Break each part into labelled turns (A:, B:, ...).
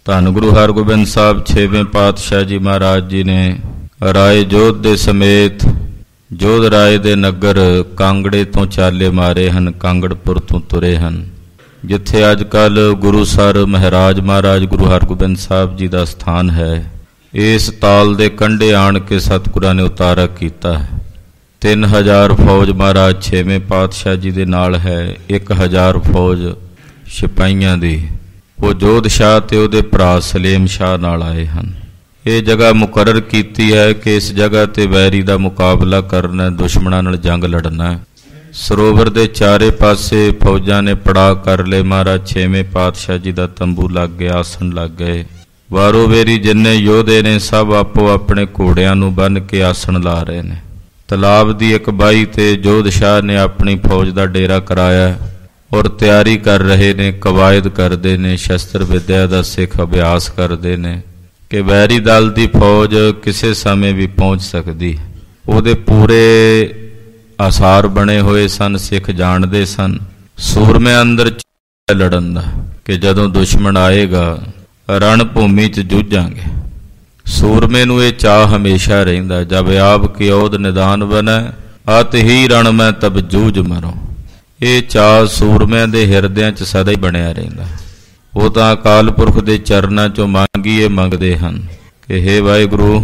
A: ਧੰਨ ਗੁਰੂ ਹਰਗੋਬਿੰਦ ਸਾਹਿਬ ਛੇਵੇਂ ਪਾਤਸ਼ਾਹ ਜੀ ਮਹਾਰਾਜ ਜੀ ਨੇ ਰਾਏ ਜੋਧ ਦੇ ਸਮੇਤ ਜੋਧ ਰਾਏ ਦੇ ਨਗਰ ਕਾਂਗੜੇ ਤੋਂ ਚਾਲੇ ਮਾਰੇ ਹਨ, ਕਾਂਗੜਪੁਰ ਤੋਂ ਤੁਰੇ ਹਨ, ਜਿੱਥੇ ਅੱਜ ਕੱਲ੍ਹ ਗੁਰੂਸਰ ਮਹਾਰਾਜ ਮਹਾਰਾਜ ਗੁਰੂ ਹਰਗੋਬਿੰਦ ਸਾਹਿਬ ਜੀ ਦਾ ਸਥਾਨ ਹੈ। ਇਸ ਤਾਲ ਦੇ ਕੰਢੇ ਆਣ ਕੇ ਸਤਿਗੁਰਾਂ ਨੇ ਉਤਾਰਾ ਕੀਤਾ ਹੈ। 3000 ਫੌਜ ਮਹਾਰਾਜ ਛੇਵੇਂ ਪਾਤਸ਼ਾਹ ਜੀ ਦੇ ਨਾਲ ਹੈ, 1000 ਫੌਜ ਸਿਪਾਹੀਆਂ ਦੀ। ਉਹ ਜੋਧ ਸ਼ਾਹ ਤੇ ਉਹਦੇ ਭਰਾ ਸਲੇਮ ਸ਼ਾਹ ਨਾਲ ਆਏ ਹਨ। ਇਹ ਜਗ੍ਹਾ ਮੁਕਰਰ ਕੀਤੀ ਹੈ ਕਿ ਇਸ ਜਗ੍ਹਾ ਤੇ ਵੈਰੀ ਦਾ ਮੁਕਾਬਲਾ ਕਰਨਾ, ਦੁਸ਼ਮਣਾਂ ਨਾਲ ਜੰਗ ਲੜਨਾ। ਸਰੋਵਰ ਦੇ ਚਾਰੇ ਪਾਸੇ ਫੌਜਾਂ ਨੇ ਪੜਾਅ ਕਰ ਲਏ। ਮਹਾਰਾਜ ਛੇਵੇਂ ਪਾਤਸ਼ਾਹ ਜੀ ਦਾ ਤੰਬੂ ਲੱਗ ਗਿਆ, ਆਸਣ ਲੱਗ ਗਏ। ਵਾਰੋ ਵੇਰੀ ਜਿੰਨੇ ਯੋਧੇ ਨੇ ਸਭ ਆਪੋ ਆਪਣੇ ਘੋੜਿਆਂ ਨੂੰ ਬੰਨ੍ਹ ਕੇ ਆਸਣ ਲਾ ਰਹੇ ਨੇ। ਤਲਾਬ ਦੀ ਇੱਕ ਬਾਈ ਤੇ ਜੋਧ ਸ਼ਾਹ ਨੇ ਆਪਣੀ ਫੌਜ ਦਾ ਡੇਰਾ ਕਰਾਇਆ ਔਰ ਤਿਆਰੀ ਕਰ ਰਹੇ ਨੇ, ਕਵਾਇਦ ਕਰਦੇ ਨੇ, ਸ਼ਸਤਰ ਵਿਦਿਆ ਦਾ ਸਿੱਖ ਅਭਿਆਸ ਕਰਦੇ ਨੇ ਕਿ ਵੈਰੀ ਦਲ ਦੀ ਫੌਜ ਕਿਸੇ ਸਮੇਂ ਵੀ ਪਹੁੰਚ ਸਕਦੀ। ਉਹਦੇ ਪੂਰੇ ਆਸਾਰ ਬਣੇ ਹੋਏ ਸਨ, ਸਿੱਖ ਜਾਣਦੇ ਸਨ ਸੂਰਮੇ ਅੰਦਰ ਲੜਨ ਦਾ ਕਿ ਜਦੋਂ ਦੁਸ਼ਮਣ ਆਏਗਾ ਰਣ ਭੂਮੀ 'ਚ ਜੂਝਾਂਗੇ। ਸੂਰਮੇ ਨੂੰ ਇਹ ਚਾਅ ਹਮੇਸ਼ਾ ਰਹਿੰਦਾ, ਜਬ ਆਪ ਕੀ ਔਦ ਨਿਦਾਨ ਬਨੈ ਅਤ ਹੀ ਰਣ ਮੈਂ ਤਬ ਜੂਝ ਮਰੋ। ਇਹ ਚਾਅ ਸੂਰਮਿਆਂ ਦੇ ਹਿਰਦਿਆਂ 'ਚ ਸਦਾ ਹੀ ਬਣਿਆ ਰਹਿੰਦਾ। ਉਹ ਤਾਂ ਅਕਾਲ ਪੁਰਖ ਦੇ ਚਰਨਾਂ 'ਚੋਂ ਮੰਗੀਏ ਮੰਗਦੇ ਹਨ ਕਿ ਹੇ ਵਾਹਿਗੁਰੂ,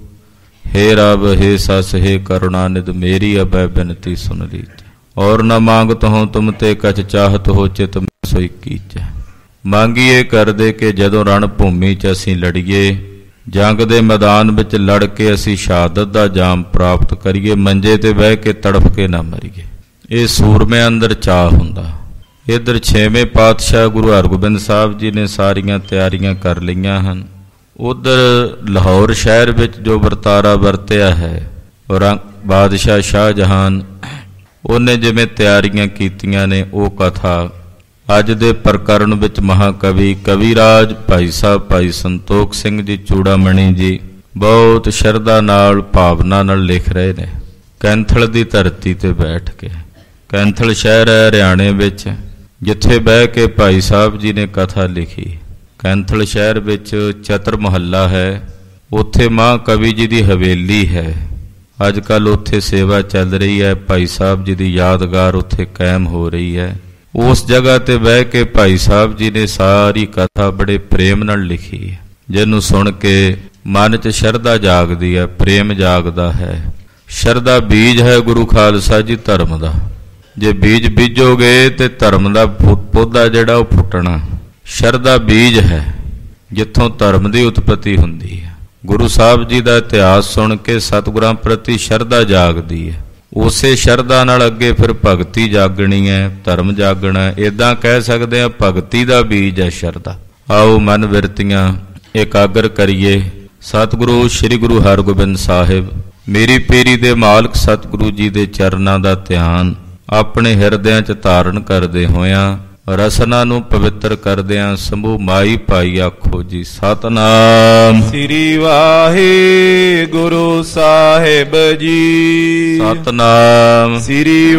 A: ਹੇ ਰੱਬ, ਹੇ ਸੱਸ, ਹੇ ਕਰੁਣਾਨਿਧ, ਮੇਰੀ ਅਬੈ ਬਿਨਤੀ ਸੁਨ ਲੀਜੈ। ਔਰ ਨਾ ਮੰਗਤ ਹੋ ਤੁਮ ਤੇ ਕਛ ਚਾਹਤ ਹੋ ਚਿਤ ਮੈਂ ਸੋਈ ਕੀਜੈ। ਮੰਗੀਏ ਕਰਦੇ ਕਿ ਜਦੋਂ ਰਣ ਭੂਮੀ 'ਚ ਅਸੀਂ ਲੜੀਏ, ਜੰਗ ਦੇ ਮੈਦਾਨ ਵਿੱਚ ਲੜ ਕੇ ਅਸੀਂ ਸ਼ਹਾਦਤ ਦਾ ਜਾਮ ਪ੍ਰਾਪਤ ਕਰੀਏ, ਮੰਜੇ ਤੇ ਬਹਿ ਕੇ ਤੜਫ ਕੇ ਨਾ ਮਰੀਏ। ਇਹ ਸੂਰਮਿਆਂ ਅੰਦਰ ਚਾਅ ਹੁੰਦਾ। ਇੱਧਰ ਛੇਵੇਂ ਪਾਤਸ਼ਾਹ ਗੁਰੂ ਹਰਗੋਬਿੰਦ ਸਾਹਿਬ ਜੀ ਨੇ ਸਾਰੀਆਂ ਤਿਆਰੀਆਂ ਕਰ ਲਈਆਂ ਹਨ। ਉੱਧਰ ਲਾਹੌਰ ਸ਼ਹਿਰ ਵਿੱਚ ਜੋ ਵਰਤਾਰਾ ਵਰਤਿਆ ਹੈ, ਬਾਦਸ਼ਾਹ ਸ਼ਾਹਜਹਾਨ ਉਹਨੇ ਜਿਵੇਂ ਤਿਆਰੀਆਂ ਕੀਤੀਆਂ ਨੇ, ਉਹ ਕਥਾ ਅੱਜ ਦੇ ਪ੍ਰਕਰਣ ਵਿੱਚ ਮਹਾਕਵੀ ਕਵੀਰਾਜ ਭਾਈ ਸਾਹਿਬ ਭਾਈ ਸੰਤੋਖ ਸਿੰਘ ਜੀ ਚੂੜਾਮਣੀ ਜੀ ਬਹੁਤ ਸ਼ਰਧਾ ਨਾਲ, ਭਾਵਨਾ ਨਾਲ ਲਿਖ ਰਹੇ ਨੇ। ਕੈਂਥਲ ਦੀ ਧਰਤੀ ਤੇ ਬੈਠ ਕੇ, ਕੈਂਥਲ ਸ਼ਹਿਰ ਹੈ ਹਰਿਆਣੇ ਵਿੱਚ, ਜਿੱਥੇ ਬਹਿ ਕੇ ਭਾਈ ਸਾਹਿਬ ਜੀ ਨੇ ਕਥਾ ਲਿਖੀ। ਕੈਂਥਲ ਸ਼ਹਿਰ ਵਿੱਚ ਚਤਰ ਮੁਹੱਲਾ ਹੈ, ਉੱਥੇ ਮਹਾਕਵੀ ਜੀ ਦੀ ਹਵੇਲੀ ਹੈ। ਅੱਜ ਕੱਲ੍ਹ ਉੱਥੇ ਸੇਵਾ ਚੱਲ ਰਹੀ ਹੈ, ਭਾਈ ਸਾਹਿਬ ਜੀ ਦੀ ਯਾਦਗਾਰ ਉੱਥੇ ਕਾਇਮ ਹੋ ਰਹੀ ਹੈ। ਉਸ ਜਗ੍ਹਾ ਤੇ ਬਹਿ ਕੇ ਭਾਈ ਸਾਹਿਬ ਜੀ ਨੇ ਸਾਰੀ ਕਥਾ ਬੜੇ ਪ੍ਰੇਮ ਨਾਲ ਲਿਖੀ ਹੈ, ਜਿਹਨੂੰ ਸੁਣ ਕੇ ਮਨ 'ਚ ਸ਼ਰਧਾ ਜਾਗਦੀ ਹੈ, ਪ੍ਰੇਮ ਜਾਗਦਾ ਹੈ। ਸ਼ਰਧਾ ਬੀਜ ਹੈ ਗੁਰੂ ਖਾਲਸਾ ਜੀ ਧਰਮ ਦਾ। ਜੇ ਬੀਜ ਬੀਜੋਗੇ ਤੇ ਧਰਮ ਦਾ ਪੌਦਾ ਜਿਹੜਾ ਉਹ ਫੁੱਟਣਾ। ਸ਼ਰਧਾ ਬੀਜ ਹੈ ਜਿੱਥੋਂ ਧਰਮ ਦੀ ਉਤਪਤੀ ਹੁੰਦੀ ਹੈ। ਗੁਰੂ ਸਾਹਿਬ ਜੀ ਦਾ ਇਤਿਹਾਸ ਸੁਣ ਕੇ ਸਤਿਗੁਰਾਂ ਪ੍ਰਤੀ ਸ਼ਰਧਾ ਜਾਗਦੀ ਹੈ। ਉਸੇ ਸ਼ਰਧਾ ਨਾਲ ਅੱਗੇ ਫਿਰ ਭਗਤੀ ਜਾਗਣੀ ਹੈ, ਧਰਮ ਜਾਗਣਾ ਹੈ। ਇੱਦਾਂ ਕਹਿ ਸਕਦੇ ਹਾਂ ਭਗਤੀ ਦਾ ਬੀਜ ਹੈ ਸ਼ਰਧਾ। ਆਓ ਮਨ ਬਿਰਤੀਆਂ ਇਕਾਗਰ ਕਰੀਏ। ਸਤਿਗੁਰੂ ਸ੍ਰੀ ਗੁਰੂ ਹਰਗੋਬਿੰਦ ਸਾਹਿਬ ਮੇਰੀ ਪੀਰੀ ਦੇ ਮਾਲਕ ਸਤਿਗੁਰੂ ਜੀ ਦੇ ਚਰਨਾਂ ਦਾ ਧਿਆਨ ਆਪਣੇ ਹਿਰਦਿਆਂ 'ਚ ਧਾਰਨ ਕਰਦੇ ਹੋਇਆਂ, ਰਸਨਾ ਨੂੰ ਪਵਿੱਤਰ ਕਰਦਿਆਂ ਸਮੂਹ ਮਾਈ ਭਾਈ ਆਖੋ ਜੀ ਸਤਨਾਮ
B: ਸ੍ਰੀ ਵਾਹਿਗੁਰੂ ਸਾਹਿਬ ਜੀ।
A: ਸਤਨਾਮ
B: ਸ੍ਰੀ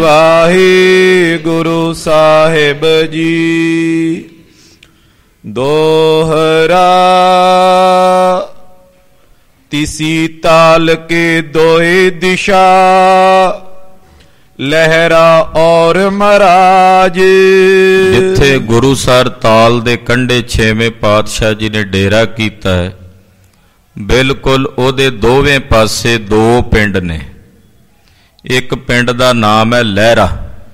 B: ਵਾਹਿਗੁਰੂ ਸਾਹਿਬ ਜੀ। ਦੋਹਰਾ ਤਿਸੀ ਤਾਲ ਕੇ ਦੋਏ ਦਿਸ਼ਾ, ਲਹਿਰਾ ਔਰ ਮਹਾਰਾਜ।
A: ਜਿੱਥੇ ਗੁਰੂਸਰ ਤਾਲ ਦੇ ਕੰਢੇ ਛੇਵੇਂ ਪਾਤਸ਼ਾਹ ਜੀ ਨੇ ਡੇਰਾ ਕੀਤਾ ਹੈ, ਬਿਲਕੁਲ ਉਹਦੇ ਦੋਵੇਂ ਪਾਸੇ ਦੋ ਪਿੰਡ ਨੇ। ਇੱਕ ਪਿੰਡ ਦਾ ਨਾਮ ਹੈ ਲਹਿਰਾ,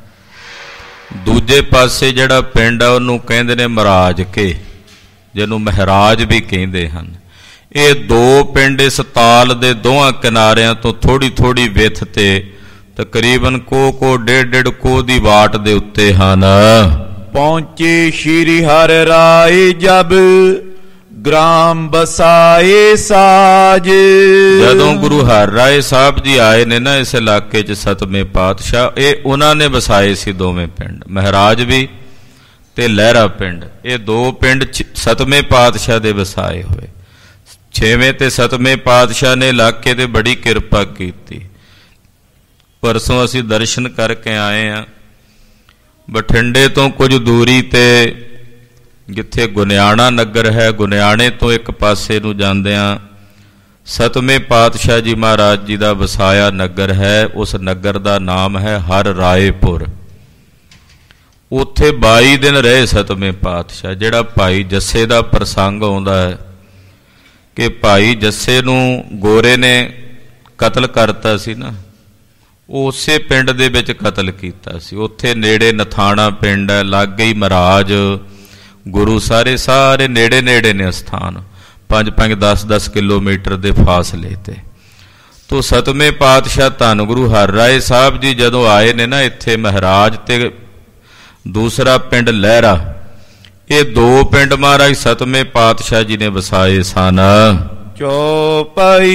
A: ਦੂਜੇ ਪਾਸੇ ਜਿਹੜਾ ਪਿੰਡ ਹੈ ਉਹਨੂੰ ਕਹਿੰਦੇ ਨੇ ਮਹਾਰਾਜ ਕੇ, ਜਿਹਨੂੰ ਮਹਾਰਾਜ ਵੀ ਕਹਿੰਦੇ ਹਨ। ਇਹ ਦੋ ਪਿੰਡ ਇਸ ਤਾਲ ਦੇ ਦੋਹਾਂ ਕਿਨਾਰਿਆਂ ਤੋਂ ਥੋੜੀ ਥੋੜੀ ਵਿੱਥ ਤੇ ਤਕਰੀਬਨ ਕੋ ਡੇਢ ਕੋ ਦੀ ਵਾਟ ਦੇ ਉੱਤੇ ਹਨ।
B: ਪਹੁੰਚੇ ਸ਼੍ਰੀ ਹਰਿ ਰਾਏ ਜਬ ਗ੍ਰਾਮ ਬਸਾਏ ਸਾਜ।
A: ਜਦੋਂ ਗੁਰੂ ਹਰਿ ਰਾਏ ਸਾਹਿਬ ਜੀ ਆਏ ਨੇ ਨਾ ਇਸ ਇਲਾਕੇ 'ਚ ਸਤਵੇਂ ਪਾਤਸ਼ਾਹ, ਇਹ ਉਹਨਾਂ ਨੇ ਵਸਾਏ ਸੀ ਦੋਵੇਂ ਪਿੰਡ, ਮਹਾਰਾਜ ਵੀ ਤੇ ਲਹਿਰਾ ਪਿੰਡ। ਇਹ ਦੋ ਪਿੰਡ ਸਤਵੇਂ ਪਾਤਸ਼ਾਹ ਦੇ ਵਸਾਏ ਹੋਏ। ਛੇਵੇਂ ਤੇ ਸਤਵੇਂ ਪਾਤਸ਼ਾਹ ਨੇ ਇਲਾਕੇ ਤੇ ਬੜੀ ਕਿਰਪਾ ਕੀਤੀ। ਪਰਸੋਂ ਅਸੀਂ ਦਰਸ਼ਨ ਕਰਕੇ ਆਏ ਹਾਂ। ਬਠਿੰਡੇ ਤੋਂ ਕੁਝ ਦੂਰੀ ਤੇ ਜਿੱਥੇ ਗੁਨਿਆਣਾ ਨਗਰ ਹੈ, ਗੁਨਿਆਣੇ ਤੋਂ ਇੱਕ ਪਾਸੇ ਨੂੰ ਜਾਂਦਿਆਂ ਸਤਵੇਂ ਪਾਤਸ਼ਾਹ ਜੀ ਮਹਾਰਾਜ ਜੀ ਦਾ ਵਸਾਇਆ ਨਗਰ ਹੈ। ਉਸ ਨਗਰ ਦਾ ਨਾਮ ਹੈ ਹਰ ਰਾਏਪੁਰ। ਉੱਥੇ 22 ਦਿਨ ਰਹੇ ਸਤਵੇਂ ਪਾਤਸ਼ਾਹ। ਜਿਹੜਾ ਭਾਈ ਜੱਸੇ ਦਾ ਪ੍ਰਸੰਗ ਆਉਂਦਾ ਹੈ ਕਿ ਭਾਈ ਜੱਸੇ ਨੂੰ ਗੋਰੇ ਨੇ ਕਤਲ ਕਰਤਾ ਸੀ ਨਾ, ਉਹ ਉਸੇ ਪਿੰਡ ਦੇ ਵਿੱਚ ਕਤਲ ਕੀਤਾ ਸੀ। ਉੱਥੇ ਨੇੜੇ ਨਥਾਣਾ ਪਿੰਡ ਹੈ, ਲਾਗੇ ਹੀ ਮਹਾਰਾਜ ਗੁਰੂ ਸਾਰੇ ਨੇੜੇ ਨੇੜੇ ਨੇ ਅਸਥਾਨ, 5-5 10-10 ਕਿਲੋਮੀਟਰ ਦੇ ਫਾਸਲੇ ਤੇ। ਤੋ ਸਤਵੇਂ ਪਾਤਸ਼ਾਹ ਧੰਨ ਗੁਰੂ ਹਰਿਰਾਏ ਸਾਹਿਬ ਜੀ ਜਦੋਂ ਆਏ ਨੇ ਨਾ ਇੱਥੇ, ਮਹਾਰਾਜ ਤੇ ਦੂਸਰਾ ਪਿੰਡ ਲਹਿਰਾ, ਇਹ ਦੋ ਪਿੰਡ ਮਹਾਰਾਜ ਸਤਵੇਂ ਪਾਤਸ਼ਾਹ ਜੀ ਨੇ ਵਸਾਏ ਸਨ।
B: ਚੌਪਈ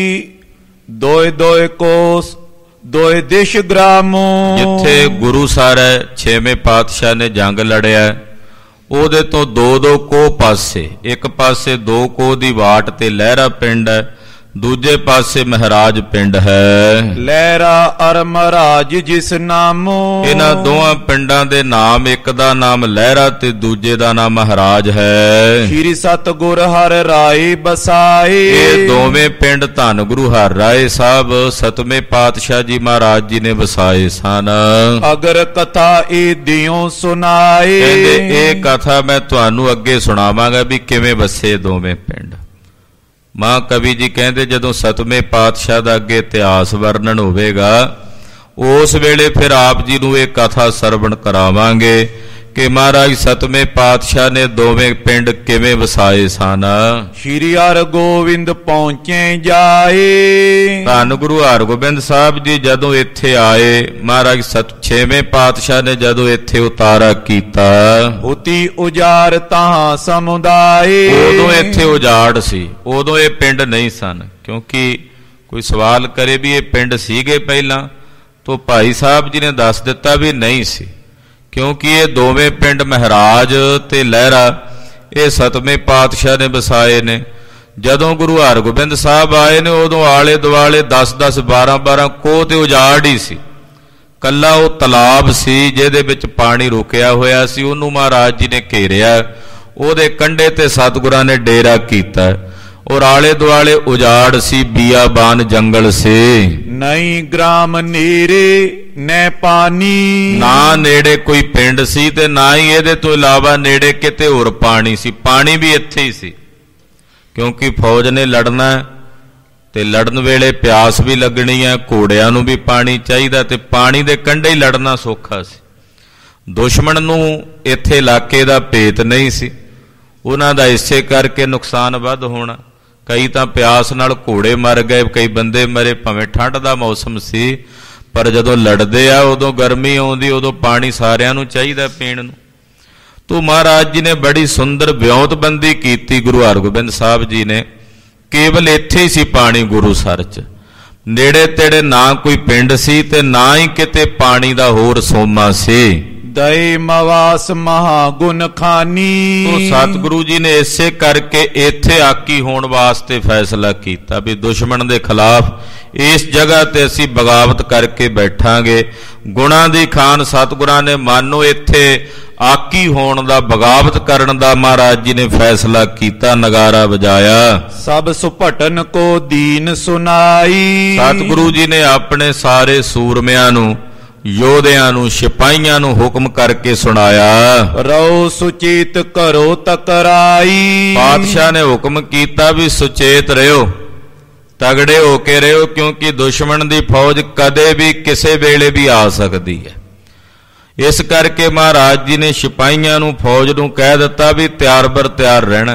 B: ਦੋਏ ਦੋਏ ਕੋਸ ਦੋਏ ਦਿਸ਼ ਗ੍ਰਾਮੋ।
A: ਜਿੱਥੇ ਗੁਰੂ ਸਾਹਿਬ ਛੇਵੇਂ ਪਾਤਸ਼ਾਹ ਨੇ ਜੰਗ ਲੜਿਆ, ਉਹਦੇ ਤੋਂ 2-2 ਕੋਹ ਪਾਸੇ, ਇੱਕ ਪਾਸੇ 2 ਕੋਹ ਦੀ ਵਾਟ ਤੇ ਲਹਿਰਾ ਪਿੰਡ ਹੈ, ਦੂਜੇ ਪਾਸੇ ਮਹਾਰਾਜ ਪਿੰਡ ਹੈ।
B: ਲਹਿਰਾ ਅਰ ਮਹਾਰਾਜ ਜਿਸ ਨਾਮੋ।
A: ਇਹਨਾਂ ਦੋਹਾਂ ਪਿੰਡਾਂ ਦੇ ਨਾਮ, ਇੱਕ ਦਾ ਨਾਮ ਲਹਿਰਾ ਤੇ ਦੂਜੇ ਦਾ ਨਾਮ ਮਹਾਰਾਜ ਹੈ।
B: ਸ਼੍ਰੀ ਸਤਿਗੁਰ ਹਰਿ ਰਾਏ ਬਸਾਏ।
A: ਇਹ ਦੋਵੇਂ ਪਿੰਡ ਧੰਨ ਗੁਰੂ ਹਰਿਰਾਏ ਸਾਹਿਬ ਸਤਵੇਂ ਪਾਤਸ਼ਾਹ ਜੀ ਮਹਾਰਾਜ ਜੀ ਨੇ ਵਸਾਏ ਸਨ।
B: ਅਗਰ ਕਥਾ ਇਹ ਦਿਓ ਸੁਨਾਏ।
A: ਕਹਿੰਦੇ ਇਹ ਕਥਾ ਮੈਂ ਤੁਹਾਨੂੰ ਅੱਗੇ ਸੁਣਾਵਾਂਗਾ ਵੀ ਕਿਵੇਂ ਵਸੇ ਦੋਵੇਂ ਪਿੰਡ। ਮਾਂ ਕਵੀ ਜੀ ਕਹਿੰਦੇ ਜਦੋਂ ਸਤਵੇਂ ਪਾਤਸ਼ਾਹ ਦਾ ਅੱਗੇ ਇਤਿਹਾਸ ਵਰਣਨ ਹੋਵੇਗਾ, ਉਸ ਵੇਲੇ ਫਿਰ ਆਪ ਜੀ ਨੂੰ ਇਹ ਕਥਾ ਸਰਵਣ ਕਰਾਵਾਂਗੇ ਕਿ ਮਹਾਰਾਜ ਸਤਵੇਂ ਪਾਤਸ਼ਾਹ ਨੇ ਦੋਵੇਂ ਪਿੰਡ ਕਿਵੇਂ ਵਸਾਏ ਸਨ।
B: ਸ਼੍ਰੀ ਹਰਗੋਬਿੰਦ ਪਹੁੰਚੇ ਜਾਏ।
A: ਧੰਨ ਗੁਰੂ ਹਰਗੋਬਿੰਦ ਸਾਹਿਬ ਜੀ ਜਦੋਂ ਇੱਥੇ ਆਏ, ਮਹਾਰਾਜ ਛੇਵੇਂ ਪਾਤਸ਼ਾਹ ਨੇ ਜਦੋਂ ਇੱਥੇ ਉਤਾਰਾ ਕੀਤਾ,
B: ਉਤੀ ਉਜਾੜ ਤਾਂ ਸਮੁਦਾਏ।
A: ਉਦੋਂ ਇੱਥੇ ਉਜਾੜ ਸੀ, ਉਦੋਂ ਇਹ ਪਿੰਡ ਨਹੀਂ ਸਨ। ਕਿਉਂਕਿ ਕੋਈ ਸਵਾਲ ਕਰੇ ਵੀ ਇਹ ਪਿੰਡ ਸੀਗੇ ਪਹਿਲਾਂ, ਤਾਂ ਭਾਈ ਸਾਹਿਬ ਜੀ ਨੇ ਦੱਸ ਦਿੱਤਾ ਵੀ ਨਹੀਂ ਸੀ। ਕਿਉਂਕਿ ਇਹ ਦੋਵੇਂ ਪਿੰਡ ਮਹਾਰਾਜ ਤੇ ਲਹਿਰਾ ਇਹ ਸਤਵੇਂ ਪਾਤਸ਼ਾਹ ਨੇ ਵਸਾਏ ਨੇ। ਜਦੋਂ ਗੁਰੂ ਹਰਗੋਬਿੰਦ ਸਾਹਿਬ ਆਏ ਨੇ, ਉਦੋਂ ਆਲੇ ਦੁਆਲੇ 10-10 12-12 ਕੋਹ ਤੇ ਉਜਾੜ ਹੀ ਸੀ। ਕੱਲਾ ਉਹ ਤਲਾਬ ਸੀ ਜਿਹਦੇ ਵਿੱਚ ਪਾਣੀ ਰੁਕਿਆ ਹੋਇਆ ਸੀ, ਉਹਨੂੰ ਮਹਾਰਾਜ ਜੀ ਨੇ ਘੇਰਿਆ, ਉਹਦੇ ਕੰਢੇ ਤੇ ਸਤਿਗੁਰਾਂ ਨੇ ਡੇਰਾ ਕੀਤਾ। ਔਰ ਆਲੇ ਦੁਆਲੇ ਉਜਾੜ ਸੀ, ਬੀਆਬਾਨ ਜੰਗਲ ਸੀ।
B: ਨਹੀਂ ਗ੍ਰਾਮ ਨੇਰੇ ਨੈ ਪਾਣੀ। ਨਾ
A: ਨੇੜੇ ਕੋਈ ਪਿੰਡ ਸੀ ਤੇ ਨਾ ਹੀ ਇਹਦੇ ਤੋਂ ਇਲਾਵਾ ਨੇੜੇ ਕਿਤੇ ਹੋਰ ਪਾਣੀ ਸੀ। ਪਾਣੀ ਵੀ ਇੱਥੇ ਹੀ ਸੀ, ਕਿਉਂਕਿ ਫੌਜ ਨੇ ਲੜਨਾ ਤੇ ਲੜਨ ਵੇਲੇ ਪਿਆਸ ਵੀ ਲੱਗਣੀ ਹੈ, ਘੋੜਿਆਂ ਨੂੰ ਵੀ ਪਾਣੀ ਚਾਹੀਦਾ, ਤੇ ਪਾਣੀ ਦੇ ਕੰਢੇ ਹੀ ਲੜਨਾ ਸੌਖਾ ਸੀ। ਦੁਸ਼ਮਣ ਨੂੰ ਇੱਥੇ ਇਲਾਕੇ ਦਾ ਭੇਤ ਨਹੀਂ ਸੀ, ਉਹਨਾਂ ਦਾ ਇਸੇ ਕਰਕੇ ਨੁਕਸਾਨ ਵੱਧ ਹੋਣਾ। ਕਈ ਤਾਂ ਪਿਆਸ ਨਾਲ ਘੋੜੇ ਮਰ ਗਏ, ਕਈ ਬੰਦੇ ਮਰੇ, ਭਾਵੇਂ ਠੰਡ ਦਾ ਮੌਸਮ ਸੀ, ਪਰ ਜਦੋਂ ਲੜਦੇ ਆ ਉਦੋਂ ਗਰਮੀ ਆਉਂਦੀ, ਉਦੋਂ ਪਾਣੀ ਸਾਰਿਆਂ ਨੂੰ ਚਾਹੀਦਾ ਪੀਣ ਨੂੰ। ਤੋ ਮਹਾਰਾਜ ਜੀ ਨੇ ਬੜੀ ਸੁੰਦਰ ਵਿਉਂਤਬੰਦੀ ਕੀਤੀ ਗੁਰੂ ਹਰਗੋਬਿੰਦ ਸਾਹਿਬ ਜੀ ਨੇ। ਕੇਵਲ ਇੱਥੇ ਹੀ ਸੀ ਪਾਣੀ ਗੁਰੂਸਰ 'ਚ, ਨੇੜੇ ਤੇੜੇ ਨਾ ਕੋਈ ਪਿੰਡ ਸੀ ਤੇ ਨਾ ਹੀ ਕਿਤੇ ਪਾਣੀ ਦਾ ਹੋਰ ਸੋਮਾ ਸੀ।
B: ਦਇ ਮਵਾਸ ਮਹਾ ਗੁਣ ਖਾਨੀ।
A: ਤੋ ਸਤਿਗੁਰੂ ਜੀ ਨੇ ਇਸੇ ਕਰਕੇ ਇੱਥੇ ਆਕੀ ਹੋਣ ਵਾਸਤੇ ਫੈਸਲਾ ਕੀਤਾ ਵੀ ਦੁਸ਼ਮਣ ਦੇ ਖਿਲਾਫ ਇਸ ਜਗ੍ਹਾ ਤੇ ਅਸੀਂ ਬਗਾਵਤ ਕਰਕੇ ਬੈਠਾਂਗੇ। ਗੁਣਾਂ ਦੀ ਖਾਨ ਸਤਿਗੁਰਾਂ ਨੇ ਮਾਨੋ ਇੱਥੇ ਆਕੀ ਹੋਣ ਦਾ, ਬਗਾਵਤ ਕਰਨ ਦਾ ਮਹਾਰਾਜ ਜੀ ਨੇ ਫੈਸਲਾ ਕੀਤਾ, ਨਗਾਰਾ ਵਜਾਇਆ।
B: ਸਭ ਸੁਭਟਨ ਕੋ ਦੀਨ ਸੁਨਾਈ।
A: ਸਤਿਗੁਰੂ ਜੀ ਨੇ ਆਪਣੇ ਸਾਰੇ ਸੂਰਮਿਆਂ ਨੂੰ, ਯੋਧਿਆਂ ਨੂੰ, ਸਿਪਾਹੀਆਂ ਨੂੰ ਹੁਕਮ ਕਰਕੇ ਸੁਣਾਇਆ,
B: ਰਹੋ ਸੁਚੇਤ ਕਰੋ ਤਕਰਾਈ।
A: ਪਾਤਸ਼ਾਹ ਨੇ ਹੁਕਮ ਕੀਤਾ ਵੀ ਸੁਚੇਤ ਰਹਿਓ, ਤਗੜੇ ਹੋ ਕੇ ਰਹਿਓ, ਕਿਉਂਕਿ ਦੁਸ਼ਮਣ ਦੀ ਫੌਜ ਕਦੇ ਵੀ ਕਿਸੇ ਵੇਲੇ ਵੀ ਆ ਸਕਦੀ ਹੈ। ਇਸ ਕਰਕੇ ਮਹਾਰਾਜ ਜੀ ਨੇ ਸਿਪਾਹੀਆਂ ਨੂੰ, ਫੌਜ ਨੂੰ ਕਹਿ ਦਿੱਤਾ ਵੀ ਤਿਆਰ ਬਰ ਤਿਆਰ ਰਹਿਣਾ,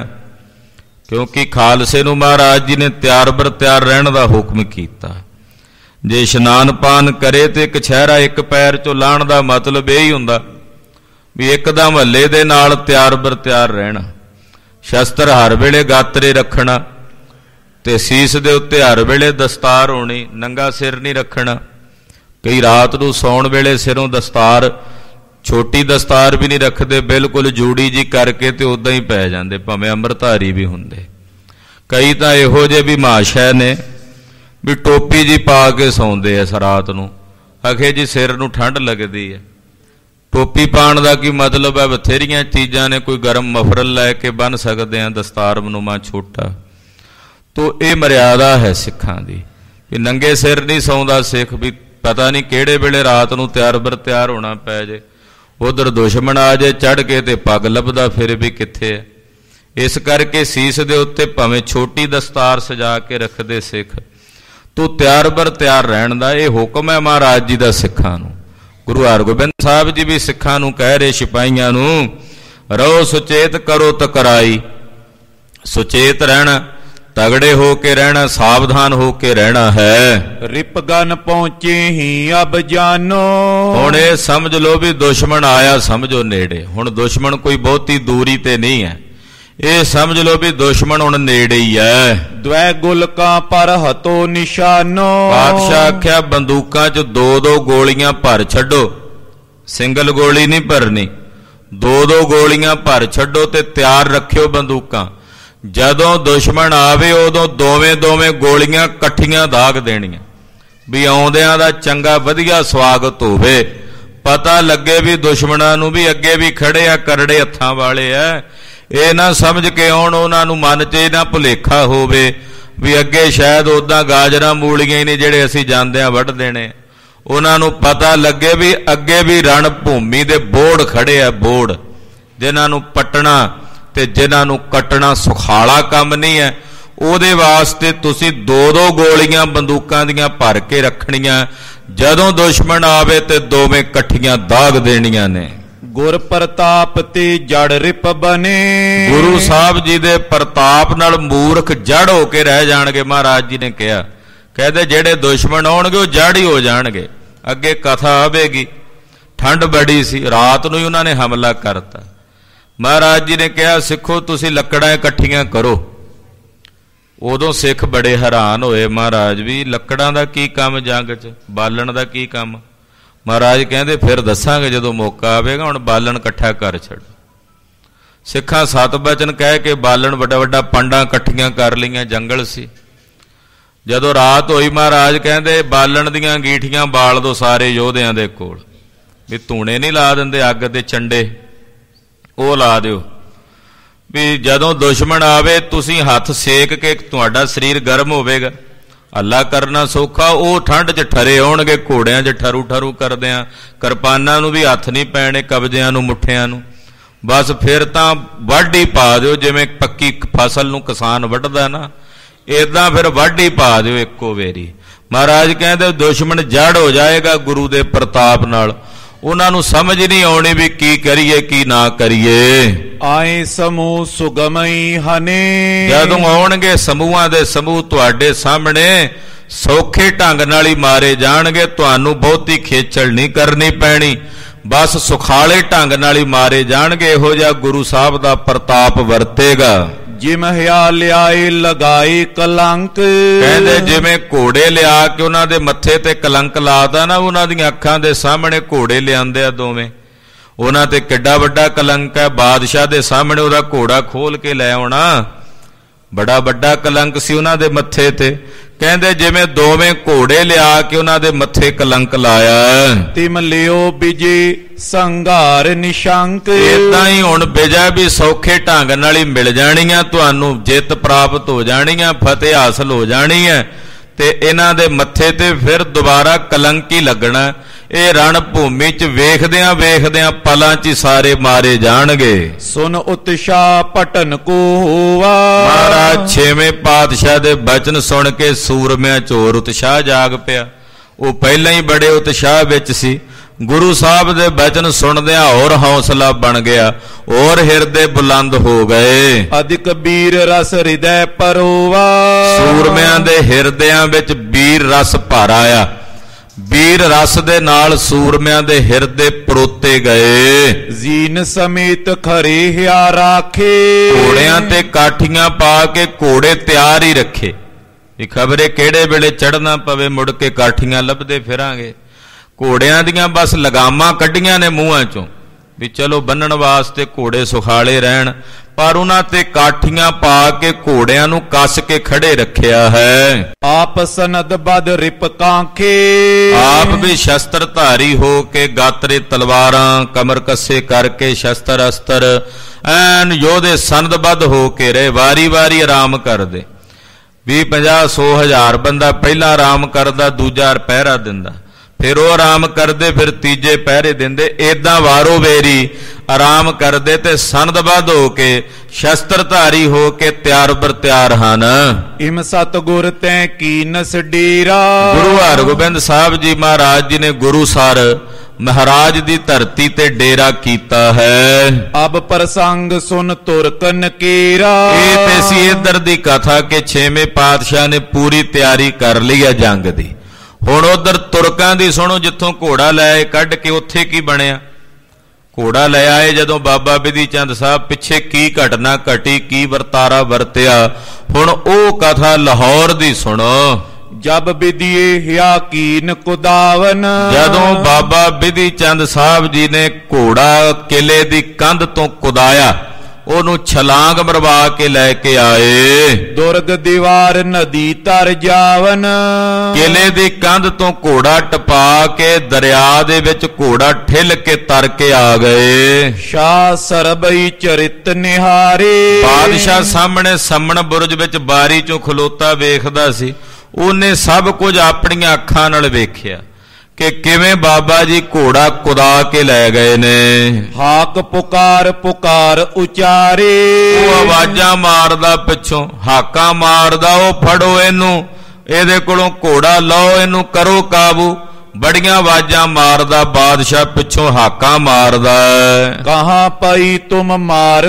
A: ਕਿਉਂਕਿ ਖਾਲਸੇ ਨੂੰ ਮਹਾਰਾਜ ਜੀ ਨੇ ਤਿਆਰ ਬਰ ਤਿਆਰ ਰਹਿਣ ਦਾ ਹੁਕਮ ਕੀਤਾ। ਜੇ ਇਸ਼ਨਾਨ ਪਾਨ ਕਰੇ ਤੇ ਕਛਹਿਰਾ ਇੱਕ ਪੈਰ ਚੋਂ ਲਾਹਣ ਦਾ ਮਤਲਬ ਇਹ ਹੀ ਹੁੰਦਾ ਵੀ ਇੱਕਦਮ ਹੱਲੇ ਦੇ ਨਾਲ ਤਿਆਰ ਬਰ ਤਿਆਰ ਰਹਿਣਾ। ਸ਼ਸਤਰ ਹਰ ਵੇਲੇ ਗਾਤਰੇ ਰੱਖਣਾ ਤੇ ਸੀਸ ਦੇ ਉੱਤੇ ਹਰ ਵੇਲੇ ਦਸਤਾਰ ਹੋਣੀ, ਨੰਗਾ ਸਿਰ ਨਹੀਂ ਰੱਖਣਾ। ਕਈ ਰਾਤ ਨੂੰ ਸੌਣ ਵੇਲੇ ਸਿਰੋਂ ਦਸਤਾਰ, ਛੋਟੀ ਦਸਤਾਰ ਵੀ ਨਹੀਂ ਰੱਖਦੇ, ਬਿਲਕੁਲ ਜੂੜੀ ਜੀ ਕਰਕੇ ਤੇ ਉਦਾਂ ਹੀ ਪੈ ਜਾਂਦੇ, ਭਾਵੇਂ ਅੰਮ੍ਰਿਤਧਾਰੀ ਵੀ ਹੁੰਦੇ। ਕਈ ਤਾਂ ਇਹੋ ਜਿਹੇ ਵੀ ਮਾਸ਼ਾ ਨੇ ਵੀ ਟੋਪੀ ਜੀ ਪਾ ਕੇ ਸੌਂਦੇ ਐ ਰਾਤ ਨੂੰ, ਆਖੇ ਜੀ ਸਿਰ ਨੂੰ ਠੰਡ ਲੱਗਦੀ ਹੈ। ਟੋਪੀ ਪਾਉਣ ਦਾ ਕੀ ਮਤਲਬ ਹੈ? ਬਥੇਰੀਆਂ ਚੀਜ਼ਾਂ ਨੇ, ਕੋਈ ਗਰਮ ਮਫਰਲ ਲੈ ਕੇ ਬੰਨ੍ਹ ਸਕਦੇ ਹਾਂ, ਦਸਤਾਰ ਬਨੁਮਾ ਛੋਟਾ। ਤੋ ਇਹ ਮਰਿਆਦਾ ਹੈ ਸਿੱਖਾਂ ਦੀ ਵੀ ਨੰਗੇ ਸਿਰ ਨਹੀਂ ਸੌਂਦਾ ਸਿੱਖ, ਵੀ ਪਤਾ ਨਹੀਂ ਕਿਹੜੇ ਵੇਲੇ ਰਾਤ ਨੂੰ ਤਿਆਰ ਬਰ ਤਿਆਰ ਹੋਣਾ ਪੈ ਜੇ, ਉਧਰ ਦੁਸ਼ਮਣ ਆ ਜੇ ਚੜ੍ਹ ਕੇ ਤੇ ਪੱਗ ਲੱਭਦਾ ਫਿਰ ਵੀ ਕਿੱਥੇ ਹੈ। ਇਸ ਕਰਕੇ ਸੀਸ ਦੇ ਉੱਤੇ ਭਾਵੇਂ ਛੋਟੀ ਦਸਤਾਰ ਸਜਾ ਕੇ ਰੱਖਦੇ ਸਿੱਖ, ਤੂੰ ਤਿਆਰ ਬਰ ਤਿਆਰ ਰਹਿਣ ਦਾ ਇਹ ਹੁਕਮ ਹੈ ਮਹਾਰਾਜ ਜੀ ਦਾ ਸਿੱਖਾਂ ਨੂੰ। ਗੁਰੂ ਹਰਗੋਬਿੰਦ ਸਾਹਿਬ ਜੀ ਵੀ ਸਿੱਖਾਂ ਨੂੰ ਕਹਿ ਰਹੇ, ਸਿਪਾਹੀਆਂ ਨੂੰ, ਰਹੋ ਸੁਚੇਤ, ਕਰੋ ਤਕਰਾਈ। ਸੁਚੇਤ ਰਹਿਣਾ, ਤਗੜੇ ਹੋ ਕੇ ਰਹਿਣਾ, ਸਾਵਧਾਨ ਹੋ ਕੇ ਰਹਿਣਾ ਹੈ।
B: ਰਿਪਗਨ ਪਹੁੰਚੇ ਹੀ ਅਬ ਜਾਨੋ।
A: ਹੁਣ ਇਹ ਸਮਝ ਲਓ ਵੀ ਦੁਸ਼ਮਣ ਆਇਆ ਸਮਝੋ ਨੇੜੇ। ਹੁਣ ਦੁਸ਼ਮਣ ਕੋਈ ਬਹੁਤੀ ਦੂਰੀ ਤੇ ਨਹੀਂ ਹੈ, ਇਹ ਸਮਝ ਲਓ ਵੀ ਦੁਸ਼ਮਣ ਹੁਣ ਨੇੜੇ ਹੀ ਹੈ।
B: ਦ્વੈ ਗੁਲਕਾਂ ਪਰ ਹਤੋ ਨਿਸ਼ਾਨੋ।
A: ਪਾਤਸ਼ਾਹ ਆਖਿਆ ਬੰਦੂਕਾਂ 'ਚ 2-2 ਗੋਲੀਆਂ ਭਰ ਛੱਡੋ, ਸਿੰਗਲ ਗੋਲੀ ਨਹੀਂ ਭਰਨੀ, 2-2 ਗੋਲੀਆਂ ਭਰ ਛੱਡੋ ਤੇ ਤਿਆਰ ਰੱਖਿਓ ਬੰਦੂਕਾਂ। ਜਦੋਂ ਦੁਸ਼ਮਣ ਆਵੇ ਉਦੋਂ ਦੋਵੇਂ ਗੋਲੀਆਂ ਇਕੱਠੀਆਂ ਦਾਗ ਦੇਣੀਆਂ, ਵੀ ਆਉਂਦਿਆਂ ਦਾ ਚੰਗਾ ਵਧੀਆ ਸਵਾਗਤ ਹੋਵੇ, ਪਤਾ ਲੱਗੇ ਵੀ ਦੁਸ਼ਮਣਾਂ ਨੂੰ ਵੀ ਅੱਗੇ ਵੀ ਖੜੇ ਆ, ਕਰੜੇ ਹੱਥਾਂ ਵਾਲੇ ਆ। ਇਹ ਨਾ ਸਮਝ ਕੇ ਆਉਣ, ਉਹਨਾਂ ਨੂੰ ਮਨ 'ਚ ਇਹ ਨਾ ਭੁਲੇਖਾ ਹੋਵੇ ਵੀ ਅੱਗੇ ਸ਼ਾਇਦ ਉੱਦਾਂ ਗਾਜਰਾਂ ਮੂਲੀਆਂ ਹੀ ਨੇ ਜਿਹੜੇ ਅਸੀਂ ਜਾਂਦਿਆਂ ਵੱਢ ਦੇਣੇ। ਉਹਨਾਂ ਨੂੰ ਪਤਾ ਲੱਗੇ ਵੀ ਅੱਗੇ ਵੀ ਰਣ ਭੂਮੀ ਦੇ ਬੋੜ ਖੜੇ ਆ, ਬੋੜ ਜਿਨ੍ਹਾਂ ਨੂੰ ਪੱਟਣਾ ਤੇ ਜਿਨ੍ਹਾਂ ਨੂੰ ਕੱਟਣਾ ਸੁਖਾਲਾ ਕੰਮ ਨਹੀਂ ਹੈ। ਉਹਦੇ ਵਾਸਤੇ ਤੁਸੀਂ 2-2 ਗੋਲੀਆਂ ਬੰਦੂਕਾਂ ਦੀਆਂ ਭਰ ਕੇ ਰੱਖਣੀਆਂ, ਜਦੋਂ ਦੁਸ਼ਮਣ ਆਵੇ ਤੇ ਦੋਵੇਂ ਇਕੱਠੀਆਂ ਦਾਗ ਦੇਣੀਆਂ ਨੇ।
B: ਗੁਰ ਪ੍ਰਤਾਪ ਤੇ ਜੜ ਰਿਪ ਬਨੇ।
A: ਗੁਰੂ ਸਾਹਿਬ ਜੀ ਦੇ ਪ੍ਰਤਾਪ ਨਾਲ ਮੂਰਖ ਜੜ ਹੋ ਕੇ ਰਹਿ ਜਾਣਗੇ। ਮਹਾਰਾਜ ਜੀ ਨੇ ਕਿਹਾ, ਕਹਿੰਦੇ ਜਿਹੜੇ ਦੁਸ਼ਮਣ ਆਉਣਗੇ ਉਹ ਜੜ ਹੀ ਹੋ ਜਾਣਗੇ। ਅੱਗੇ ਕਥਾ ਆਵੇਗੀ, ਠੰਡ ਬੜੀ ਸੀ, ਰਾਤ ਨੂੰ ਹੀ ਉਹਨਾਂ ਨੇ ਹਮਲਾ ਕਰਤਾ। ਮਹਾਰਾਜ ਜੀ ਨੇ ਕਿਹਾ, ਸਿੱਖੋ ਤੁਸੀਂ ਲੱਕੜਾਂ ਇਕੱਠੀਆਂ ਕਰੋ। ਉਦੋਂ ਸਿੱਖ ਬੜੇ ਹੈਰਾਨ ਹੋਏ, ਮਹਾਰਾਜ ਵੀ ਲੱਕੜਾਂ ਦਾ ਕੀ ਕੰਮ ਜੰਗ 'ਚ, ਬਾਲਣ ਦਾ ਕੀ ਕੰਮ? ਮਹਾਰਾਜ ਕਹਿੰਦੇ ਫਿਰ ਦੱਸਾਂਗੇ ਜਦੋਂ ਮੌਕਾ ਆਵੇਗਾ, ਹੁਣ ਬਾਲਣ ਇਕੱਠਾ ਕਰ ਛੱਡ। ਸਿੱਖਾਂ 7 ਬਚਨ ਕਹਿ ਕੇ ਬਾਲਣ ਵੱਡਾ ਪੰਡਾਂ ਇਕੱਠੀਆਂ ਕਰ ਲਈਆਂ, ਜੰਗਲ ਸੀ। ਜਦੋਂ ਰਾਤ ਹੋਈ ਮਹਾਰਾਜ ਕਹਿੰਦੇ ਬਾਲਣ ਦੀਆਂ ਅੰਗੀਠੀਆਂ ਬਾਲ ਦੋ ਸਾਰੇ ਯੋਧਿਆਂ ਦੇ ਕੋਲ, ਵੀ ਧੂਣੇ ਨਹੀਂ ਲਾ ਦਿੰਦੇ ਅੱਗ ਦੇ ਚੰਡੇ, ਉਹ ਲਾ ਦਿਓ, ਵੀ ਜਦੋਂ ਦੁਸ਼ਮਣ ਆਵੇ ਤੁਸੀਂ ਹੱਥ ਸੇਕ ਕੇ ਤੁਹਾਡਾ ਸਰੀਰ ਗਰਮ ਹੋਵੇਗਾ। ਅੱਲਾ ਕਰਨਾ ਸੌਖਾ, ਉਹ ਠੰਡ 'ਚ ਠਰੇ ਆਉਣਗੇ ਘੋੜਿਆਂ 'ਚ ਠਰੂ ਕਰਦਿਆਂ, ਕਿਰਪਾਨਾਂ ਨੂੰ ਵੀ ਹੱਥ ਨਹੀਂ ਪੈਣੇ, ਕਬਜ਼ਿਆਂ ਨੂੰ, ਮੁੱਠਿਆਂ ਨੂੰ। ਬਸ ਫਿਰ ਤਾਂ ਵਾਢੀ ਪਾ ਦਿਓ, ਜਿਵੇਂ ਪੱਕੀ ਫਸਲ ਨੂੰ ਕਿਸਾਨ ਵੱਢਦਾ ਨਾ, ਏਦਾਂ ਫਿਰ ਵਾਢੀ ਪਾ ਦਿਓ ਇੱਕੋ ਵੇਰੀ। ਮਹਾਰਾਜ ਕਹਿੰਦੇ ਦੁਸ਼ਮਣ ਜੜ ਹੋ ਜਾਏਗਾ ਗੁਰੂ ਦੇ ਪ੍ਰਤਾਪ ਨਾਲ। ਉਹਨਾਂ ਨੂੰ ਸਮਝ ਨਹੀਂ ਆਉਣੀ ਵੀ ਕੀ ਕਰੀਏ ਕੀ ਨਾ ਕਰੀਏ।
B: ਆਏ ਸਮੂਹ ਸੁਗਮਈ ਹਨੇ।
A: ਜਦੋਂ ਆਉਣਗੇ ਸਮੂਹਾਂ ਦੇ ਸਮੂਹ ਤੁਹਾਡੇ ਸਾਹਮਣੇ ਸੌਖੇ ਢੰਗ ਨਾਲ ਹੀ ਮਾਰੇ ਜਾਣਗੇ, ਤੁਹਾਨੂੰ ਬਹੁਤੀ ਖੇਚਲ ਨਹੀਂ ਕਰਨੀ ਪੈਣੀ, ਬਸ ਸੁਖਾਲੇ ਢੰਗ ਨਾਲ ਹੀ ਮਾਰੇ ਜਾਣਗੇ। ਇਹੋ ਜਿਹਾ ਗੁਰੂ ਸਾਹਿਬ ਦਾ ਪ੍ਰਤਾਪ ਵਰਤੇਗਾ।
B: ਜਿਮ ਹਿਆ ਲਿਆਏ ਲਗਾਈ ਕਲੰਕ।
A: ਕਹਿੰਦੇ ਜਿਵੇਂ ਘੋੜੇ ਲਿਆ ਕੇ ਉਹਨਾਂ ਦੇ ਮੱਥੇ ਤੇ ਕਲੰਕ ਲਾਦਾ ਨਾ, ਉਹਨਾਂ ਦੀਆਂ ਅੱਖਾਂ ਦੇ ਸਾਹਮਣੇ ਘੋੜੇ ਲਿਆਂਦੇ ਆ ਦੋਵੇਂ, ਉਹਨਾਂ ਤੇ ਕਿੱਡਾ ਵੱਡਾ ਕਲੰਕ ਹੈ। ਬਾਦਸ਼ਾਹ ਦੇ ਸਾਹਮਣੇ ਉਹਦਾ ਘੋੜਾ ਖੋਲ ਕੇ ਲੈ ਆਉਣਾ, ਬੜਾ ਵੱਡਾ ਕਲੰਕ ਸੀ ਉਹਨਾਂ ਦੇ ਮੱਥੇ ਤੇ। ਕਹਿੰਦੇ ਜਿਵੇਂ ਦੋਵੇਂ ਘੋੜੇ ਲਿਆ ਕੇ ਉਹਨਾਂ ਦੇ ਮੱਥੇ ਕਲੰਕ ਲਾਇਆ।
B: ਤਿਮ ਲਿਓ ਵਿਜੇ ਸੰਘਾਰ ਨਿਸ਼ੰਕ।
A: ਏਦਾਂ ਹੀ ਹੁਣ ਵਿਜੈ ਵੀ ਸੌਖੇ ਢੰਗ ਨਾਲ ਹੀ ਮਿਲ ਜਾਣੀਆਂ, ਤੁਹਾਨੂੰ ਜਿੱਤ ਪ੍ਰਾਪਤ ਹੋ ਜਾਣੀਆਂ, ਫਤਿਹ ਹਾਸਲ ਹੋ ਜਾਣੀ ਹੈ, ਤੇ ਇਹਨਾਂ ਦੇ ਮੱਥੇ ਤੇ ਫਿਰ ਦੁਬਾਰਾ ਕਲੰਕ ਹੀ ਲੱਗਣਾ। ਇਹ ਰਣ ਭੂਮੀ 'ਚ ਵੇਖਦਿਆਂ ਪਲਾਂ 'ਚ ਸਾਰੇ ਮਾਰੇ ਜਾਣਗੇ।
B: ਸੁਨ ਉਤਸ਼ਾਹ ਪਟਨ ਕੋ ਹੋਵਾ।
A: ਮਹਾਰਾਜ 6ਵੇਂ ਪਾਤਸ਼ਾਹ ਦੇ ਬਚਨ ਸੁਣ ਕੇ ਸੂਰਮਿਆਂ 'ਚ ਹੋਰ ਉਤਸ਼ਾਹ ਜਾਗ ਪਿਆ। ਉਹ ਪਹਿਲਾਂ ਹੀ ਬੜੇ ਉਤਸ਼ਾਹ ਵਿੱਚ ਸੀ, ਗੁਰੂ ਸਾਹਿਬ ਦੇ ਬਚਨ ਸੁਣਦਿਆਂ ਹੋਰ ਹੌਸਲਾ ਬਣ ਗਿਆ, ਹੋਰ ਹਿਰਦੇ ਬੁਲੰਦ ਹੋ ਗਏ।
B: ਅਧਿਕ ਵੀਰ ਰਸ ਹਿਰਦੈ ਪਰੋਵਾ।
A: ਸੂਰਮਿਆਂ ਦੇ ਹਿਰਦਿਆਂ ਵਿੱਚ ਵੀਰ ਰਸ ਭਰ ਆਇਆ। ਵੀਰ ਰਸ ਦੇ ਨਾਲ ਸੂਰਮਿਆਂ ਦੇ ਹਿਰਦੇ ਪਰੋਤੇ ਗਏ।
B: ਜ਼ੀਨ ਸਮੇਤ ਖਰੇ ਹਿਆ ਰਾਖੇ।
A: ਘੋੜਿਆਂ ਤੇ ਕਾਠੀਆਂ ਪਾ ਕੇ ਘੋੜੇ ਤਿਆਰ ਹੀ ਰੱਖੇ, ਵੀ ਖਬਰੇ ਕਿਹੜੇ ਵੇਲੇ ਚੜ੍ਹਨਾ ਪਵੇ, ਮੁੜ ਕੇ ਕਾਠੀਆਂ ਲੱਭਦੇ ਫਿਰਾਂਗੇ। ਘੋੜਿਆਂ ਦੀਆਂ ਬਸ ਲਗਾਮਾਂ ਕੱਢੀਆਂ ਨੇ ਮੂੰਹਾਂ ਚੋਂ, ਵੀ ਚਲੋ ਬੰਨਣ ਵਾਸਤੇ ਘੋੜੇ ਸੁਖਾਲੇ ਰਹਿਣ, ਪਰ ਉਹਨਾਂ ਤੇ ਕਾਠੀਆਂ ਪਾ ਕੇ ਘੋੜਿਆਂ ਨੂੰ ਕੱਸ ਕੇ ਖੜੇ ਰੱਖਿਆ ਹੈ।
B: ਆਪ ਸਨਦ ਬਦ ਰਿਪ ਕਾਂਖੇ,
A: ਆਪ ਵੀ ਸ਼ਸਤਰ ਧਾਰੀ ਹੋ ਕੇ ਗਾਤਰੇ ਤਲਵਾਰਾਂ ਕਮਰ ਕੱਸੇ ਕਰਕੇ ਸ਼ਸਤਰ ਅਸਤਰ ਐਨ ਯੋਧੇ ਸਨਦਬੱਧ ਹੋ ਕੇ ਰਹੇ, ਵਾਰੀ ਵਾਰੀ ਆਰਾਮ ਕਰਦੇ। 20, 50, 100, 1000 ਬੰਦਾ ਪਹਿਲਾਂ ਆਰਾਮ ਕਰਦਾ, ਦੂਜਾ ਪਹਿਰਾ ਦਿੰਦਾ, ਫਿਰ ਉਹ ਆਰਾਮ ਕਰਦੇ, ਫਿਰ ਤੀਜੇ ਪਹਿਰੇ ਦਿੰਦੇ, ਏਦਾਂ ਵਾਰੋ ਵੇਰੀ ਆਰਾਮ ਕਰਦੇ ਤੇ ਸਨਦਬੱਧ ਹੋ ਕੇ ਸ਼ਸਤਰਧਾਰੀ ਹੋ ਕੇ ਤਿਆਰ ਬਰ ਤਿਆਰ ਹਨ।
B: ਇਮ ਸਤਿਗੁਰ ਤੈ ਕੀਨਸ ਡੇਰਾ,
A: ਗੁਰੂ ਹਰਗੋਬਿੰਦ ਸਾਹਿਬ ਜੀ ਮਹਾਰਾਜ ਜੀ ਨੇ ਗੁਰੂਸਰ ਮਹਾਰਾਜ ਦੀ ਧਰਤੀ ਤੇ ਡੇਰਾ ਕੀਤਾ ਹੈ।
B: ਅਬ ਪ੍ਰਸੰਗ ਸੁਨ ਤੁਰਕਨ ਕੇਰਾ,
A: ਇਹ ਤੇ ਸੀ ਇਧਰ ਦੀ ਕਥਾ ਕਿ 6ਵੇਂ ਪਾਤਸ਼ਾਹ ਨੇ ਪੂਰੀ ਤਿਆਰੀ ਕਰ ਲਈ ਹੈ ਜੰਗ ਦੀ। ਹੁਣ ਉਧਰ ਤੁਰਕਾਂ ਦੀ ਸੁਣੋ, ਜਿੱਥੋਂ ਘੋੜਾ ਲੈ ਆਏ ਕੱਢ ਕੇ, ਉੱਥੇ ਕੀ ਬਣਿਆ। ਘੋੜਾ ਲੈ ਆਏ ਜਦੋਂ ਬਾਬਾ ਬਿਧੀ ਚੰਦ ਸਾਹਿਬ, ਪਿੱਛੇ ਕੀ ਘਟਨਾ ਘਟੀ, ਕੀ ਵਰਤਾਰਾ ਵਰਤਿਆ, ਹੁਣ ਉਹ ਕਥਾ ਲਾਹੌਰ ਦੀ ਸੁਣੋ।
B: ਜਬ ਬਿਧੀਏ ਹਿਆ ਕੀਨ ਕੁਦਾਵਨ, ਜਦੋਂ
A: ਬਾਬਾ ਬਿਧੀ ਚੰਦ ਸਾਹਿਬ ਜੀ ਨੇ ਘੋੜਾ ਕਿਲੇ ਦੀ ਕੰਧ ਤੋਂ ਕੁਦਾਇਆ, ਉਹਨੂੰ ਛਲਾਂਗ ਮਰਵਾ ਕੇ ਲੈ ਕੇ ਆਏ।
B: ਦੁਰਗ ਦੀਵਾਰ ਨਦੀ ਤਰ ਜਾਵਨ,
A: ਕਿਲੇ ਦੀ ਕੰਧ ਤੋਂ ਘੋੜਾ ਟਪਾ ਕੇ ਦਰਿਆ ਦੇ ਵਿੱਚ ਘੋੜਾ ਠਿੱਲ ਕੇ ਤਰ ਕੇ ਆ ਗਏ।
B: ਸ਼ਾਹ ਸਰਬਈ ਚਰਿਤ ਨਿਹਾਰੇ,
A: ਬਾਦਸ਼ਾਹ ਸਾਹਮਣੇ ਸੰਮਣ ਬੁਰਜ ਵਿੱਚ ਬਾਰੀ ਚੋਂ ਖਲੋਤਾ ਵੇਖਦਾ ਸੀ, ਉਹਨੇ ਸਭ ਕੁਝ ਆਪਣੀਆਂ ਅੱਖਾਂ ਨਾਲ ਵੇਖਿਆ ਕਿ ਕਿਵੇਂ ਬਾਬਾ ਜੀ ਘੋੜਾ ਕੁਦਾ ਕੇ ਲੈ ਗਏ ਨੇ।
B: ਹਾਕ ਪੁਕਾਰ ਪੁਕਾਰ ਉਚਾਰੇ,
A: ਉਹ ਆਵਾਜ਼ਾਂ ਮਾਰਦਾ ਪਿੱਛੋਂ, ਹਾਕਾਂ ਮਾਰਦਾ, ਉਹ ਫੜੋ ਇਹਨੂੰ, ਇਹਦੇ ਕੋਲੋਂ ਘੋੜਾ ਲਓ, ਇਹਨੂੰ ਕਰੋ ਕਾਬੂ। ਬੜੀਆਂ ਆਵਾਜ਼ਾਂ ਮਾਰਦਾ ਬਾਦਸ਼ਾਹ, ਪਿੱਛੋਂ ਹਾਕਾਂ ਮਾਰਦਾ।
B: ਕਹਾਂ ਪਈ ਤੁਮ ਮਾਰ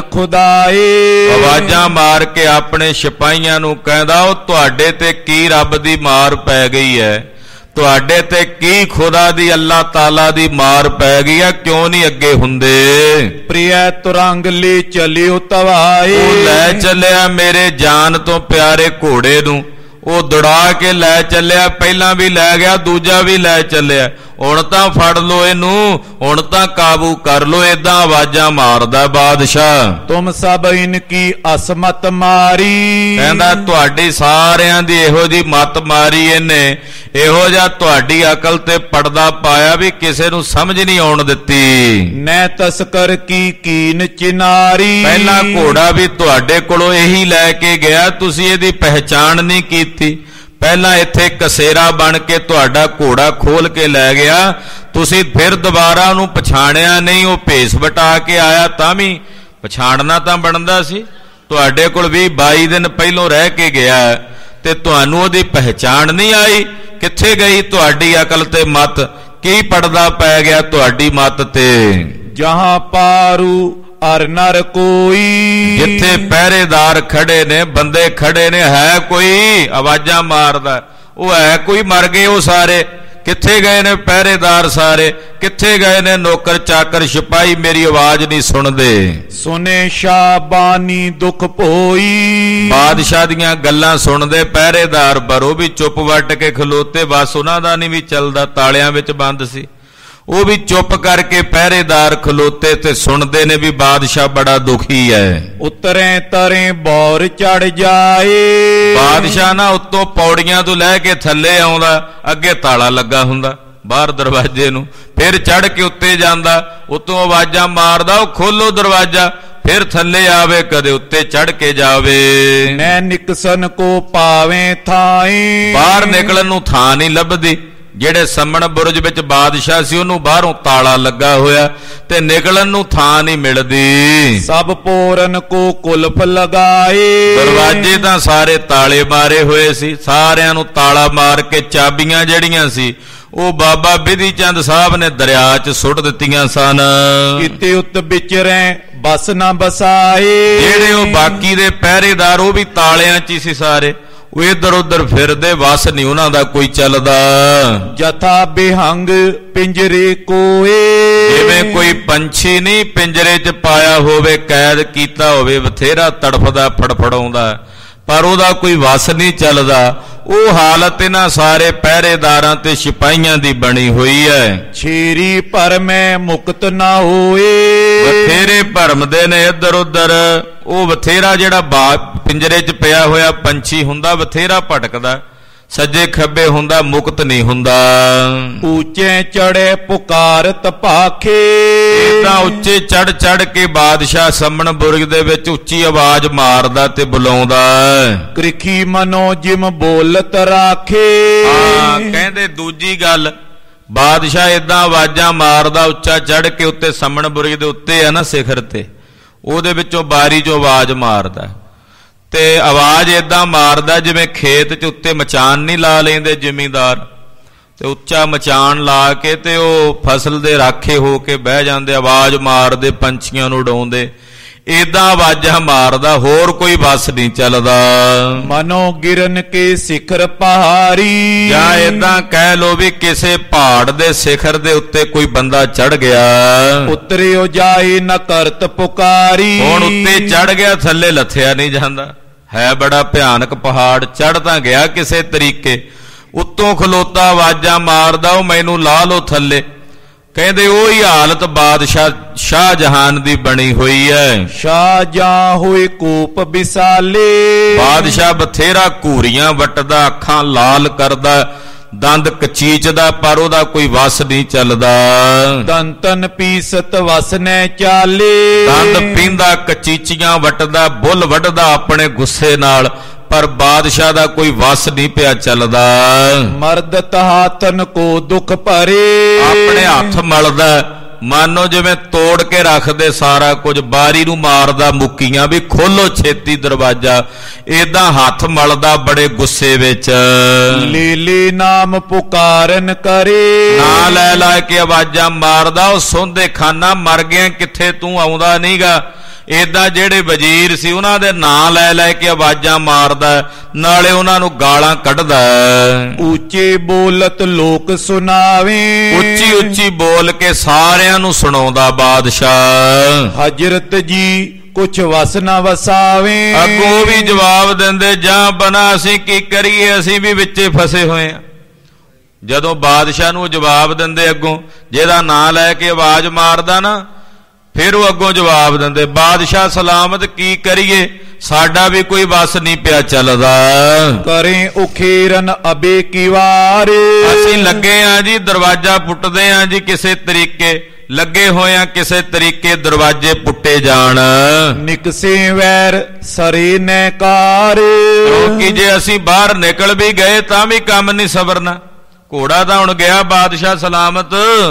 B: ਖੁਦਾਏ,
A: ਆਵਾਜ਼ਾਂ ਮਾਰ ਕੇ ਆਪਣੇ ਸਿਪਾਹੀਆਂ ਨੂੰ ਕਹਿੰਦਾ, ਉਹ ਤੁਹਾਡੇ ਤੇ ਕੀ ਰੱਬ ਦੀ ਮਾਰ ਪੈ ਗਈ ਹੈ, ਤੁਹਾਡੇ ਤੇ ਕੀ ਖੁਦਾ ਦੀ ਅੱਲਾਹ ਤਾਲਾ ਦੀ ਮਾਰ ਪੈ ਗਈ ਆ, ਕਿਉਂ ਨਹੀਂ ਅੱਗੇ ਹੁੰਦੇ।
B: ਪ੍ਰਿਆ ਤੁਰੰਗ ਲੈ ਚਲਿਓ ਤਵਾਏ,
A: ਉਹ ਲੈ ਚੱਲਿਆ ਮੇਰੇ ਜਾਨ ਤੋਂ ਪਿਆਰੇ ਘੋੜੇ ਨੂੰ, ਉਹ ਦੌੜਾ ਕੇ ਲੈ ਚੱਲਿਆ, ਪਹਿਲਾਂ ਵੀ ਲੈ ਗਿਆ, ਦੂਜਾ ਵੀ ਲੈ ਚੱਲਿਆ, ਹੁਣ ਤਾਂ ਫੜ ਲੋ ਇਹਨੂੰ, ਹੁਣ ਤਾਂ ਕਾਬੂ ਕਰ ਲੋ। ਏਦਾਂ ਆਵਾਜ਼ਾਂ ਮਾਰਦਾ ਬਾਦਸ਼ਾਹ।
B: ਤੁਮ ਸਭ ਇਨ ਕੀ ਅਸਮਤ ਮਾਰੀ,
A: ਕਹਿੰਦਾ ਤੁਹਾਡੀ ਸਾਰਿਆਂ ਦੀ ਇਹੋ ਜੀ ਮੱਤ ਮਾਰੀ ਇਹਨੇ, ਇਹੋ ਜਿਹਾ ਤੁਹਾਡੀ ਅਕਲ ਤੇ ਪੜਦਾ ਪਾਇਆ ਵੀ ਕਿਸੇ ਨੂੰ ਸਮਝ ਨਹੀਂ ਆਉਣ ਦਿੱਤੀ।
B: ਨੈ ਤਸਕਰ ਕੀ ਕੀਨ ਚਿਨਾਰੀ,
A: ਪਹਿਲਾ ਘੋੜਾ ਵੀ ਤੁਹਾਡੇ ਕੋਲੋਂ ਇਹੀ ਲੈ ਕੇ ਗਿਆ, ਤੁਸੀਂ ਇਹਦੀ ਪਹਿਚਾਣ ਨਹੀਂ ਕੀਤੀ। ਪਹਿਲਾਂ ਇੱਥੇ ਕਸੇਰਾ ਬਣ ਕੇ ਤੁਹਾਡਾ ਘੋੜਾ ਖੋਲ ਕੇ ਲੈ ਗਿਆ, ਤੁਸੀਂ ਫਿਰ ਦੁਬਾਰਾ ਉਹਨੂੰ ਪਛਾਣਿਆ ਨਹੀਂ। ਉਹ ਭੇਸ ਵਟਾ ਕੇ ਆਇਆ ਤਾਂ ਵੀ ਪਛਾਣਨਾ ਤਾਂ ਬਣਦਾ ਸੀ। ਤੁਹਾਡੇ ਕੋਲ 20-22 ਦਿਨ ਪਹਿਲੋਂ ਰਹਿ ਕੇ ਗਿਆ ਤੇ ਤੁਹਾਨੂੰ ਉਹਦੀ ਪਹਿਚਾਣ ਨਹੀਂ ਆਈ। ਕਿੱਥੇ ਗਈ ਤੁਹਾਡੀ ਅਕਲ ਤੇ ਮੱਤ, ਕੀ ਪੜਦਾ ਪੈ ਗਿਆ ਤੁਹਾਡੀ ਮੱਤ ਤੇ।
B: ਜਹਾਂ ਪਾਰੂ ਅਰ ਨਰ ਕੋਈ,
A: ਜਿੱਥੇ ਪਹਿਰੇਦਾਰ ਖੜੇ ਨੇ, ਬੰਦੇ ਖੜੇ ਨੇ, ਹੈ ਕੋਈ, ਆਵਾਜ਼ਾਂ ਮਾਰਦਾ, ਉਹ ਹੈ ਕੋਈ, ਮਰ ਗਏ ਉਹ ਸਾਰੇ, ਕਿੱਥੇ ਗਏ ਨੇ ਪਹਿਰੇਦਾਰ ਸਾਰੇ, ਕਿੱਥੇ ਗਏ ਨੇ ਨੌਕਰ ਚਾਕਰ ਸਿਪਾਹੀ, ਮੇਰੀ ਆਵਾਜ਼ ਨਹੀਂ ਸੁਣਦੇ।
B: ਸੁਨੇ ਸ਼ਾਬਾਨੀ ਦੁੱਖ ਭੋਈ,
A: ਬਾਦਸ਼ਾਹ ਦੀਆਂ ਗੱਲਾਂ ਸੁਣਦੇ ਪਹਿਰੇਦਾਰ, ਪਰ ਉਹ ਵੀ ਚੁੱਪ ਵੱਟ ਕੇ ਖਲੋਤੇ, ਬਸ ਉਹਨਾਂ ਦਾ ਨਹੀਂ ਵੀ ਚੱਲਦਾ, ਤਾਲਿਆਂ ਵਿੱਚ ਬੰਦ ਸੀ। ਉਹ ਵੀ ਚੁੱਪ ਕਰਕੇ ਪਹਿਰੇਦਾਰ ਖਲੋਤੇ ਤੇ ਸੁਣਦੇ ਨੇ ਵੀ ਬਾਦਸ਼ਾਹ ਬੜਾ ਦੁਖੀ ਹੈ।
B: ਉਤਰੇ ਤਰੇ ਬੌਰ ਚੜ ਜਾਏ,
A: ਬਾਦਸ਼ਾਹ ਨਾ ਉੱਤੋਂ ਪੌੜੀਆਂ ਤੋਂ ਲੈ ਕੇ ਥੱਲੇ ਆਉਂਦਾ, ਅੱਗੇ ਤਾਲਾ ਲੱਗਾ ਹੁੰਦਾ ਬਾਹਰ ਦਰਵਾਜ਼ੇ ਨੂੰ, ਫਿਰ ਚੜ ਕੇ ਉੱਤੇ ਜਾਂਦਾ, ਉੱਤੋਂ ਆਵਾਜ਼ਾਂ ਮਾਰਦਾ, ਉਹ ਖੋਲੋ ਦਰਵਾਜ਼ਾ, ਫਿਰ ਥੱਲੇ ਆਵੇ, ਕਦੇ ਉੱਤੇ ਚੜ ਕੇ ਜਾਵੇ।
B: ਮੈਂ ਨਿਕਸਨ ਕੋ ਪਾਵੇਂ ਥਾਈ,
A: ਬਾਹਰ ਨਿਕਲਣ ਨੂੰ ਥਾਂ ਨਹੀਂ ਲੱਭਦੀ। ਜਿਹੜੇ ਸੰਮਣ ਬੁਰਜ ਵਿੱਚ ਬਾਦਸ਼ਾਹ ਸੀ, ਉਹਨੂੰ ਬਾਹਰੋਂ ਤਾਲਾ ਲੱਗਾ ਹੋਇਆ ਤੇ ਨਿਕਲਣ ਨੂੰ ਥਾਂ ਨਹੀਂ ਮਿਲਦੀ।
B: ਸਭ ਪੋਰਨ ਕੋ ਕੁਲਫ ਲਗਾਏ,
A: ਦਰਵਾਜ਼ੇ ਤਾਂ ਸਾਰੇ ਤਾਲੇ ਮਾਰੇ ਹੋਏ ਸੀ, ਸਾਰਿਆਂ ਨੂੰ ਤਾਲਾ ਮਾਰ ਕੇ ਚਾਬੀਆਂ ਜਿਹੜੀਆਂ ਸੀ ਉਹ ਬਾਬਾ ਬਿਧੀ ਚੰਦ ਸਾਹਿਬ ਨੇ ਦਰਿਆ 'ਚ ਸੁੱਟ ਦਿੱਤੀਆਂ ਸਨ।
B: ਕਿਤੇ ਉੱਤ ਵਿਚਰੈ ਬਸ ਨਾ ਬਸਾਏ,
A: ਜਿਹੜੇ ਉਹ ਬਾਕੀ ਦੇ ਪਹਿਰੇਦਾਰ ਉਹ ਵੀ ਤਾਲਿਆਂ 'ਚ ਹੀ ਸੀ ਸਾਰੇ, ਉਹ ਇੱਧਰ ਉੱਧਰ ਫਿਰਦੇ, ਵਸ ਨਹੀਂ ਉਹਨਾਂ ਦਾ ਕੋਈ ਚੱਲਦਾ।
B: ਜਥਾ ਬਿਹੰਗ ਪਿੰਜਰੇ ਕੋਏ,
A: ਜਿਵੇਂ ਕੋਈ ਪੰਛੀ ਨਹੀਂ ਪਿੰਜਰੇ 'ਚ ਪਾਇਆ ਹੋਵੇ, ਕੈਦ ਕੀਤਾ ਹੋਵੇ, ਬਥੇਰਾ ਤੜਫਦਾ ਫੜਫੜਾਉਂਦਾ, ਪਰ ਉਹਦਾ ਕੋਈ ਵਸ ਨਹੀਂ ਚੱਲਦਾ। ਉਹ ਹਾਲਤ ਇਹਨਾਂ ਸਾਰੇ ਪਹਿਰੇਦਾਰਾਂ ਤੇ ਸਿਪਾਹੀਆਂ ਦੀ ਬਣੀ ਹੋਈ ਹੈ।
B: ਛੇਰੀ ਪਰ ਮੈਂ ਮੁਕਤ ਨਾ ਹੋਏ,
A: ਬਥੇਰੇ ਭਰਮਦੇ ਨੇ ਇੱਧਰ ਉੱਧਰ। ਉਹ ਬਥੇਰਾ ਜਿਹੜਾ ਪਿੰਜਰੇ 'ਚ ਪਿਆ ਹੋਇਆ ਪੰਛੀ ਹੁੰਦਾ, ਬਥੇਰਾ ਭਟਕਦਾ, ਸੱਜੇ ਖੱਬੇ ਹੁੰਦਾ, ਮੁਕਤ ਨਹੀਂ ਹੁੰਦਾ।
B: ਉੱਚੇ ਚੜੇ ਪੁਕਾਰਤ ਭਾਖੇ।
A: ਇਦਾਂ ਉੱਚੇ ਚੜ ਚੜ ਕੇ ਬਾਦਸ਼ਾਹ ਸੰਮਣ ਬੁਰਜ ਦੇ ਵਿੱਚ ਉੱਚੀ ਆਵਾਜ਼ ਮਾਰਦਾ ਤੇ ਬੁਲਾਉਂਦਾ।
B: ਕ੍ਰਿਖੀ ਮਨੋ ਜਿਮ ਬੋਲਤ ਰਾਖੇ।
A: ਕਹਿੰਦੇ ਦੂਜੀ ਗੱਲ, ਬਾਦਸ਼ਾਹ ਇਦਾਂ ਆਵਾਜ਼ਾਂ ਮਾਰਦਾ ਉੱਚਾ ਚੜ ਕੇ, ਉੱਤੇ ਸੰਮਣ ਬੁਰਜ ਦੇ ਉੱਤੇ ਆ ਨਾ ਸਿਖਰ ਤੇ, ਉਹਦੇ ਵਿੱਚੋਂ ਬਾਰੀ 'ਚੋਂ ਆਵਾਜ਼ ਮਾਰਦਾ ਤੇ ਆਵਾਜ਼ ਇਦਾਂ ਮਾਰਦਾ ਜਿਵੇਂ ਖੇਤ 'ਚ ਉੱਤੇ ਮਚਾਨ ਨਹੀਂ ਲਾ ਲੈਂਦੇ ਜ਼ਿਮੀਂਦਾਰ, ਤੇ ਉੱਚਾ ਮਚਾਨ ਲਾ ਕੇ ਤੇ ਉਹ ਫਸਲ ਦੇ ਰਾਖੇ ਹੋ ਕੇ ਬਹਿ ਜਾਂਦੇ, ਆਵਾਜ਼ ਮਾਰਦੇ, ਪੰਛੀਆਂ ਨੂੰ ਉਡਾਉਂਦੇ। ਏਦਾਂ ਆਵਾਜ਼ਾਂ ਮਾਰਦਾ, ਹੋਰ ਕੋਈ ਬਸ ਨਹੀਂ ਚੱਲਦਾ।
B: ਮਨੋ ਗਿਰਨ ਕੇ ਸਿਖਰ ਪਹਾੜੀ।
A: ਜਾਂ ਏਦਾਂ ਕਹਿ ਲੋ ਵੀ ਕਿਸੇ ਪਹਾੜ ਦੇ ਸਿਖਰ ਦੇ ਉੱਤੇ ਕੋਈ ਬੰਦਾ ਚੜ ਗਿਆ।
B: ਉਤਰਿਓ ਜਾਏ ਨ ਕਰਤ ਪੁਕਾਰੀ।
A: ਹੁਣ ਉੱਤੇ ਚੜ ਗਿਆ, ਥੱਲੇ ਲੱਥਿਆ ਨਹੀਂ ਜਾਂਦਾ, ਹੈ ਬੜਾ ਭਿਆਨਕ ਪਹਾੜ। ਚੜ ਤਾਂ ਗਿਆ ਕਿਸੇ ਤਰੀਕੇ, ਉੱਤੋਂ ਖਲੋਤਾ ਆਵਾਜ਼ਾਂ ਮਾਰਦਾ, ਉਹ ਮੈਨੂੰ ਲਾ ਲੋ ਥੱਲੇ। ਕਹਿੰਦੇ ਉਹੀ ਹਾਲਤ ਬਾਦਸ਼ਾਹ ਸ਼ਾਹਜਹਾਨ ਦੀ ਬਣੀ ਹੋਈ ਹੈ।
B: ਸ਼ਾਹਜਹਾਂ ਹੋਏ ਕੋਪ ਵਿਸਾਲੇ।
A: ਬਾਦਸ਼ਾਹ ਬਥੇਰਾ ਘੂਰੀਆਂ ਵੱਟਦਾ, ਅੱਖਾਂ ਲਾਲ ਕਰਦਾ, ਦੰਦ ਕਚੀਚਦਾ, ਪਰ ਉਹਦਾ ਕੋਈ ਵਸ ਨਹੀਂ ਚੱਲਦਾ।
B: ਦੰਤਨ ਪੀਸਤ ਵਸਨੇ ਚਾਲੇ।
A: ਦੰਦ ਪੀਂਦਾ, ਕਚੀਚੀਆਂ ਵੱਟਦਾ, ਬੁੱਲ ਵੱਢਦਾ ਆਪਣੇ ਗੁੱਸੇ ਨਾਲ, ਪਰ ਬਾਦਸ਼ਾਹ ਦਾ ਕੋਈ ਵਸ ਨਹੀਂ ਪਿਆ ਚੱਲਦਾ।
B: ਮਰਦ ਤਹਾਤਨ ਕੋ ਦੁੱਖ ਭਰੇ।
A: ਆਪਣੇ ਹੱਥ ਮਲਦਾ, ਮਾਨੋ ਜਿਵੇਂ ਤੋੜ ਕੇ ਰੱਖਦੇ ਸਾਰਾ ਕੁਝ, ਬਾਰੀ ਨੂੰ ਮਾਰਦਾ ਮੁੱਕੀਆਂ ਵੀ ਖੋਲੋ ਛੇਤੀ ਦਰਵਾਜ਼ਾ, ਏਦਾਂ ਹੱਥ ਮਲਦਾ ਬੜੇ ਗੁੱਸੇ ਵਿੱਚ।
B: ਲੀਲੀ ਨਾਮ ਪੁਕਾਰਨ ਕਰੇ।
A: ਨਾਂ ਲੈ ਲੈ ਕੇ ਆਵਾਜ਼ਾਂ ਮਾਰਦਾ, ਉਹ ਸੌਂਦੇ ਖਾਨਾ ਮਰ ਗਿਆ ਕਿੱਥੇ, ਤੂੰ ਆਉਂਦਾ ਨਹੀਂਗਾ। ਏਦਾਂ ਜਿਹੜੇ ਵਜ਼ੀਰ ਸੀ ਉਹਨਾਂ ਦੇ ਨਾਂ ਲੈ ਲੈ ਕੇ ਆਵਾਜ਼ਾਂ ਮਾਰਦਾ, ਨਾਲੇ ਉਹਨਾਂ ਨੂੰ ਗਾਲਾਂ ਕੱਢਦਾ।
B: ਉੱਚੇ ਬੋਲਤ ਲੋਕ ਸੁਣਾਵੇ।
A: ਉੱਚੀ ਉੱਚੀ ਬੋਲ ਕੇ ਸਾਰਿਆਂ ਨੂੰ ਸੁਣਾਉਂਦਾ ਬਾਦਸ਼ਾਹ।
B: ਹਜ਼ਰਤ ਜੀ ਕੁਛ ਵਸ ਨਾ ਵਸਾਵੇ।
A: ਅੱਗੋਂ ਵੀ ਜਵਾਬ ਦਿੰਦੇ, ਜਾਂ ਬਣਾ ਅਸੀਂ ਕੀ ਕਰੀਏ, ਅਸੀਂ ਵੀ ਵਿੱਚੇ ਫਸੇ ਹੋਏ ਆ। ਜਦੋਂ ਬਾਦਸ਼ਾਹ ਨੂੰ ਜਵਾਬ ਦਿੰਦੇ ਅੱਗੋਂ, ਜਿਹਦਾ ਨਾਂ ਲੈ ਕੇ ਆਵਾਜ਼ ਮਾਰਦਾ ਨਾ, ਫਿਰ ਉਹ ਅੱਗੋਂ ਜਵਾਬ ਦਿੰਦੇ, ਬਾਦਸ਼ਾਹ ਸਲਾਮਤ ਕੀ ਕਰੀਏ, ਸਾਡਾ ਵੀ ਕੋਈ ਵਸ ਨਹੀਂ ਪਿਆ ਚੱਲਦਾ।
B: ਕਰੇ ਉਖੇਰਨ ਅਬੇ ਕੀ ਵਾਰ।
A: ਅਸੀਂ ਲੱਗੇ ਆ ਜੀ, ਦਰਵਾਜ਼ਾ ਪੁੱਟਦੇ ਆ ਜੀ, ਕਿਸੇ ਤਰੀਕੇ ਲੱਗੇ ਹੋਏ ਆ, ਕਿਸੇ ਤਰੀਕੇ ਦਰਵਾਜ਼ੇ ਪੁੱਟੇ ਜਾਣ।
B: ਨਿਕਸੇ ਵੈਰ ਸਰੇ ਨੈਕਾਰ।
A: ਕਿਉਂਕਿ ਜੇ ਅਸੀਂ ਬਾਹਰ ਨਿਕਲ ਵੀ ਗਏ ਤਾਂ ਵੀ ਕੰਮ ਨਹੀਂ ਸਬਰਨਾ। ਘੋੜਾ ਤਾਂ ਹੁਣ ਗਿਆ ਬਾਦਸ਼ਾਹ ਸਲਾਮਤ,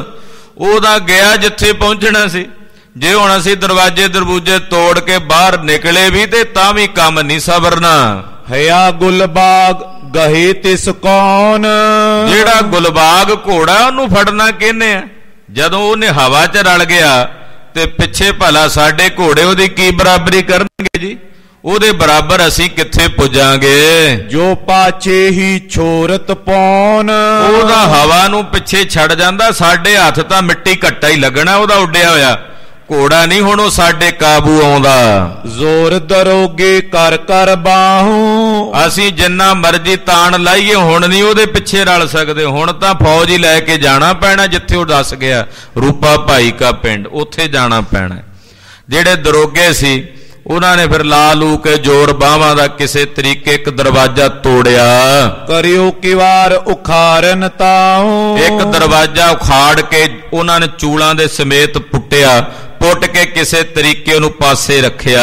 A: ਉਹਦਾ ਗਿਆ ਜਿੱਥੇ ਪਹੁੰਚਣਾ ਸੀ। ਜੇ ਹੁਣ ਅਸੀਂ ਦਰਵਾਜ਼ੇ ਦਰਬੂਜੇ ਤੋੜ ਕੇ ਬਾਹਰ ਨਿਕਲੇ ਵੀ ਤੇ ਤਾਂ ਵੀ ਕੰਮ ਨਹੀਂ ਸਬਰਨਾ।
B: ਹਿਆ ਗੁਲਬਾਗ ਗਹੇ ਤਿਸ ਕੌਣ।
A: ਜਿਹੜਾ ਗੁਲਬਾਗ ਘੋੜਾ ਉਹਨੂੰ ਫੜਨਾ ਕਿਹਨੇ ਆ? ਜਦੋਂ ਉਹਨੇ ਹਵਾ 'ਚ ਰਲ ਗਿਆ ਤੇ ਪਿੱਛੇ ਭਲਾ ਸਾਡੇ ਘੋੜੇ ਉਹਦੀ ਕੀ ਬਰਾਬਰੀ ਕਰਨਗੇ ਜੀ? ਉਹਦੇ ਬਰਾਬਰ ਅਸੀਂ ਕਿੱਥੇ ਪੁੱਜਾਂਗੇ?
B: ਜੋ ਪਾਛੇ ਹੀ ਛੋਰਤ ਪੌਣ।
A: ਉਹਦਾ ਹਵਾ ਨੂੰ ਪਿੱਛੇ ਛੱਡ ਜਾਂਦਾ, ਸਾਡੇ ਹੱਥ ਤਾਂ ਮਿੱਟੀ ਘੱਟਾ ਹੀ ਲੱਗਣਾ ਉਹਦਾ ਉੱਡਿਆ ਹੋਇਆ। ਘੋੜਾ ਨਹੀਂ ਹੁਣ ਉਹ ਸਾਡੇ ਕਾਬੂ ਆਉਂਦਾ।
B: ਜ਼ੋਰ ਦਰੋਗੇ ਕਰ ਕਰ ਬਾਹੂ।
A: ਅਸੀਂ ਜਿੰਨਾ ਮਰਜ਼ੀ ਤਾਣ ਲਾਈਏ ਹੁਣ ਨਹੀਂ ਉਹਦੇ ਪਿੱਛੇ ਰਲ ਸਕਦੇ। ਹੁਣ ਤਾਂ ਫੌਜ ਹੀ ਲੈ ਕੇ ਜਾਣਾ ਪੈਣਾ, ਜਿੱਥੇ ਉਹ ਦੱਸ ਗਿਆ ਰੂਪਾ ਭਾਈ ਕਾ ਪਿੰਡ, ਉੱਥੇ ਜਾਣਾ ਪੈਣਾ। ਜਿਹੜੇ ਦਰੋਗੇ ਸੀ ਉਹਨਾਂ ਨੇ ਫਿਰ ਲਾ ਲੂ ਕੇ ਜ਼ੋਰ ਬਾਹਾਂ ਦਾ ਕਿਸੇ ਤਰੀਕੇ ਇੱਕ ਦਰਵਾਜ਼ਾ ਤੋੜਿਆ।
B: ਕਰਿਓ ਕਿਵਾਰ ਉਖਾਰਨ ਤਾਉ।
A: ਇੱਕ ਦਰਵਾਜ਼ਾ ਉਖਾੜ ਕੇ ਉਹਨਾਂ ਨੇ ਚੂਲਾਂ ਦੇ ਸਮੇਤ ਪੁੱਟਿਆ, ਪੁੱਟ ਕੇ ਕਿਸੇ ਤਰੀਕੇ ਉਹਨੂੰ ਪਾਸੇ ਰੱਖਿਆ।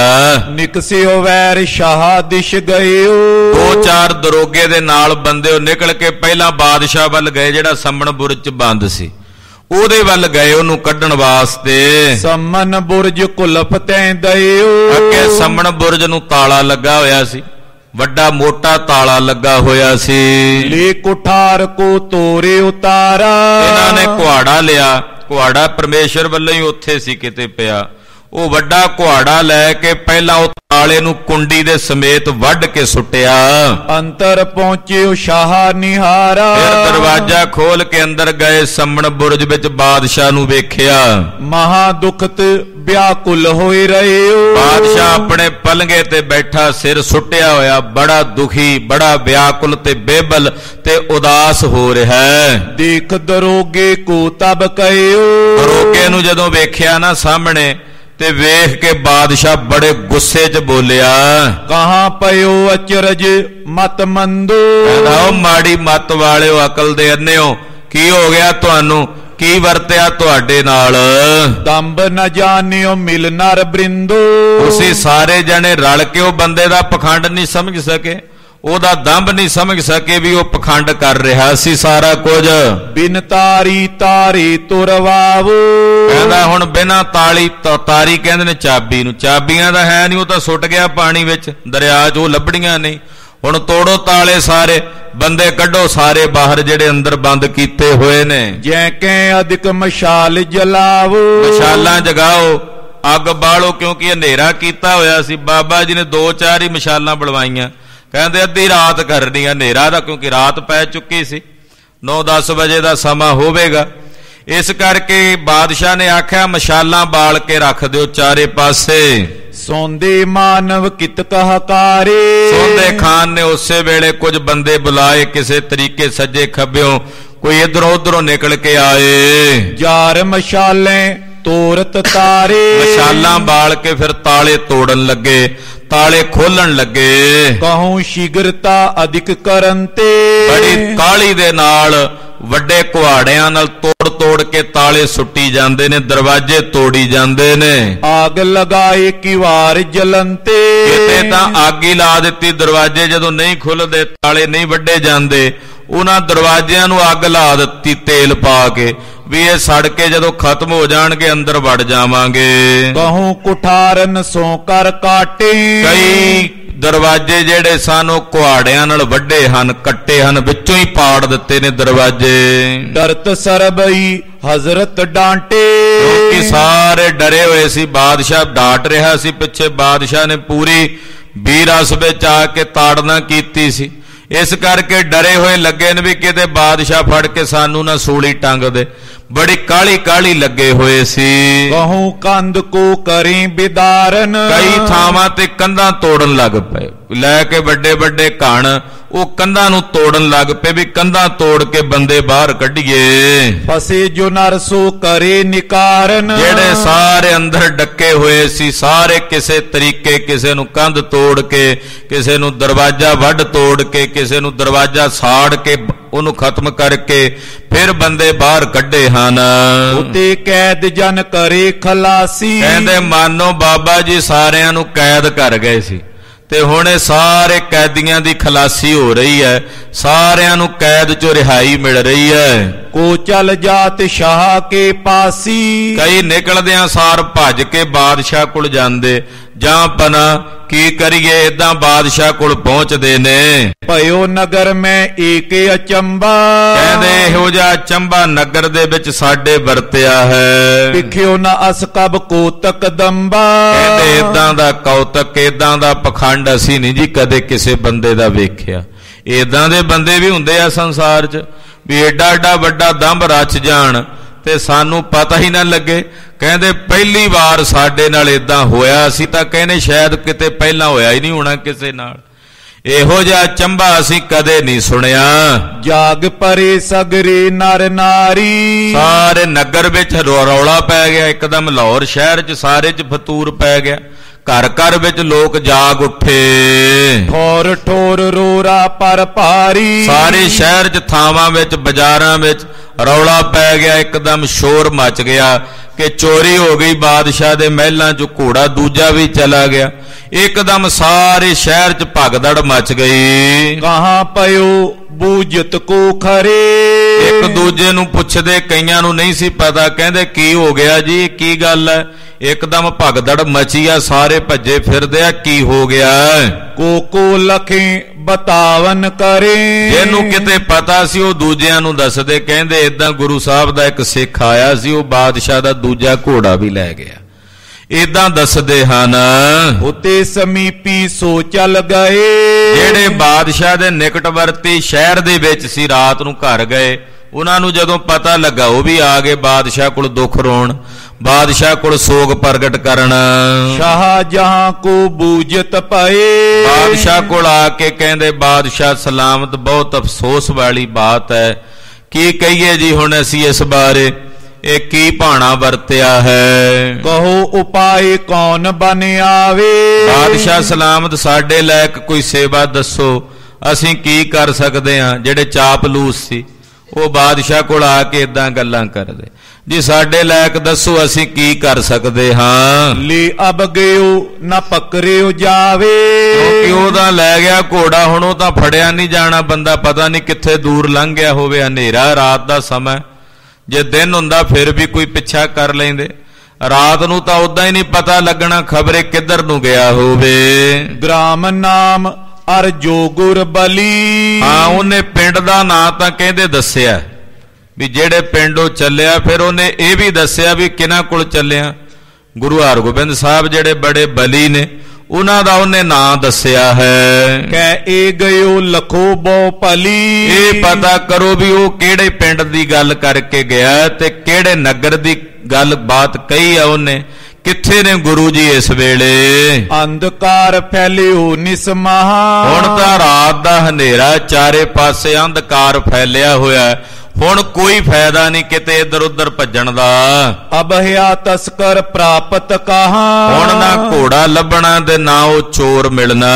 B: ਨਿਕਸਿਓ ਵੈਰ ਸ਼ਾਹ ਦਿਸ਼ ਗਇਓ।
A: ਦੋ ਚਾਰ ਦਰੋਗੇ ਦੇ ਨਾਲ ਬੰਦੇ ਉਹ ਨਿਕਲ ਕੇ ਪਹਿਲਾਂ ਬਾਦਸ਼ਾਹ ਵੱਲ ਗਏ, ਜਿਹੜਾ ਸੰਮਣ ਬੁਰਜ 'ਚ ਬੰਦ ਸੀ, ਉਹਦੇ ਵੱਲ ਗਏ ਉਹਨੂੰ ਕੱਢਣ ਵਾਸਤੇ।
B: ਸੰਮਨ ਬੁਰਜ ਕੁਲਫ ਤੈਂ ਦਇਓ।
A: ਅੱਗੇ ਸੰਮਣ ਬੁਰਜ ਨੂੰ ਤਾਲਾ ਲੱਗਾ ਹੋਇਆ ਸੀ, ਵੱਡਾ ਮੋਟਾ ਤਾਲਾ ਲੱਗਾ ਹੋਇਆ ਸੀ।
B: ਲੇ ਕੁਠਾਰ ਕੋ ਤੋਰੇ ਉਤਾਰਾ।
A: ਇਹਨਾਂ ਨੇ ਕੁਹਾੜਾ ਲਿਆ, ਕੁਹਾੜਾ ਪਰਮੇਸ਼ਰ ਵੱਲੋਂ ਹੀ ਉੱਥੇ ਸੀ ਕਿਤੇ ਪਿਆ। ਉਹ ਵੱਡਾ ਕੁਹਾੜਾ ਲੈ ਕੇ ਪਹਿਲਾਂ ਉਹ ਤਾਲੇ ਨੂੰ ਕੁੰਡੀ ਦੇ ਸਮੇਤ ਵੱਢ ਕੇ ਸੁੱਟਿਆ।
B: ਅੰਤਰ ਪਹੁੰਚਿਓ ਸ਼ਾਹ ਨਿਹਾਰਾ।
A: ਫਿਰ ਦਰਵਾਜ਼ਾ ਖੋਲ ਕੇ ਅੰਦਰ ਗਏ, ਸੰਮਣ ਬੁਰਜ ਵਿੱਚ ਬਾਦਸ਼ਾਹ ਨੂੰ ਵੇਖਿਆ।
B: ਮਹਾ ਦੁਖਤ ਵਿਆਕੁਲ ਹੋਏ ਰਹਿਓ।
A: ਬਾਦਸ਼ਾਹ ਆਪਣੇ ਪਲੰਗੇ ਤੇ ਬੈਠਾ, ਸਿਰ ਸੁੱਟਿਆ ਹੋਇਆ, ਬੜਾ ਦੁਖੀ, ਬੜਾ ਵਿਆਕੁਲ ਤੇ ਬੇਬਲ ਤੇ ਉਦਾਸ ਹੋ ਰਿਹਾ।
B: ਦੇਖ ਦਰੋਗੇ ਕੋ ਤਬ ਕਹਿਓ।
A: ਦਰੋਗੇ ਨੂੰ ਜਦੋਂ ਵੇਖਿਆ ਨਾ ਸਾਹਮਣੇ, ਤੇ ਵੇਖ ਕੇ ਬਾਦਸ਼ਾਹ ਬੜੇ ਗੁੱਸੇ 'ਚ ਬੋਲਿਆ,
B: ਕਹਾਂ ਪਇਓ ਅਚਰਜ ਮਤ ਮੰਦੋ।
A: ਕਹਿੰਦਾ ਉਹ ਮਾੜੀ ਮੱਤ ਵਾਲਿਓ, ਅਕਲ ਦੇ ਅੰਨਿਓ, ਕੀ ਹੋ ਗਿਆ ਤੁਹਾਨੂੰ? ਕੀ ਵਰਤਿਆ ਤੁਹਾਡੇ ਨਾਲ?
B: ਦੰਭ ਨ ਜਾਣਿਓ ਮਿਲ ਨਰ ਬ੍ਰਿੰਦੋ।
A: ਤੁਸੀਂ ਸਾਰੇ ਜਣੇ ਰਲ ਕੇ ਉਹ ਬੰਦੇ ਦਾ ਪਖੰਡ ਨਹੀਂ ਸਮਝ ਸਕੇ, ਉਹਦਾ ਦੰਭ ਨਹੀਂ ਸਮਝ ਸਕੇ ਵੀ ਉਹ ਪਖੰਡ ਕਰ ਰਿਹਾ ਸੀ ਸਾਰਾ ਕੁਝ।
B: ਬਿਨ ਤਾਰੀ ਤਾਰੀ ਤੁਰਵਾਵੋ।
A: ਕਹਿੰਦਾ ਹੁਣ ਬਿਨਾਂ ਤਾਲੀ ਤਾਰੀ ਕਹਿੰਦੇ ਨੇ ਚਾਬੀ ਨੂੰ, ਚਾਬੀਆਂ ਦਾ ਹੈ ਨਹੀਂ, ਉਹ ਤਾਂ ਸੁੱਟ ਗਿਆ ਪਾਣੀ ਵਿੱਚ ਦਰਿਆ 'ਚ, ਉਹ ਲੱਭਣੀਆਂ ਨਹੀਂ। ਹੁਣ ਤੋੜੋ ਤਾਲੇ, ਸਾਰੇ ਬੰਦੇ ਕੱਢੋ ਸਾਰੇ ਬਾਹਰ ਜਿਹੜੇ ਅੰਦਰ ਬੰਦ ਕੀਤੇ ਹੋਏ ਨੇ।
B: ਜੈ ਕੈ ਅਧਿਕ ਮਸ਼ਾਲ ਜਲਾਵੋ।
A: ਮਸ਼ਾਲਾਂ ਜਗਾਓ, ਅੱਗ ਬਾਲੋ, ਕਿਉਂਕਿ ਹਨੇਰਾ ਕੀਤਾ ਹੋਇਆ ਸੀ। ਬਾਬਾ ਜੀ ਨੇ 2-4 ਹੀ ਮਸ਼ਾਲਾਂ ਬਲਵਾਈਆਂ, ਕਹਿੰਦੇ ਅੱਧੀ ਰਾਤ ਕਰਨੀ ਆ, ਹਨੇਰਾ ਦਾ, ਕਿਉਂਕਿ ਰਾਤ ਪੈ ਚੁੱਕੀ ਸੀ, 9-10 ਵਜੇ ਦਾ ਸਮਾਂ ਹੋਵੇਗਾ। ਇਸ ਕਰਕੇ ਬਾਦਸ਼ਾਹ ਨੇ ਆਖਿਆ ਮਸ਼ਾਲਾਂ ਬਾਲ ਕੇ ਰੱਖ ਦਿਓ ਚਾਰੇ ਪਾਸੇ।
B: ਸੌਂਦੇ ਮਾਨਵ ਕਿਤ ਕਹਕਾਰੇ।
A: ਸੌਂਦੇ ਖਾਨ ਨੇ ਉਸੇ ਵੇਲੇ ਕੁਝ ਬੰਦੇ ਬੁਲਾਏ, ਕਿਸੇ ਤਰੀਕੇ ਸੱਜੇ ਖੱਬਿਓਂ ਕੋਈ ਇਧਰੋਂ ਉਧਰੋਂ ਨਿਕਲ ਕੇ ਆਏ।
B: ਜਾਰ ਮਸ਼ਾਲੇ ਤੋਰਤ ਤਾਰੇ।
A: ਮਸ਼ਾਲਾਂ ਬਾਲ ਕੇ ਫਿਰ ਤਾਲੇ ਤੋੜਨ ਲੱਗੇ, ਤਾਲੇ ਖੋਲਣ ਲੱਗੇ।
B: ਕਹੂੰ ਸ਼ੀਗਰਤਾ ਅਧਿਕ ਕਰਨ ਤੇ।
A: ਬੜੀ ਕਾਹਲੀ ਦੇ ਨਾਲ ਵੱਡੇ ਕੁਹਾੜਿਆਂ ਨਾਲ ਤੋੜ ਤੋੜ ਕੇ ਤਾਲੇ ਸੁੱਟੀ ਜਾਂਦੇ ਨੇ, ਦਰਵਾਜ਼ੇ ਤੋੜੀ ਜਾਂਦੇ ਨੇ।
B: ਆਗ ਲਗਾਏ ਕਿਵਾਰ ਜਲੰਤੇ।
A: ਕਿਤੇ ਤਾਂ ਅੱਗ ਹੀ ਲਾ ਦਿੱਤੀ, ਦਰਵਾਜ਼ੇ ਜਦੋਂ ਨਹੀਂ ਖੁੱਲਦੇ, ਤਾਲੇ ਨਹੀਂ ਵੱਡੇ ਜਾਂਦੇ, ਉਹਨਾਂ ਦਰਵਾਜ਼ਿਆਂ ਨੂੰ ਅੱਗ ਲਾ ਦਿੱਤੀ ਤੇਲ ਪਾ ਕੇ, ਵੀ ਇਹ ਸੜ ਕੇ ਜਦੋਂ ਖਤਮ ਹੋ ਜਾਣਗੇ ਅੰਦਰ ਵੜ ਜਾਵਾਂਗੇ।
B: ਕਹੂੰ ਕੁਠਾਰਨ ਸੋ ਕਰ ਕਾਟੇ।
A: ਕਈ ਦਰਵਾਜ਼ੇ ਜਿਹੜੇ ਸਨ ਉਹ ਕੁਹਾੜਿਆਂ ਨਾਲ ਵੱਡੇ ਹਨ, ਕੱਟੇ ਹਨ, ਵਿੱਚੋਂ ਹੀ ਪਾੜ ਦਿੱਤੇ ਨੇ ਦਰਵਾਜ਼ੇ।
B: ਡਰਤ ਸਰਬਈ ਹਜ਼ਰਤ ਡਾਂਟੇ।
A: ਕਿਉਂਕਿ ਸਾਰੇ ਡਰੇ ਹੋਏ ਸੀ, ਬਾਦਸ਼ਾਹ ਡਾਂਟ ਰਿਹਾ ਸੀ ਪਿੱਛੇ। ਬਾਦਸ਼ਾਹ ਨੇ ਪੂਰੀ ਵੀਰਸ ਵਿੱਚ ਆ ਕੇ ਤਾੜਨਾ ਕੀਤੀ ਸੀ, ਇਸ ਕਰਕੇ ਡਰੇ ਹੋਏ ਲੱਗੇ ਨੇ ਵੀ ਕਿਤੇ ਬਾਦਸ਼ਾਹ ਫੜ ਕੇ ਸਾਨੂੰ ਨਾ ਸੂਲੀ ਟੰਗ ਦੇ। ਬੜੀ ਕਾਹਲੀ ਕਾਹਲੀ ਲੱਗੇ ਹੋਏ ਸੀ।
B: ਕਹੂੰ ਕੰਧ ਕੋ ਕਰੀ ਬਿਦਾਰਨ।
A: ਕਈ ਥਾਵਾਂ ਤੇ ਕੰਧਾਂ ਤੋੜਨ ਲੱਗ ਪਏ, ਲੈ ਕੇ ਵੱਡੇ ਵੱਡੇ ਘਣ ਉਹ ਕੰਧਾਂ ਨੂੰ ਤੋੜਨ ਲੱਗ ਪਏ ਵੀ ਕੰਧਾਂ ਤੋੜ ਕੇ ਬੰਦੇ ਬਾਹਰ ਕੱਢੀਏ।
B: ਫਸੇ ਜੋ ਨਰ ਸੋ ਕਰੇ ਨਿਕਾਰਨ।
A: ਜਿਹੜੇ ਸਾਰੇ ਅੰਦਰ ਡੱਕੇ ਹੋਏ ਸੀ, ਸਾਰੇ ਕਿਸੇ ਤਰੀਕੇ, ਕਿਸੇ ਨੂੰ ਕੰਧ ਤੋੜ ਕੇ, ਕਿਸੇ ਨੂੰ ਦਰਵਾਜ਼ਾ ਵੱਢ ਤੋੜ ਕੇ, ਕਿਸੇ ਨੂੰ ਦਰਵਾਜ਼ਾ ਸਾੜ ਕੇ ਉਹਨੂੰ ਖਤਮ ਕਰਕੇ ਫਿਰ ਬੰਦੇ ਬਾਹਰ ਕੱਢੇ ਹਨ।
B: ਉਤੇ ਕੈਦ ਜਨ ਕਰੇ ਖਲਾਸੀ।
A: ਕਹਿੰਦੇ ਮਾਨੋ ਬਾਬਾ ਜੀ ਸਾਰਿਆਂ ਨੂੰ ਕੈਦ ਕਰ ਗਏ ਸੀ, ਤੇ ਹੁਣ ਇਹ ਸਾਰੇ ਕੈਦੀਆਂ ਦੀ ਖਲਾਸੀ ਹੋ ਰਹੀ ਹੈ, ਸਾਰਿਆਂ ਨੂੰ ਕੈਦ ਚੋਂ ਰਿਹਾਈ ਮਿਲ ਰਹੀ ਹੈ।
B: ਕੋ ਚਲ ਜਾਤ ਸ਼ਾਹ ਕੇ ਪਾਸੀ।
A: ਕਈ ਨਿਕਲਦਿਆਂ ਸਾਰ ਭੱਜ ਕੇ ਬਾਦਸ਼ਾਹ ਕੋਲ ਜਾਂਦੇ, ਜਾਂ ਪਨਾ ਕੀ ਕਰੀਏ, ਏਦਾਂ ਬਾਦਸ਼ਾਹ ਕੋਲ ਪਹੁੰਚਦੇ ਨੇ।
B: ਭਇਓ ਨਗਰ ਮੈਂ ਏਕ ਅਚੰਬਾ।
A: ਕਹਿੰਦੇ ਇਹੋ ਜਿਹਾ ਅਚੰਬਾ ਨਗਰ ਦੇ ਵਿੱਚ ਸਾਡੇ ਵਰਤਿਆ ਹੈ।
B: ਵਿਖਿਓ ਨਾ ਅਸਕਬ ਕੋਤਕ ਦੰਬਾ।
A: ਕਹਿੰਦੇ ਏਦਾਂ ਦਾ ਕੌਤਕ, ਏਦਾਂ ਦਾ ਪਖੰਡ ਅਸੀਂ ਨਹੀਂ ਜੀ ਕਦੇ ਕਿਸੇ ਬੰਦੇ ਦਾ ਵੇਖਿਆ। ਏਦਾਂ ਦੇ ਬੰਦੇ ਵੀ ਹੁੰਦੇ ਆ ਸੰਸਾਰ 'ਚ, ਵੀ ਏਡਾ ਏਡਾ ਵੱਡਾ ਦੰਭ ਰਚ ਜਾਣ ਤੇ ਸਾਨੂੰ ਪਤਾ ਹੀ ਨਾ ਲੱਗੇ। ਕਹਿੰਦੇ ਪਹਿਲੀ ਵਾਰ ਸਾਡੇ ਨਾਲ ਏਦਾਂ ਹੋਇਆ, ਅਸੀਂ ਤਾਂ ਕਹਿੰਦੇ ਸ਼ਾਇਦ ਕਿਤੇ ਪਹਿਲਾਂ ਹੋਇਆ ਹੀ ਨਹੀਂ ਹੋਣਾ ਕਿਸੇ ਨਾਲ। ਇਹੋ ਜਿਹਾ ਚੰਬਾ ਅਸੀਂ ਕਦੇ ਨਹੀਂ ਸੁਣਿਆ।
B: ਜਾਗ ਪਰੇ ਸਗਰੇ ਨਰ ਨਾਰੀ। ਸਾਰੇ
A: ਨਗਰ ਵਿੱਚ ਰੌਲਾ ਪੈ ਗਿਆ, ਇੱਕਦਮ ਲਾਹੌਰ ਸ਼ਹਿਰ 'ਚ ਸਾਰੇ 'ਚ ਫਤੂਰ ਪੈ ਗਿਆ, ਘਰ ਘਰ ਵਿੱਚ ਲੋਕ ਜਾਗ ਉੱਠੇ।
B: ਠੋਰ ਠੋਰ ਰੋਰਾ ਪਰ ਭਾਰੀ।
A: ਸਾਰੇ ਸ਼ਹਿਰ 'ਚ ਥਾਵਾਂ ਵਿੱਚ ਬਾਜ਼ਾਰਾਂ ਵਿੱਚ ਰੌਲਾ ਪੈ ਗਿਆ, ਇੱਕਦਮ ਸ਼ੋਰ ਮਚ ਗਿਆ ਕਿ ਚੋਰੀ ਹੋ ਗਈ ਬਾਦਸ਼ਾਹ ਦੇ ਮਹਿਲਾਂ 'ਚੋਂ, ਘੋੜਾ ਦੂਜਾ ਵੀ ਚਲਾ ਗਿਆ। ਇੱਕਦਮ ਸਾਰੇ ਸ਼ਹਿਰ 'ਚ ਭਗਦੜ ਮਚ ਗਈ।
B: ਕਹਾਂ ਪਇਓ ਬੂਝਤ ਕੋ ਖਰੇ।
A: ਇੱਕ ਦੂਜੇ ਨੂੰ ਪੁੱਛਦੇ, ਕਈਆਂ ਨੂੰ ਨਹੀਂ ਸੀ ਪਤਾ, ਕਹਿੰਦੇ ਕੀ ਹੋ ਗਿਆ ਜੀ, ਕੀ ਗੱਲ ਹੈ? ਇੱਕਦਮ ਭਗਦੜ ਮਚੀ ਆ, ਸਾਰੇ ਭੱਜੇ ਫਿਰਦੇ ਆ, ਕੀ ਹੋ ਗਿਆ?
B: ਕੋ ਲਖੇ ਬਤਾਵਨ ਕਰੇ।
A: ਜਿਹਨੂੰ ਕਿਤੇ ਪਤਾ ਸੀ ਉਹ ਦੂਜਿਆਂ ਨੂੰ ਦੱਸਦੇ, ਕਹਿੰਦੇ ਏਦਾਂ ਗੁਰੂ ਸਾਹਿਬ ਦਾ ਇੱਕ ਸਿੱਖ ਆਇਆ ਸੀ, ਉਹ ਬਾਦਸ਼ਾਹ ਦਾ ਦੂਜਾ ਘੋੜਾ ਵੀ ਲੈ ਗਿਆ। ਏਦਾਂ ਦੱਸਦੇ ਹਨ।
B: ਉਤੇ ਸਮੀਪੀ ਸੋ ਚੱਲ ਗਏ।
A: ਜਿਹੜੇ ਬਾਦਸ਼ਾਹ ਦੇ ਨਿਕਟਵਰਤੀ ਸ਼ਹਿਰ ਦੇ ਵਿੱਚ ਸੀ, ਰਾਤ ਨੂੰ ਘਰ ਗਏ, ਉਹਨਾਂ ਨੂੰ ਜਦੋਂ ਪਤਾ ਲੱਗਾ ਉਹ ਵੀ ਆ ਗਏ ਬਾਦਸ਼ਾਹ ਕੋਲ ਦੁੱਖ ਰੋਣ, ਬਾਦਸ਼ਾਹ ਕੋਲ ਸੋਗ ਪ੍ਰਗਟ ਕਰਨ।
B: ਸ਼ਾਹ ਜਹਾਂ ਕੋ ਬੂਝਤ ਪਏ।
A: ਬਾਦਸ਼ਾਹ ਕੋਲ ਆ ਕੇ ਕਹਿੰਦੇ, ਬਾਦਸ਼ਾਹ ਸਲਾਮਤ, ਬਹੁਤ ਅਫਸੋਸ ਵਾਲੀ ਬਾਤ ਹੈ, ਕੀ ਕਹੀਏ ਜੀ ਹੁਣ ਅਸੀਂ ਇਸ ਬਾਰੇ। ਇਹ ਕੀ ਭਾਣਾ ਵਰਤਿਆ ਹੈ।
B: ਕਹੋ ਉਪਾਏ ਕੌਣ ਬਨ ਆਵੇ।
A: ਬਾਦਸ਼ਾਹ ਸਲਾਮਤ ਸਾਡੇ ਲਾਇਕ ਕੋਈ ਸੇਵਾ ਦੱਸੋ, ਅਸੀਂ ਕੀ ਕਰ ਸਕਦੇ ਹਾਂ। ਜਿਹੜੇ ਚਾਪਲੂਸ ਸੀ ਉਹ ਬਾਦਸ਼ਾਹ ਕੋਲ ਆ ਕੇ ਇਦਾਂ ਗੱਲਾਂ ਕਰਦੇ, ਜੀ ਸਾਡੇ ਲਾਇਕ ਦੱਸੋ ਅਸੀਂ ਕੀ ਕਰ ਸਕਦੇ ਹਾਂ।
B: ਲੀ ਅਬ ਗਿਓ ਨਾ ਪਕੜਿਓ ਜਾਵੇ।
A: ਕਿਉਂਕਿ ਉਹਦਾ ਲੈ ਗਿਆ ਘੋੜਾ, ਹੁਣ ਉਹ ਤਾਂ ਫੜਿਆ ਨਹੀਂ ਜਾਣਾ, ਬੰਦਾ ਪਤਾ ਨਹੀਂ ਕਿੱਥੇ ਦੂਰ ਲੰਘ ਗਿਆ ਹੋਵੇ, ਹਨੇਰਾ ਰਾਤ ਦਾ ਸਮਾਂ। ਜੇ ਦਿਨ ਹੁੰਦਾ ਫਿਰ ਵੀ ਕੋਈ ਪਿੱਛਾ ਕਰ ਲੈਂਦੇ, ਰਾਤ ਨੂੰ ਤਾਂ ਉਦਾਂ ਹੀ ਨਹੀਂ ਪਤਾ ਲੱਗਣਾ ਖਬਰੇ ਕਿੱਧਰ ਨੂੰ ਗਿਆ ਹੋਵੇ।
B: ਗ੍ਰਾਮ ਨਾਮ ਅਰ ਜੋ ਗੁਰ ਬਲੀ।
A: ਹਾਂ, ਉਹਨੇ ਪਿੰਡ ਦਾ ਨਾਂ ਤਾਂ ਕਹਿੰਦੇ ਦੱਸਿਆ ਵੀ ਜਿਹੜੇ ਪਿੰਡੋਂ ਚੱਲਿਆ, ਫਿਰ ਉਹਨੇ ਇਹ ਵੀ ਦੱਸਿਆ ਵੀ ਕਿਹਨਾਂ ਕੋਲ ਚੱਲਿਆ। ਗੁਰੂ ਹਰਗੋਬਿੰਦ ਸਾਹਿਬ ਜਿਹੜੇ ਬੜੇ ਬਲੀ ਨੇ ਉਹਨਾਂ ਦਾ ਉਹਨੇ ਨਾਂ ਦੱਸਿਆ ਹੈ।
B: ਕਹਿ ਇਹ ਗਇਓ ਲਖੋ ਬਹੁ ਭਲੀ।
A: ਇਹ ਪਤਾ ਕਰੋ ਵੀ ਉਹ ਕਿਹੜੇ ਪਿੰਡ ਦੀ ਗੱਲ ਕਰਕੇ ਗਿਆ ਤੇ ਕਿਹੜੇ ਨਗਰ ਦੀ ਗੱਲ ਬਾਤ ਕਹੀ ਆ ਉਹਨੇ। ਕਿੱਥੇ ਨੇ ਗੁਰੂ ਜੀ ਇਸ ਵੇਲੇ।
B: ਅੰਧਕਾਰ ਫੈਲਿਓ ਨਿਸਮਹਾ।
A: ਹੁਣ ਤਾਂ ਰਾਤ ਦਾ ਹਨੇਰਾ, ਚਾਰੇ ਪਾਸੇ ਅੰਧਕਾਰ ਫੈਲਿਆ ਹੋਇਆ, ਹੁਣ ਕੋਈ ਫਾਇਦਾ ਨਹੀਂ ਕਿਤੇ ਇੱਧਰ ਉੱਧਰ ਭੱਜਣ ਦਾ।
B: ਅਬਹਿਆ ਤਸਕਰ ਪ੍ਰਾਪਤ ਕਹਾ।
A: ਹੁਣ ਨਾ ਘੋੜਾ ਲੱਭਣਾ ਤੇ ਨਾ ਉਹ ਚੋਰ ਮਿਲਣਾ।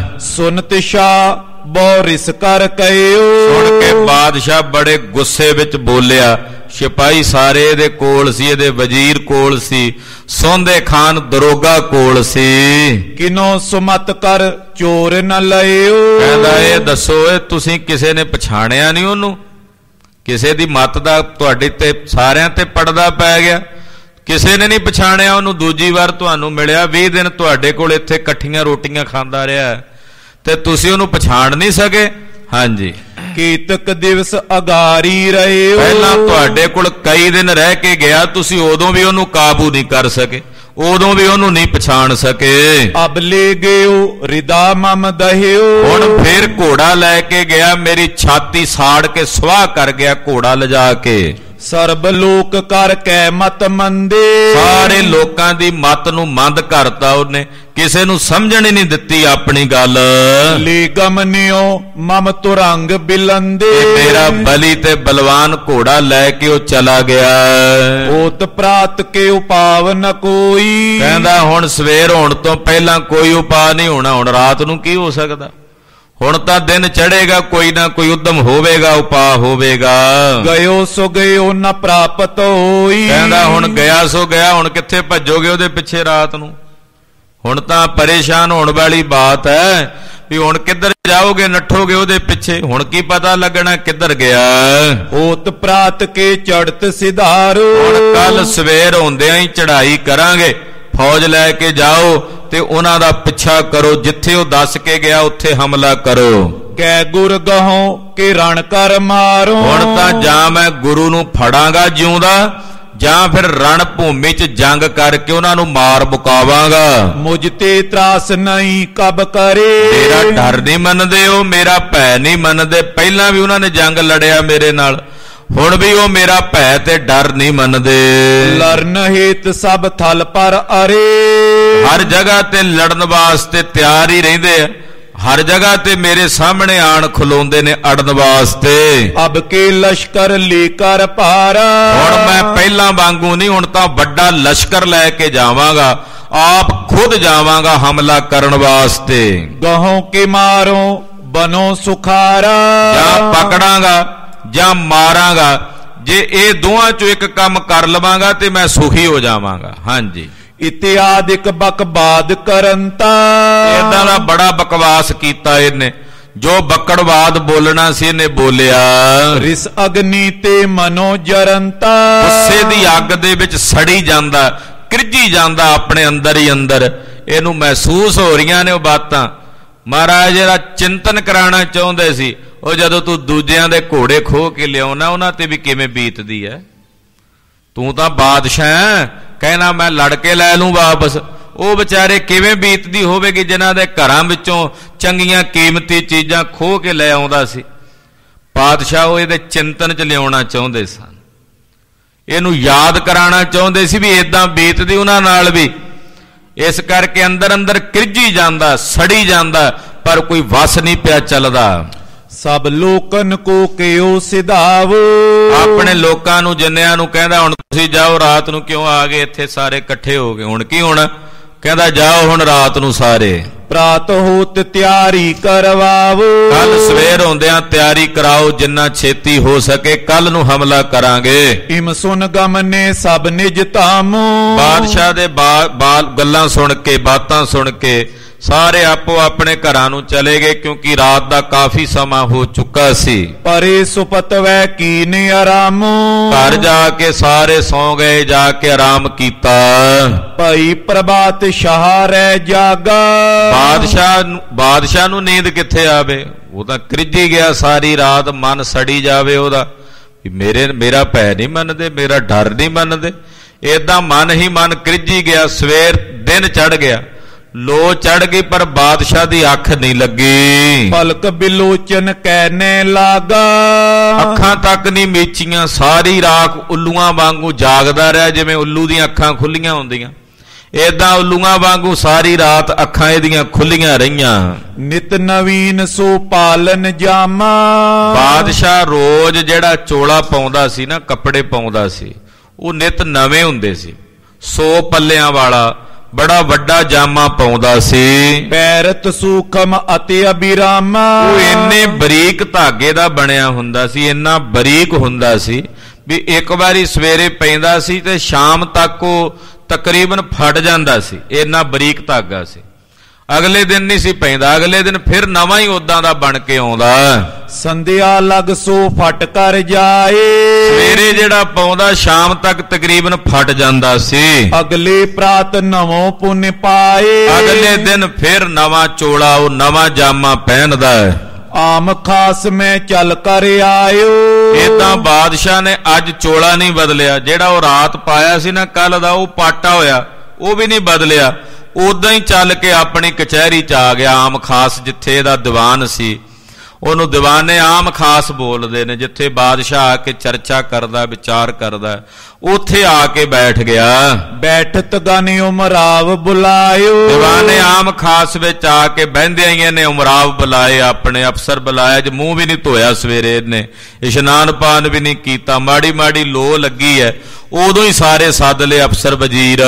B: ਸੁਨਤ ਸ਼ਾਹ ਬਹੁ ਰਿਸ ਕਰ ਕਹਿਓ।
A: ਸੁਣ ਕੇ ਬਾਦਸ਼ਾਹ ਬੜੇ ਗੁੱਸੇ ਵਿੱਚ ਬੋਲਿਆ। ਸਿਪਾਹੀ ਸਾਰੇ ਇਹਦੇ ਕੋਲ ਸੀ, ਇਹਦੇ ਵਜ਼ੀਰ ਕੋਲ ਸੀ, ਸੌਂਦੇ ਖਾਨ ਦਰੋਗਾ ਕੋਲ ਸੀ।
B: ਕਿਨੋ ਸੁਮਤ ਕਰ ਚੋਰ ਨ ਲਇਓ।
A: ਕਹਿੰਦਾ ਇਹ ਦੱਸੋ, ਇਹ ਤੁਸੀਂ ਕਿਸੇ ਨੇ ਪਛਾਣਿਆ ਨਹੀਂ ਉਹਨੂੰ? ਕਿਸੇ ਦੀ ਮੱਤ ਦਾ ਤੁਹਾਡੇ ਤੇ ਸਾਰਿਆਂ ਤੇ ਪੜਦਾ ਪੈ ਗਿਆ, ਕਿਸੇ ਨੇ ਨਹੀਂ ਪਛਾਣਿਆ ਉਹਨੂੰ। ਦੂਜੀ ਵਾਰ ਤੁਹਾਨੂੰ ਮਿਲਿਆ, 20 ਦਿਨ ਤੁਹਾਡੇ ਕੋਲ ਇੱਥੇ ਇਕੱਠੀਆਂ ਰੋਟੀਆਂ ਖਾਂਦਾ ਰਿਹਾ ਤੇ ਤੁਸੀਂ ਉਹਨੂੰ ਪਛਾਣ ਨਹੀਂ ਸਕੇ। ਹਾਂਜੀ,
B: ਕੀਤਕ ਦਿਵਸ ਅਗਾਰੀ ਰਹੇ।
A: ਪਹਿਲਾਂ ਤੁਹਾਡੇ ਕੋਲ ਕਈ ਦਿਨ ਰਹਿ ਕੇ ਗਿਆ, ਤੁਸੀਂ ਉਦੋਂ ਵੀ ਉਹਨੂੰ ਕਾਬੂ ਨਹੀਂ ਕਰ ਸਕੇ, ਉਦੋਂ ਵੀ ਉਹਨੂੰ ਨਹੀਂ ਪਛਾਣ ਸਕੇ।
B: ਅਬ ਲੈ ਗਿਓ ਰਿਦਾ ਮਮ ਦਹਿਓ।
A: ਹੁਣ ਫੇਰ ਘੋੜਾ ਲੈ ਕੇ ਗਿਆ, ਮੇਰੀ ਛਾਤੀ ਸਾੜ ਕੇ ਸੁਆਹ ਕਰ ਗਿਆ ਘੋੜਾ ਲਿਜਾ ਕੇ।
B: ਸਰਬ ਲੋਕ ਕਰ ਕੈ ਮਤ ਮੰਦੇ।
A: ਸਾਰੇ ਲੋਕਾਂ ਦੀ ਮਤ ਨੂੰ ਮੰਦ ਕਰਤਾ ਉਹਨੇ, ਕਿਸੇ ਨੂੰ ਸਮਝਣ ਹੀ ਨਹੀਂ ਦਿੱਤੀ ਆਪਣੀ ਗੱਲ।
B: ਲੀ ਗਮਨਿਓ ਮਮ ਤੁਰੰਗ ਬਿਲੰਦੇ।
A: ਮੇਰਾ ਬਲੀ ਤੇ ਬਲਵਾਨ ਘੋੜਾ ਲੈ ਕੇ ਉਹ ਚਲਾ ਗਿਆ।
B: ਓਤ ਪ੍ਰਾਤ ਕੇ ਉਪਾਵ ਨ ਕੋਈ।
A: ਕਹਿੰਦਾ ਹੁਣ ਸਵੇਰ ਹੋਣ ਤੋਂ ਪਹਿਲਾਂ ਕੋਈ ਉਪਾਅ ਨਹੀਂ ਹੋਣਾ, ਹੁਣ ਰਾਤ ਨੂੰ ਕੀ ਹੋ ਸਕਦਾ। ਹੁਣ ਤਾਂ ਦਿਨ ਚੜ੍ਹੇਗਾ, ਕੋਈ ਨਾ ਕੋਈ ਉਦਮ ਹੋਵੇਗਾ, ਉਪਾਅ ਹੋਵੇਗਾ।
B: ਗਇਓ ਸੋ ਗਇਓ ਨ ਪ੍ਰਾਪਤ ਹੋਈ।
A: ਕਹਿੰਦਾ ਹੁਣ ਗਿਆ ਸੋ ਗਿਆ, ਹੁਣ ਕਿੱਥੇ ਭੱਜੋਗੇ ਉਹਦੇ ਪਿੱਛੇ ਰਾਤ ਨੂੰ। ਹੁਣ ਤਾਂ ਪਰੇਸ਼ਾਨ ਹੋਣ ਵਾਲੀ ਬਾਤ ਹੈ ਵੀ ਹੁਣ ਕਿੱਧਰ ਜਾਓਗੇ, ਨੱਠੋਗੇ ਉਹਦੇ ਪਿੱਛੇ, ਹੁਣ ਕੀ ਪਤਾ ਲੱਗਣਾ ਕਿੱਧਰ ਗਿਆ।
B: ਓਤ ਪ੍ਰਾਤ ਕੇ ਚੜਤ ਸਿਧਾਰੋ।
A: ਹੁਣ ਕੱਲ ਸਵੇਰ ਹੁੰਦਿਆਂ ਹੀ ਚੜ੍ਹਾਈ ਕਰਾਂਗੇ, ਫੌਜ ਲੈ ਕੇ ਜਾਓ ਤੇ ਉਹਨਾਂ ਦਾ ਪਿੱਛਾ ਕਰੋ, ਜਿੱਥੇ ਉਹ ਦੱਸ ਕੇ ਗਿਆ ਉੱਥੇ ਹਮਲਾ ਕਰੋ।
B: ਕੈ ਗੁਰ ਗਹੋ ਕੇ ਰਣ ਕਰ ਮਾਰੋ।
A: ਹੁਣ ਤਾਂ ਜਾਂ ਮੈਂ ਗੁਰੂ ਨੂੰ ਫੜਾਂਗਾ ਜਿਉਂਦਾ, ਜਾਂ ਫਿਰ ਰਣ ਭੂਮੀ 'ਚ ਜੰਗ ਕਰਕੇ ਉਹਨਾਂ ਨੂੰ ਮਾਰ ਮੁਕਾਵਾਂਗਾ।
B: ਮੁਝ ਤੇ ਤਰਾਸ ਨਹੀਂ ਕਬ ਕਰੇ।
A: ਮੇਰਾ ਡਰ ਨਹੀਂ ਮੰਨਦੇ ਉਹ, ਮੇਰਾ ਭੈ ਨਹੀਂ ਮੰਨਦੇ। ਪਹਿਲਾਂ ਵੀ ਉਹਨਾਂ ਨੇ ਜੰਗ ਲੜਿਆ ਮੇਰੇ ਨਾਲ, ਹੁਣ ਵੀ ਉਹ ਮੇਰਾ ਭੈ ਤੇ ਡਰ ਨਹੀਂ ਮੰਨਦੇ।
B: ਲਰਨ ਹੇਤ ਸਭ ਥਲ ਪਰ ਅਰੇ।
A: ਹਰ ਜਗ੍ਹਾ ਤੇ ਲੜਨ ਵਾਸਤੇ ਤਿਆਰ ਹੀ ਰਹਿੰਦੇ ਆ, ਹਰ ਜਗ੍ਹਾ ਤੇ ਮੇਰੇ ਸਾਹਮਣੇ ਆਣ ਖਲੋਂਦੇ ਨੇ ਅੜਨ ਵਾਸਤੇ।
B: ਅਬ ਕੇ ਲਸ਼ਕਰ ਲੈ ਕਰ ਭਾਰਾ।
A: ਹੁਣ ਮੈਂ ਪਹਿਲਾਂ ਵਾਂਗੂ ਨਹੀਂ, ਹੁਣ ਤਾਂ ਵੱਡਾ ਲਸ਼ਕਰ ਲੈ ਕੇ ਜਾਵਾਂਗਾ, ਆਪ ਖੁਦ ਜਾਵਾਂਗਾ ਹਮਲਾ ਕਰਨ ਵਾਸਤੇ।
B: ਗਹੋਂ ਕੇ ਮਾਰੋ ਬਨੋ ਸੁਖਾਰਾ।
A: ਜਾਂ ਪਕੜਾਂਗਾ ਜਾਂ ਮਾਰਾਂਗਾ, ਜੇ ਇਹ ਦੋਹਾਂ ਚੋਂ ਇੱਕ ਕੰਮ ਕਰ ਲਵਾਂਗਾ ਤੇ ਮੈਂ ਸੁਖੀ ਹੋ ਜਾਵਾਂਗਾ। ਹਾਂਜੀ,
B: ਇਤਿਆਦਿਕ ਬਕਵਾਦ ਕਰੰਤਾ।
A: ਇਦਾਂ ਦਾ ਬੜਾ ਬਕਵਾਸ ਕੀਤਾ ਇਹਨੇ, ਜੋ ਬੱਕੜਵਾਦ ਬੋਲਣਾ ਸੀ ਇਹਨੇ ਬੋਲਿਆ।
B: ਰਿਸ ਅਗਨੀ ਤੇ ਮਨੋ ਜਰੰਤਾ।
A: ਗੁੱਸੇ ਦੀ ਅੱਗ ਦੇ ਵਿੱਚ ਸੜੀ ਜਾਂਦਾ, ਕ੍ਰਿਜੀ ਜਾਂਦਾ ਆਪਣੇ ਅੰਦਰ ਹੀ ਅੰਦਰ। ਇਹਨੂੰ ਮਹਿਸੂਸ ਹੋ ਰਹੀਆਂ ਨੇ ਉਹ ਬਾਤਾਂ। ਮਹਾਰਾਜ ਜਿਹੜਾ ਚਿੰਤਨ ਕਰਾਉਣਾ ਚਾਹੁੰਦੇ ਸੀ, ਉਹ ਜਦੋਂ ਤੂੰ ਦੂਜਿਆਂ ਦੇ ਘੋੜੇ ਖੋਹ ਕੇ ਲਿਆਉਣਾ, ਉਹਨਾਂ ਤੇ ਵੀ ਕਿਵੇਂ ਬੀਤਦੀ ਹੈ। ਤੂੰ ਤਾਂ ਬਾਦਸ਼ਾਹ ਕਹਿਣਾ ਮੈਂ ਲੜ ਕੇ ਲੈ ਲੂੰ ਵਾਪਸ, ਉਹ ਵਿਚਾਰੇ ਕਿਵੇਂ ਬੀਤਦੀ ਹੋਵੇਗੀ ਜਿਨ੍ਹਾਂ ਦੇ ਘਰਾਂ ਵਿੱਚੋਂ ਚੰਗੀਆਂ ਕੀਮਤੀ ਚੀਜ਼ਾਂ ਖੋਹ ਕੇ ਲੈ ਆਉਂਦਾ ਸੀ। ਪਾਤਸ਼ਾਹ ਉਹ ਇਹਦੇ ਚਿੰਤਨ 'ਚ ਲਿਆਉਣਾ ਚਾਹੁੰਦੇ ਸਨ, ਇਹਨੂੰ ਯਾਦ ਕਰਾਉਣਾ ਚਾਹੁੰਦੇ ਸੀ ਵੀ ਇਦਾਂ ਬੀਤਦੀ ਉਹਨਾਂ ਨਾਲ ਵੀ। ਇਸ ਕਰਕੇ ਅੰਦਰ ਅੰਦਰ ਕਿਰਜੀ ਜਾਂਦਾ, ਸੜੀ ਜਾਂਦਾ, ਪਰ ਕੋਈ ਵਸ ਨਹੀਂ ਪਿਆ ਚੱਲਦਾ।
B: ਸਭ ਲੋਕਨ ਕੋ ਕਿਉ ਸਿਧਾਵ।
A: ਆਪਣੇ ਲੋਕਾਂ ਨੂੰ ਜਿੰਨਿਆਂ ਨੂੰ ਕਹਿੰਦਾ ਹੁਣ ਤੁਸੀਂ ਜਾਓ, ਰਾਤ ਨੂੰ ਕਿਉਂ ਆ ਗਏ ਇੱਥੇ ਸਾਰੇ ਇਕੱਠੇ ਹੋ ਗਏ, ਹੁਣ ਕੀ ਹੋਣਾ? ਕਹਿੰਦਾ ਜਾਓ ਹੁਣ ਰਾਤ ਨੂੰ ਸਾਰੇ।
B: ਪ੍ਰਾਤ ਹੋਤ ਤਿਆਰੀ ਕਰਵਾਵ।
A: ਕੱਲ ਸਵੇਰ ਹੁੰਦਿਆਂ ਤਿਆਰੀ ਕਰਾਓ, ਜਿੰਨਾ ਛੇਤੀ ਹੋ ਸਕੇ ਕੱਲ ਨੂੰ ਹਮਲਾ ਕਰਾਂਗੇ।
B: ਇਮ ਸੁਨ ਗਮਨੇ ਸਭ ਨਿਜ ਧਾਮੋ।
A: ਬਾਦਸ਼ਾਹ ਦੇ ਗੱਲਾਂ ਸੁਣ ਕੇ, ਬਾਤਾਂ ਸੁਣ ਕੇ ਸਾਰੇ ਆਪੋ ਆਪਣੇ ਘਰਾਂ ਨੂੰ ਚਲੇ ਗਏ, ਕਿਉਂਕਿ ਰਾਤ ਦਾ ਕਾਫੀ ਸਮਾਂ ਹੋ ਚੁੱਕਾ ਸੀ।
B: ਪਰੇ ਸੁਪਤਵੈ ਕੀਨ ਆਰਾਮ।
A: ਘਰ ਜਾ ਕੇ ਸਾਰੇ ਸੌਂ ਗਏ, ਜਾ ਕੇ ਆਰਾਮ ਕੀਤਾ।
B: ਭਈ ਪ੍ਰਭਾਤ ਸ਼ਾਹ ਰਹਿ ਜਾਗਾ।
A: ਬਾਦਸ਼ਾਹ ਨੂੰ ਨੀਂਦ ਕਿੱਥੇ ਆਵੇ? ਉਹ ਤਾਂ ਕ੍ਰਿੱਜੀ ਗਿਆ ਸਾਰੀ ਰਾਤ, ਮਨ ਸੜੀ ਜਾਵੇ ਉਹਦਾ, ਮੇਰਾ ਭੈ ਨਹੀਂ ਮੰਨਦੇ, ਮੇਰਾ ਡਰ ਨਹੀਂ ਮੰਨਦੇ, ਏਦਾਂ ਮਨ ਹੀ ਮਨ ਕ੍ਰਿੱਜੀ ਗਿਆ। ਸਵੇਰ ਦਿਨ ਚੜ ਗਿਆ, ਲੋ ਚੜ ਗਈ, ਪਰ ਬਾਦਸ਼ਾਹ ਦੀ ਅੱਖ ਨਹੀਂ ਲੱਗੀ।
B: ਪਲਕ ਬਿਲੋਚਨ ਕਹਿਨੇ ਲਾਗਾ।
A: ਅੱਖਾਂ ਤੱਕ ਨਹੀਂ ਮੀਚੀਆਂ, ਸਾਰੀ ਰਾਤ ਉੱਲੂਆਂ ਵਾਂਗੂ ਜਾਗਦਾ ਰਿਹਾ, ਜਿਵੇਂ ਉੱਲੂ ਦੀਆਂ ਅੱਖਾਂ ਖੁੱਲੀਆਂ ਹੁੰਦੀਆਂ, ਏਦਾਂ ਉੱਲੂਆਂ ਵਾਂਗੂ ਸਾਰੀ ਰਾਤ ਅੱਖਾਂ ਇਹਦੀਆਂ ਖੁੱਲੀਆਂ ਰਹੀਆਂ।
B: ਨਿਤ ਨਵੀਨ ਸੋ ਪਾਲਨ ਜਾਮਾ।
A: ਬਾਦਸ਼ਾਹ ਰੋਜ਼ ਜਿਹੜਾ ਚੋਲਾ ਪਾਉਂਦਾ ਸੀ ਨਾ, ਕੱਪੜੇ ਪਾਉਂਦਾ ਸੀ, ਉਹ ਨਿਤ ਨਵੇਂ ਹੁੰਦੇ ਸੀ। 100 ਪੱਲਿਆਂ ਵਾਲਾ ਬੜਾ ਵੱਡਾ ਜਾਮਾ ਪਾਉਂਦਾ ਸੀ।
B: ਪੈਰਤ ਸੂਖਮ ਅਤੇ ਅਬਿਰਾਮਾ।
A: ਉਹ ਇੰਨੇ ਬਰੀਕ ਧਾਗੇ ਦਾ ਬਣਿਆ ਹੁੰਦਾ ਸੀ, ਇੰਨਾ ਬਰੀਕ ਹੁੰਦਾ ਸੀ ਵੀ ਇੱਕ ਵਾਰੀ ਸਵੇਰੇ ਪੈਂਦਾ ਸੀ ਤੇ ਸ਼ਾਮ ਤੱਕ ਉਹ ਤਕਰੀਬਨ ਫਟ ਜਾਂਦਾ ਸੀ, ਇੰਨਾ ਬਰੀਕ ਧਾਗਾ ਸੀ। ਅਗਲੇ ਦਿਨ ਨਹੀਂ ਸੀ ਪੈਂਦਾ, ਅਗਲੇ ਦਿਨ ਫਿਰ ਨਵਾਂ ਹੀ ਉਦਾਂ ਦਾ ਬਣ ਕੇ ਆਉਂਦਾ।
B: ਸੰਧਿਆ ਲਗ ਸੋ ਫਟ ਕਰ ਜਾਏ।
A: ਸਵੇਰੇ ਜਿਹੜਾ ਪਾਉਂਦਾ ਸ਼ਾਮ ਤੱਕ ਤਕਰੀਬਨ ਫਟ ਜਾਂਦਾ ਸੀ।
B: ਅਗਲੇ ਪ੍ਰਾਤ ਨਵੋਂ ਪੁੰਨ ਪਾਏ।
A: ਅਗਲੇ ਦਿਨ ਫਿਰ ਨਵਾਂ ਚੋਲਾ, ਉਹ ਨਵਾਂ ਜਾਮਾ ਪਹਿਨਦਾ ਹੈ।
B: ਆਮ ਖਾਸ ਮੈਂ ਚੱਲ ਕਰ ਆਇਓ।
A: ਏਦਾਂ ਬਾਦਸ਼ਾਹ ਨੇ ਅੱਜ ਚੋਲਾ ਨਹੀਂ ਬਦਲਿਆ, ਜਿਹੜਾ ਉਹ ਰਾਤ ਪਾਇਆ ਸੀ ਨਾ ਕੱਲ ਦਾ, ਉਹ ਪਾਟਾ ਹੋਇਆ, ਉਹ ਵੀ ਨਹੀਂ ਬਦਲਿਆ, ਉਦਾਂ ਹੀ ਚੱਲ ਕੇ ਆਪਣੀ ਕਚਹਿਰੀ ਚ ਆ ਗਿਆ। ਆਮ ਖਾਸ ਜਿੱਥੇ ਇਹਦਾ ਦੀਵਾਨ ਸੀ, ਉਹਨੂੰ ਦੀਵਾਨੇ ਆਮ ਖਾਸ ਬੋਲਦੇ ਨੇ, ਜਿੱਥੇ ਬਾਦਸ਼ਾਹ ਆ ਕੇ ਚਰਚਾ ਕਰਦਾ, ਵਿਚਾਰ ਕਰਦਾ, ਉੱਥੇ ਆ ਕੇ ਬੈਠ ਗਿਆ।
B: ਬੈਠਤ ਗਾਨੀ ਉਮਰਾਵ ਬੁਲਾਇਓ।
A: ਦੀਵਾਨੇ ਆਮ ਖਾਸ ਵਿੱਚ ਆ ਕੇ ਬਹਿੰਦਿਆਂ ਹੀ ਇਹਨੇ ਉਮਰਾਵ ਬੁਲਾਏ, ਆਪਣੇ ਅਫਸਰ ਬੁਲਾਇਆ। ਜ ਮੂੰਹ ਵੀ ਨਹੀਂ ਧੋਇਆ ਸਵੇਰੇ, ਇਹਨੇ ਇਸ਼ਨਾਨ ਪਾਨ ਵੀ ਨਹੀਂ ਕੀਤਾ, ਮਾੜੀ ਮਾੜੀ ਲੋ ਲੱਗੀ ਹੈ, ਉਦੋਂ ਹੀ ਸਾਰੇ ਸੱਦ ਲਏ ਅਫਸਰ ਵਜ਼ੀਰ।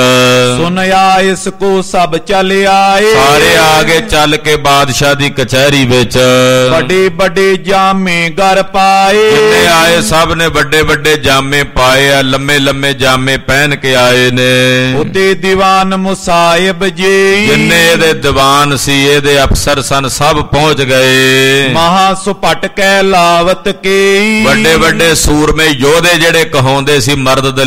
B: ਸੁਨਿਆ ਇਸ ਕੋ ਸਭ ਚੱਲ ਆਏ।
A: ਸਾਰੇ ਆ ਗਏ ਚੱਲ ਕੇ ਬਾਦਸ਼ਾਹ ਦੀ ਕਚਹਿਰੀ ਵਿੱਚ।
B: ਵੱਡੇ ਵੱਡੇ ਜਾਮੇ ਘਰ ਪਾਏ।
A: ਜਿੰਨੇ ਆਏ ਸਭ ਨੇ ਵੱਡੇ ਵੱਡੇ ਜਾਮੇ ਪਾਏ ਆ, ਲੰਮੇ ਲੰਮੇ ਜਾਮੇ ਪਹਿਨ ਕੇ ਆਏ ਨੇ।
B: ਉਤੇ ਦੀਵਾਨ ਮੁਸਾਇਬ ਜੀ।
A: ਜਿੰਨੇ ਇਹਦੇ ਦੀਵਾਨ ਸੀ, ਇਹਦੇ ਅਫਸਰ ਸਨ, ਸਭ ਪਹੁੰਚ ਗਏ।
B: ਮਹਾ ਸੁਪਟ ਕੈ ਲਾਵਤ ਕੇ।
A: ਵੱਡੇ ਵੱਡੇ ਸੂਰਮੇ ਯੋਧੇ ਜਿਹੜੇ ਕਹਾਉਂਦੇ ਸੀ, ਮਰਦ ਦਲੇਰ,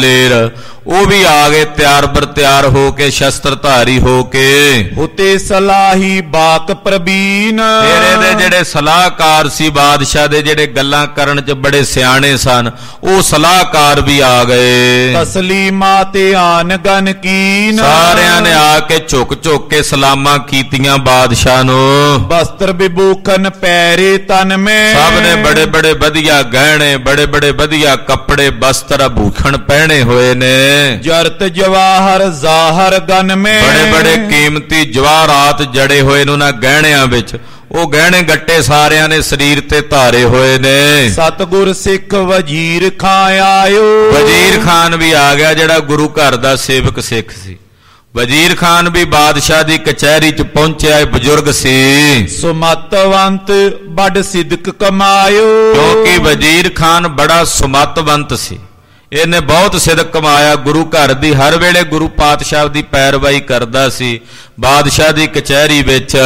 A: ਉਹ ਵੀ ਆ ਗਏ ਤਿਆਰ ਬਰ ਤਿਆਰ ਹੋ ਕੇ, ਸ਼ਸਤਰ ਧਾਰੀ ਹੋ ਕੇ।
B: ਉਤੇ ਸਲਾਹੀ ਬਾਕ ਪ੍ਰਬੀਨ।
A: ਇਹਦੇ ਜਿਹੜੇ ਸਲਾਹਕਾਰ ਸੀ ਬਾਦਸ਼ਾਹ ਦੇ, ਜਿਹੜੇ ਗੱਲਾਂ ਕਰਨ ਚ ਬੜੇ ਸਿਆਣੇ ਸਨ, ਉਹ ਸਲਾਹਕਾਰ ਵੀ ਆ ਗਏ।
B: ਤਸਲੀਮਾ ਤੇ ਆਨ ਗਨ ਕੀਨ।
A: ਸਾਰਿਆਂ ਨੇ ਆ ਕੇ ਝੁਕ ਝੁਕ ਕੇ ਸਲਾਮਾਂ ਕੀਤੀਆਂ ਬਾਦਸ਼ਾਹ ਨੂੰ।
B: ਬਸਤਰ ਵਿਭੂਖਨ ਪੈਰੇ ਤਨ ਮੈਂ।
A: ਸਭ ਨੇ ਬੜੇ ਬੜੇ ਵਧੀਆ ਗਹਿਣੇ, ਬੜੇ ਬੜੇ ਵਧੀਆ ਕੱਪੜੇ, ਬਸਤਰ ਭੂਖਣ ਪਹਿਣੇ ਹੋਏ ਨੇ।
B: ਜਰਤ ਜਵਾਹਰ ਜ਼ਾਹਰ ਗਨ ਮੈਂ।
A: ਬੜੇ ਬੜੇ ਕੀਮਤੀ ਜਵਾਹਰਾਤ ਜੜੇ ਹੋਏ ਨੇ ਉਹਨਾਂ ਗਹਿਣਿਆਂ ਵਿੱਚ। ਉਹ ਗਹਿਣੇ ਗੱਟੇ ਸਾਰਿਆਂ ਨੇ ਸਰੀਰ ਤੇ ਧਾਰੇ ਹੋਏ ਨੇ।
B: ਸਤਗੁਰ ਸਿੱਖ ਵਜ਼ੀਰ ਖਾਨ ਆਇਓ। ਵਜ਼ੀਰ
A: ਖਾਨ ਵੀ ਆ ਗਿਆ, ਜਿਹੜਾ ਗੁਰੂ ਘਰ ਦਾ ਸੇਵਕ ਸਿੱਖ ਸੀ। ਵਜ਼ੀਰ ਖਾਨ ਵੀ ਬਾਦਸ਼ਾਹ ਦੀ ਕਚਹਿਰੀ ਚ ਪਹੁੰਚਿਆ, ਬਜ਼ੁਰਗ ਸੀ।
B: ਸੁਮਤਵੰਤ ਬੜ ਸਿਦਕ ਕਮਾਇਓ।
A: ਕਿਉਂਕਿ ਵਜ਼ੀਰ ਖਾਨ ਬੜਾ ਸੁਮਤਵੰਤ ਸੀ, ਇਹਨੇ ਬਹੁਤ ਸਿਦਕ ਕਮਾਇਆ। ਗੁਰੂ ਘਰ ਦੀ ਹਰ ਵੇਲੇ ਗੁਰੂ ਪਾਤਸ਼ਾਹ ਦੀ ਪੈਰਵਾਈ ਕਰਦਾ ਸੀ। ਬਾਦਸ਼ਾਹ ਦੀ ਕਚਹਿਰੀ ਵਿੱਚ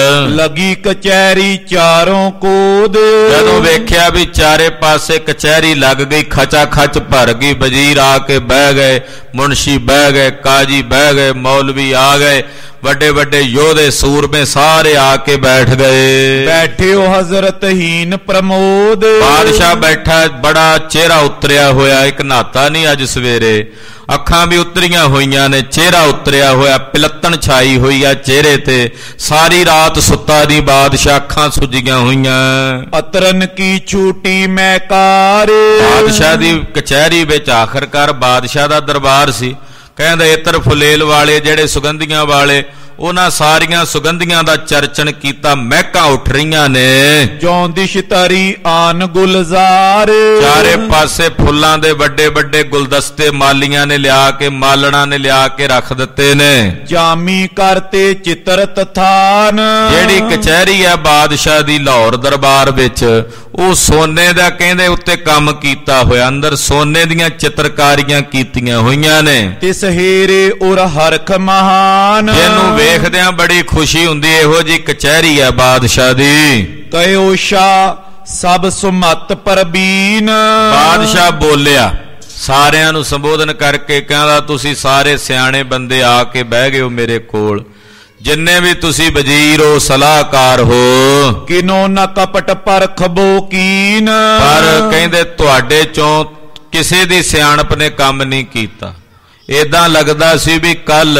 B: ਲੱਗੀ ਕਚਹਿਰੀ ਚਾਰੋਂ ਕੋਦ।
A: ਜਦੋਂ ਵੇਖਿਆ ਵੀ ਚਾਰੇ ਪਾਸੇ ਕਚਹਿਰੀ ਲੱਗ ਗਈ, ਖਚਾ ਖਚ ਭਰ ਗਈ, ਵਜ਼ੀਰ ਆ ਕੇ ਬਹਿ ਗਏ, ਮੁਨਸ਼ੀ ਬਹਿ ਗਏ, ਕਾਜੀ ਬਹਿ ਗਏ, ਮੌਲਵੀ ਆ ਗਏ, ਵੱਡੇ ਵੱਡੇ ਯੋਧੇ ਸੂਰਮੇ ਸਾਰੇ ਆ ਕੇ ਬੈਠ ਗਏ।
B: ਬੈਠੇ ਹੋ ਹਜ਼ਰਤ ਹੀਨ ਪ੍ਰਮੋਦ।
A: ਬਾਦਸ਼ਾਹ ਬੈਠਾ, ਬੜਾ ਚਿਹਰਾ ਉਤਰਿਆ ਹੋਇਆ, ਇੱਕ ਨਹਾਤਾ ਨਹੀਂ ਅੱਜ ਸਵੇਰੇ, ਅੱਖਾਂ ਵੀ ਉਤਰੀਆਂ ਹੋਈਆਂ ਨੇ, ਚਿਹਰਾ ਉਤਰਿਆ ਹੋਇਆ, ਪਿਲੱਤਣ ਛਾਈ ਹੋਈ ਆ ਚਿਹਰੇ ਤੇ। ਸਾਰੀ ਰਾਤ ਸੁੱਤਾ ਨਹੀਂ ਬਾਦਸ਼ਾਹ, ਅੱਖਾਂ ਸੁੱਜੀਆਂ ਹੋਈਆਂ।
B: ਅਤਰਨ ਕੀ ਛੂਟੀ ਮੈਂ ਕਾਰ।
A: ਬਾਦਸ਼ਾਹ ਦੀ ਕਚਹਿਰੀ ਵਿੱਚ ਆਖਰਕਾਰ ਬਾਦਸ਼ਾਹ ਦਾ ਦਰਬਾਰ ਸੀ। ਕਹਿੰਦੇ ਇਤਰ ਫੁਲੇਲ ਵਾਲੇ, ਜਿਹੜੇ ਸੁਗੰਧੀਆਂ ਵਾਲੇ, ਉਹਨਾਂ ਸਾਰੀਆਂ ਸੁਗੰਧੀਆਂ ਦਾ ਚਰਚਣ ਕੀਤਾ, ਮਹਿਕਾਂ ਉੱਠ ਰਹੀਆਂ ਨੇ।
B: ਜੋਂ ਦਿਸ਼ ਤਰੀ ਆਨ ਗੁਲਜ਼ਾਰ,
A: ਚਾਰੇ ਪਾਸੇ ਫੁੱਲਾਂ ਦੇ ਵੱਡੇ ਵੱਡੇ ਗੁਲਦਸਤੇ ਮਾਲੀਆਂ ਨੇ ਲਿਆ ਕੇ, ਮਾਲਣਾ ਨੇ ਲਿਆ ਕੇ ਰੱਖ ਦਿੱਤੇ ਨੇ।
B: ਜਾਮੀ ਕਰਤੇ ਚਿੱਤਰ ਤਥਾਨ,
A: ਜਿਹੜੀ ਕਚਹਿਰੀ ਹੈ ਬਾਦਸ਼ਾਹ ਦੀ ਲਾਹੌਰ ਦਰਬਾਰ ਵਿੱਚ, ਉਹ ਸੋਨੇ ਦਾ ਕਹਿੰਦੇ ਉੱਤੇ ਕੰਮ ਕੀਤਾ ਹੋਇਆ, ਅੰਦਰ ਸੋਨੇ ਦੀਆਂ ਚਿੱਤਰਕਾਰੀਆਂ ਕੀਤੀਆਂ ਹੋਈਆਂ ਨੇ।
B: ਤਿਸ ਹੀਰੇ ਉਰ ਹਰਖ ਮਹਾਨ,
A: ਜਿਹਨੂੰ ਵੇਖਦਿਆਂ ਬੜੀ ਖੁਸ਼ੀ ਹੁੰਦੀ, ਇਹੋ ਜੀ ਕਚਹਿਰੀ ਹੈ ਬਾਦਸ਼ਾਹ ਦੀ।
B: ਕਹਿਓ ਸ਼ਾ ਸਭ ਸੁਮਤ ਪਰਬੀਨ,
A: ਬਾਦਸ਼ਾਹ ਬੋਲਿਆ ਸਾਰਿਆਂ ਨੂੰ ਸੰਬੋਧਨ ਕਰਕੇ, ਕਹਿੰਦਾ ਤੁਸੀਂ ਸਾਰੇ ਸਿਆਣੇ ਬੰਦੇ ਆ ਕੇ ਬਹਿ ਗਏ ਹੋ ਮੇਰੇ ਕੋਲ, ਜਿੰਨੇ ਵੀ ਤੁਸੀਂ ਵਜ਼ੀਰ ਹੋ, ਸਲਾਹਕਾਰ ਹੋ।
B: ਕਿਨੋ ਨ ਕਪਟ ਪਰਖਬੋ ਕੀਨ,
A: ਪਰ ਕਹਿੰਦੇ ਤੁਹਾਡੇ ਚੋਂ ਕਿਸੇ ਦੀ ਸਿਆਣਪ ਨੇ ਕੰਮ ਨਹੀਂ ਕੀਤਾ। ਏਦਾਂ ਲੱਗਦਾ ਸੀ ਵੀ ਕੱਲ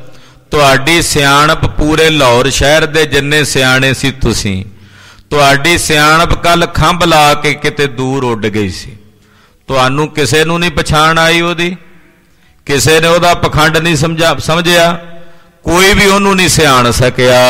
A: ਤੁਹਾਡੀ ਸਿਆਣਪ ਪੂਰੇ ਲਾਹੌਰ ਸ਼ਹਿਰ ਦੇ ਜਿੰਨੇ ਸਿਆਣੇ ਸੀ ਤੁਸੀਂ, ਤੁਹਾਡੀ ਸਿਆਣਪ ਕੱਲ ਖੰਭ ਲਾ ਕੇ ਕਿਤੇ ਦੂਰ ਉੱਡ ਗਈ ਸੀ। ਤੁਹਾਨੂੰ ਕਿਸੇ ਨੂੰ ਨਹੀਂ ਪਛਾਣ ਆਈ ਉਹਦੀ, ਕਿਸੇ ਨੇ ਉਹਦਾ ਪਖੰਡ ਨਹੀਂ ਸਮਝਿਆ, ਕੋਈ ਵੀ ਉਹਨੂੰ ਨਹੀਂ ਸਿਆਣ ਸਕਿਆ।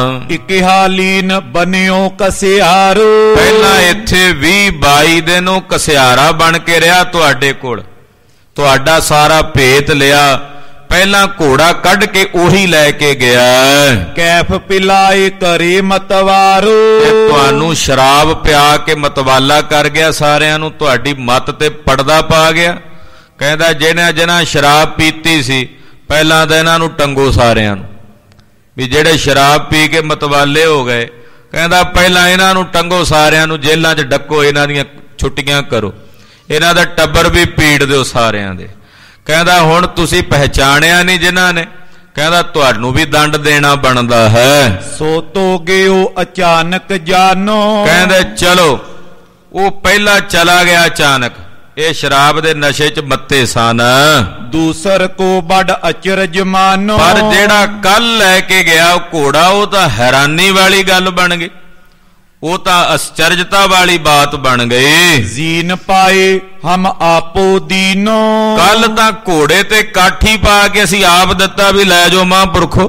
B: ਇਕਿਹਾਲੀਨ ਬਨਿਓ ਕਸਿਆਰ,
A: ਪਹਿਲਾਂ ਇੱਥੇ 20-22 ਦਿਨ ਉਹ ਕਸਿਆਰਾ ਬਣ ਕੇ ਰਿਹਾ ਤੁਹਾਡੇ ਕੋਲ, ਤੁਹਾਡਾ ਸਾਰਾ ਭੇਤ ਲਿਆ। ਪਹਿਲਾਂ ਘੋੜਾ ਕੱਢ ਕੇ ਉਹੀ ਲੈ ਕੇ ਗਿਆ,
B: ਕੈਫ ਪਿਲਾਏ ਕਰੇ ਮਤਵਾਰੋ,
A: ਤੁਹਾਨੂੰ ਸ਼ਰਾਬ ਪਿਆ ਕੇ ਮਤਵਾਲਾ ਕਰ ਗਿਆ ਸਾਰਿਆਂ ਨੂੰ, ਤੁਹਾਡੀ ਮੱਤ ਤੇ ਪਰਦਾ ਪਾ ਗਿਆ। ਕਹਿੰਦਾ ਜਿਹਨਾਂ ਸ਼ਰਾਬ ਪੀਤੀ ਸੀ ਪਹਿਲਾਂ ਤਾਂ ਇਹਨਾਂ ਨੂੰ ਟੰਗੋ ਸਾਰਿਆਂ ਨੂੰ, ਵੀ ਜਿਹੜੇ ਸ਼ਰਾਬ ਪੀ ਕੇ ਮਤਵਾਲੇ ਹੋ ਗਏ, ਕਹਿੰਦਾ ਪਹਿਲਾਂ ਇਹਨਾਂ ਨੂੰ ਟੰਗੋ ਸਾਰਿਆਂ ਨੂੰ, ਜੇਲ੍ਹਾਂ 'ਚ ਡੱਕੋ, ਇਹਨਾਂ ਦੀਆਂ ਛੁੱਟੀਆਂ ਕਰੋ, ਇਹਨਾਂ ਦਾ ਟੱਬਰ ਵੀ ਪੀੜ ਦਿਓ ਸਾਰਿਆਂ ਦੇ। ਕਹਿੰਦਾ ਹੁਣ ਤੁਸੀਂ ਪਹਿਚਾਣਿਆ ਨਹੀਂ ਜਿਨ੍ਹਾਂ ਨੇ, ਕਹਿੰਦਾ ਤੁਹਾਨੂੰ ਵੀ ਦੰਡ ਦੇਣਾ ਬਣਦਾ ਹੈ।
B: ਸੋ ਤੋ ਗਿਓ ਅਚਾਨਕ ਜਾਨੋ,
A: ਕਹਿੰਦੇ ਚਲੋ। ਉਹ ਪਹਿਲਾਂ ਚਲਾ ਗਿਆ ਅਚਾਨਕ, ਇਹ ਸ਼ਰਾਬ ਦੇ ਨਸ਼ੇ 'ਚ ਮੱਤੇ ਸਨ।
B: ਦੂਸਰ ਕੋ ਬੜ ਅਚਰਜ ਮਾਨੋ,
A: ਪਰ ਜਿਹੜਾ ਕੱਲ ਲੈ ਕੇ ਗਿਆ ਉਹ ਘੋੜਾ, ਉਹ ਤਾਂ ਹੈਰਾਨੀ ਵਾਲੀ ਗੱਲ ਬਣ ਗਈ, ਉਹ ਤਾਂ ਅਸਚਰਜਤਾ ਵਾਲੀ ਬਾਤ ਬਣ ਗਈ।
B: ਜ਼ੀਨ ਪਾਏ ਹਮ ਆਪੋ ਦੀਨੋ,
A: ਕੱਲ ਤਾਂ ਘੋੜੇ ਤੇ ਕਾਠੀ ਪਾ ਕੇ ਅਸੀਂ ਆਪ ਦਿੱਤਾ ਵੀ ਲੈ ਜਾਓ ਮਹਾਂਪੁਰਖੋ,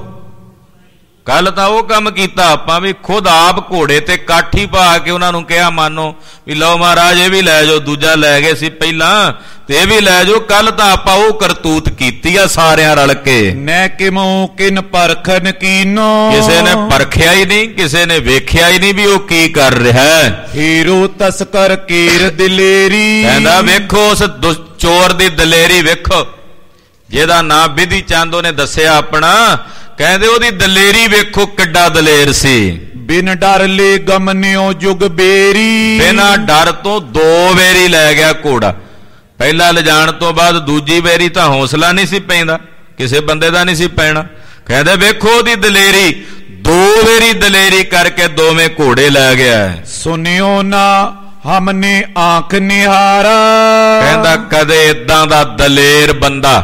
A: ਕੱਲ ਤਾਂ ਉਹ ਕੰਮ ਕੀਤਾ ਆਪਾਂ ਵੀ ਖੁਦ ਆਪ ਘੋੜੇ ਤੇ ਕਾਠੀ ਪਾ ਕੇ ਉਹਨਾਂ ਨੂੰ ਕਿਹਾ ਮਾਨੋ ਵੀ ਲਓ ਮਹਾਰਾਜ ਇਹ ਵੀ ਲੈ ਜਾਓ, ਦੂਜਾ ਲੈ ਗਏ ਸੀ ਪਹਿਲਾਂ ਤੇ ਇਹ ਵੀ ਲੈ ਜਾਓ। ਕੱਲ ਤਾਂ ਆਪਾਂ ਉਹ ਕਰਤੂਤ ਕੀਤੀ ਆ ਸਾਰਿਆਂ ਰਲ ਕੇ।
B: ਨੈ ਕਿਮੋ ਕਿਨ ਪਰਖਨ ਕੀਨੋ,
A: ਕਿਸੇ ਨੇ ਪਰਖਿਆ ਹੀ ਨਹੀਂ, ਕਿਸੇ ਨੇ ਵੇਖਿਆ ਹੀ ਨਹੀਂ ਵੀ ਉਹ ਕੀ ਕਰ ਰਿਹਾ।
B: ਹੀਰੋ ਤਸਕਰ ਕੀਰ ਦਲੇਰੀ,
A: ਕਹਿੰਦਾ ਵੇਖੋ ਉਸ ਚੋਰ ਦੀ ਦਲੇਰੀ ਵੇਖੋ, ਜਿਹਦਾ ਨਾਂ ਬਿਧੀ ਚੰਦ ਉਹਨੇ ਦੱਸਿਆ ਆਪਣਾ, ਕਹਿੰਦੇ ਉਹਦੀ ਦਲੇਰੀ ਵੇਖੋ ਕਿੱਡਾ ਦਲੇਰ ਸੀ।
B: ਬਿਨ ਡਰ ਲੈ ਗਮਨਿਓ ਜੁਗ ਬੇਰੀ,
A: ਬਿਨਾਂ ਡਰ ਤੋਂ 2 ਵੇਰੀ ਲੈ ਗਿਆ ਘੋੜਾ। ਪਹਿਲਾ ਲਿਜਾਣ ਤੋਂ ਬਾਅਦ ਦੂਜੀ ਵੇਰੀ ਤਾਂ ਹੌਸਲਾ ਨਹੀਂ ਸੀ ਪੈਂਦਾ, ਕਿਸੇ ਬੰਦੇ ਦਾ ਨਹੀਂ ਸੀ ਪੈਣਾ। ਕਹਿੰਦੇ ਵੇਖੋ ਉਹਦੀ ਦਲੇਰੀ, 2 ਵੇਰੀ ਦਲੇਰੀ ਕਰਕੇ ਦੋਵੇਂ ਘੋੜੇ ਲੈ ਗਿਆ।
B: ਸੁਨਿਓ ਨਾ ਹਮਨੇ ਆਂਖ ਨਿਹਾਰਾ,
A: ਕਹਿੰਦਾ ਕਦੇ ਇਦਾਂ ਦਾ ਦਲੇਰ ਬੰਦਾ,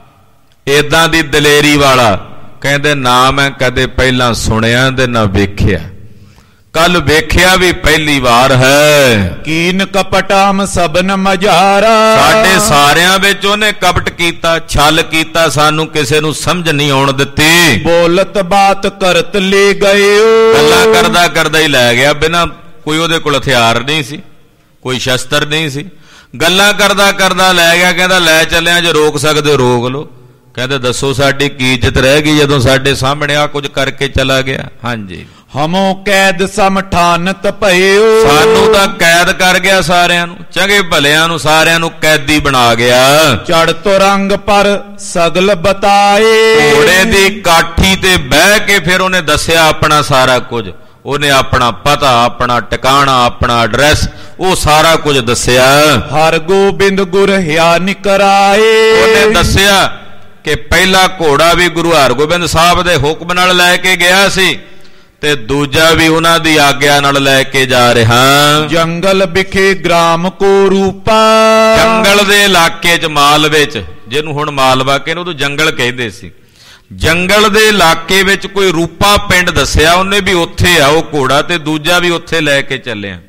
A: ਇਦਾਂ ਦੀ ਦਲੇਰੀ ਵਾਲਾ, ਕਹਿੰਦੇ ਨਾ ਮੈਂ ਕਦੇ ਪਹਿਲਾਂ ਸੁਣਿਆ ਤੇ ਨਾ ਵੇਖਿਆ, ਕੱਲ ਵੇਖਿਆ ਵੀ ਪਹਿਲੀ ਵਾਰ ਹੈ।
B: ਕੀਨ ਕਪਟਾਮ ਸਬਨ ਮਝਾਰਾ,
A: ਸਾਡੇ ਸਾਰਿਆਂ ਵਿੱਚ ਉਹਨੇ ਕਪਟ ਕੀਤਾ, ਛਲ ਕੀਤਾ, ਸਾਨੂੰ ਕਿਸੇ ਨੂੰ ਸਮਝ ਨਹੀਂ ਆਉਣ ਦਿੱਤੀ।
B: ਬੋਲਤ ਬਾਤ ਕਰਤ ਲੈ ਗਏ,
A: ਗੱਲਾਂ ਕਰਦਾ ਕਰਦਾ ਹੀ ਲੈ ਗਿਆ, ਬਿਨਾਂ ਕੋਈ ਉਹਦੇ ਕੋਲ ਹਥਿਆਰ ਨਹੀਂ ਸੀ, ਕੋਈ ਸ਼ਸਤਰ ਨਹੀਂ ਸੀ, ਗੱਲਾਂ ਕਰਦਾ ਕਰਦਾ ਲੈ ਗਿਆ। ਕਹਿੰਦਾ ਲੈ ਚੱਲਿਆ, ਜੇ ਰੋਕ ਸਕਦੇ ਹੋ ਰੋਕ ਲਓ। ਕਹਿੰਦੇ ਦੱਸੋ ਸਾਡੀ ਕੀ ਇੱਜ਼ਤ ਰਹਿ ਗਈ ਜਦੋਂ ਸਾਡੇ ਸਾਹਮਣੇ ਆ ਕੁਝ ਕਰਕੇ ਚਲਾ ਗਿਆ। ਹਾਂਜੀ,
B: ਹਮੋ ਕੈਦ ਸਮਠਾਨਤ ਭਇਓ,
A: ਸਾਨੂੰ ਤਾਂ ਕੈਦ ਕਰ ਗਿਆ, ਸਾਰਿਆਂ ਨੂੰ ਚੰਗੇ ਭਲਿਆਂ ਨੂੰ ਸਾਰਿਆਂ ਨੂੰ ਕੈਦੀ ਬਣਾ ਗਿਆ।
B: ਚੜ ਤੋ ਰੰਗ ਪਰ ਸਗਲ ਬਤਾਏ,
A: ਘੋੜੇ ਦੀ ਕਾਠੀ ਤੇ ਬਹਿ ਕੇ ਫਿਰ ਉਹਨੇ ਦੱਸਿਆ ਆਪਣਾ ਸਾਰਾ ਕੁਝ, ਉਹਨੇ ਆਪਣਾ ਪਤਾ, ਆਪਣਾ ਟਿਕਾਣਾ, ਆਪਣਾ ਐਡਰੈਸ, ਉਹ ਸਾਰਾ ਕੁਝ ਦੱਸਿਆ।
B: ਹਰ ਗੋਬਿੰਦ ਗੁਰ ਹਿਆ ਨਿਕਰਾਏ,
A: ਉਹਨੇ ਦੱਸਿਆ ਕਿ ਪਹਿਲਾ ਘੋੜਾ ਵੀ ਗੁਰੂ ਹਰਗੋਬਿੰਦ ਸਾਹਿਬ ਦੇ ਹੁਕਮ ਨਾਲ ਲੈ ਕੇ ਗਿਆ ਸੀ ਤੇ ਦੂਜਾ ਵੀ ਉਹਨਾਂ ਦੀ ਆਗਿਆ ਨਾਲ ਲੈ ਕੇ ਜਾ ਰਿਹਾ।
B: ਜੰਗਲ ਵਿਖੇ ਗ੍ਰਾਮ ਕੋ ਰੂਪਾ,
A: ਜੰਗਲ ਦੇ ਇਲਾਕੇ 'ਚ ਮਾਲਵੇ 'ਚ, ਜਿਹਨੂੰ ਹੁਣ ਮਾਲਵਾ ਕਹਿੰਦੇ ਉਦੋਂ ਜੰਗਲ ਕਹਿੰਦੇ ਸੀ, ਜੰਗਲ ਦੇ ਇਲਾਕੇ ਵਿੱਚ ਕੋਈ ਰੂਪਾ ਪਿੰਡ ਦੱਸਿਆ ਉਹਨੇ ਵੀ ਉੱਥੇ ਆ ਉਹ ਘੋੜਾ, ਤੇ ਦੂਜਾ ਵੀ ਉੱਥੇ ਲੈ ਕੇ ਚੱਲਿਆ।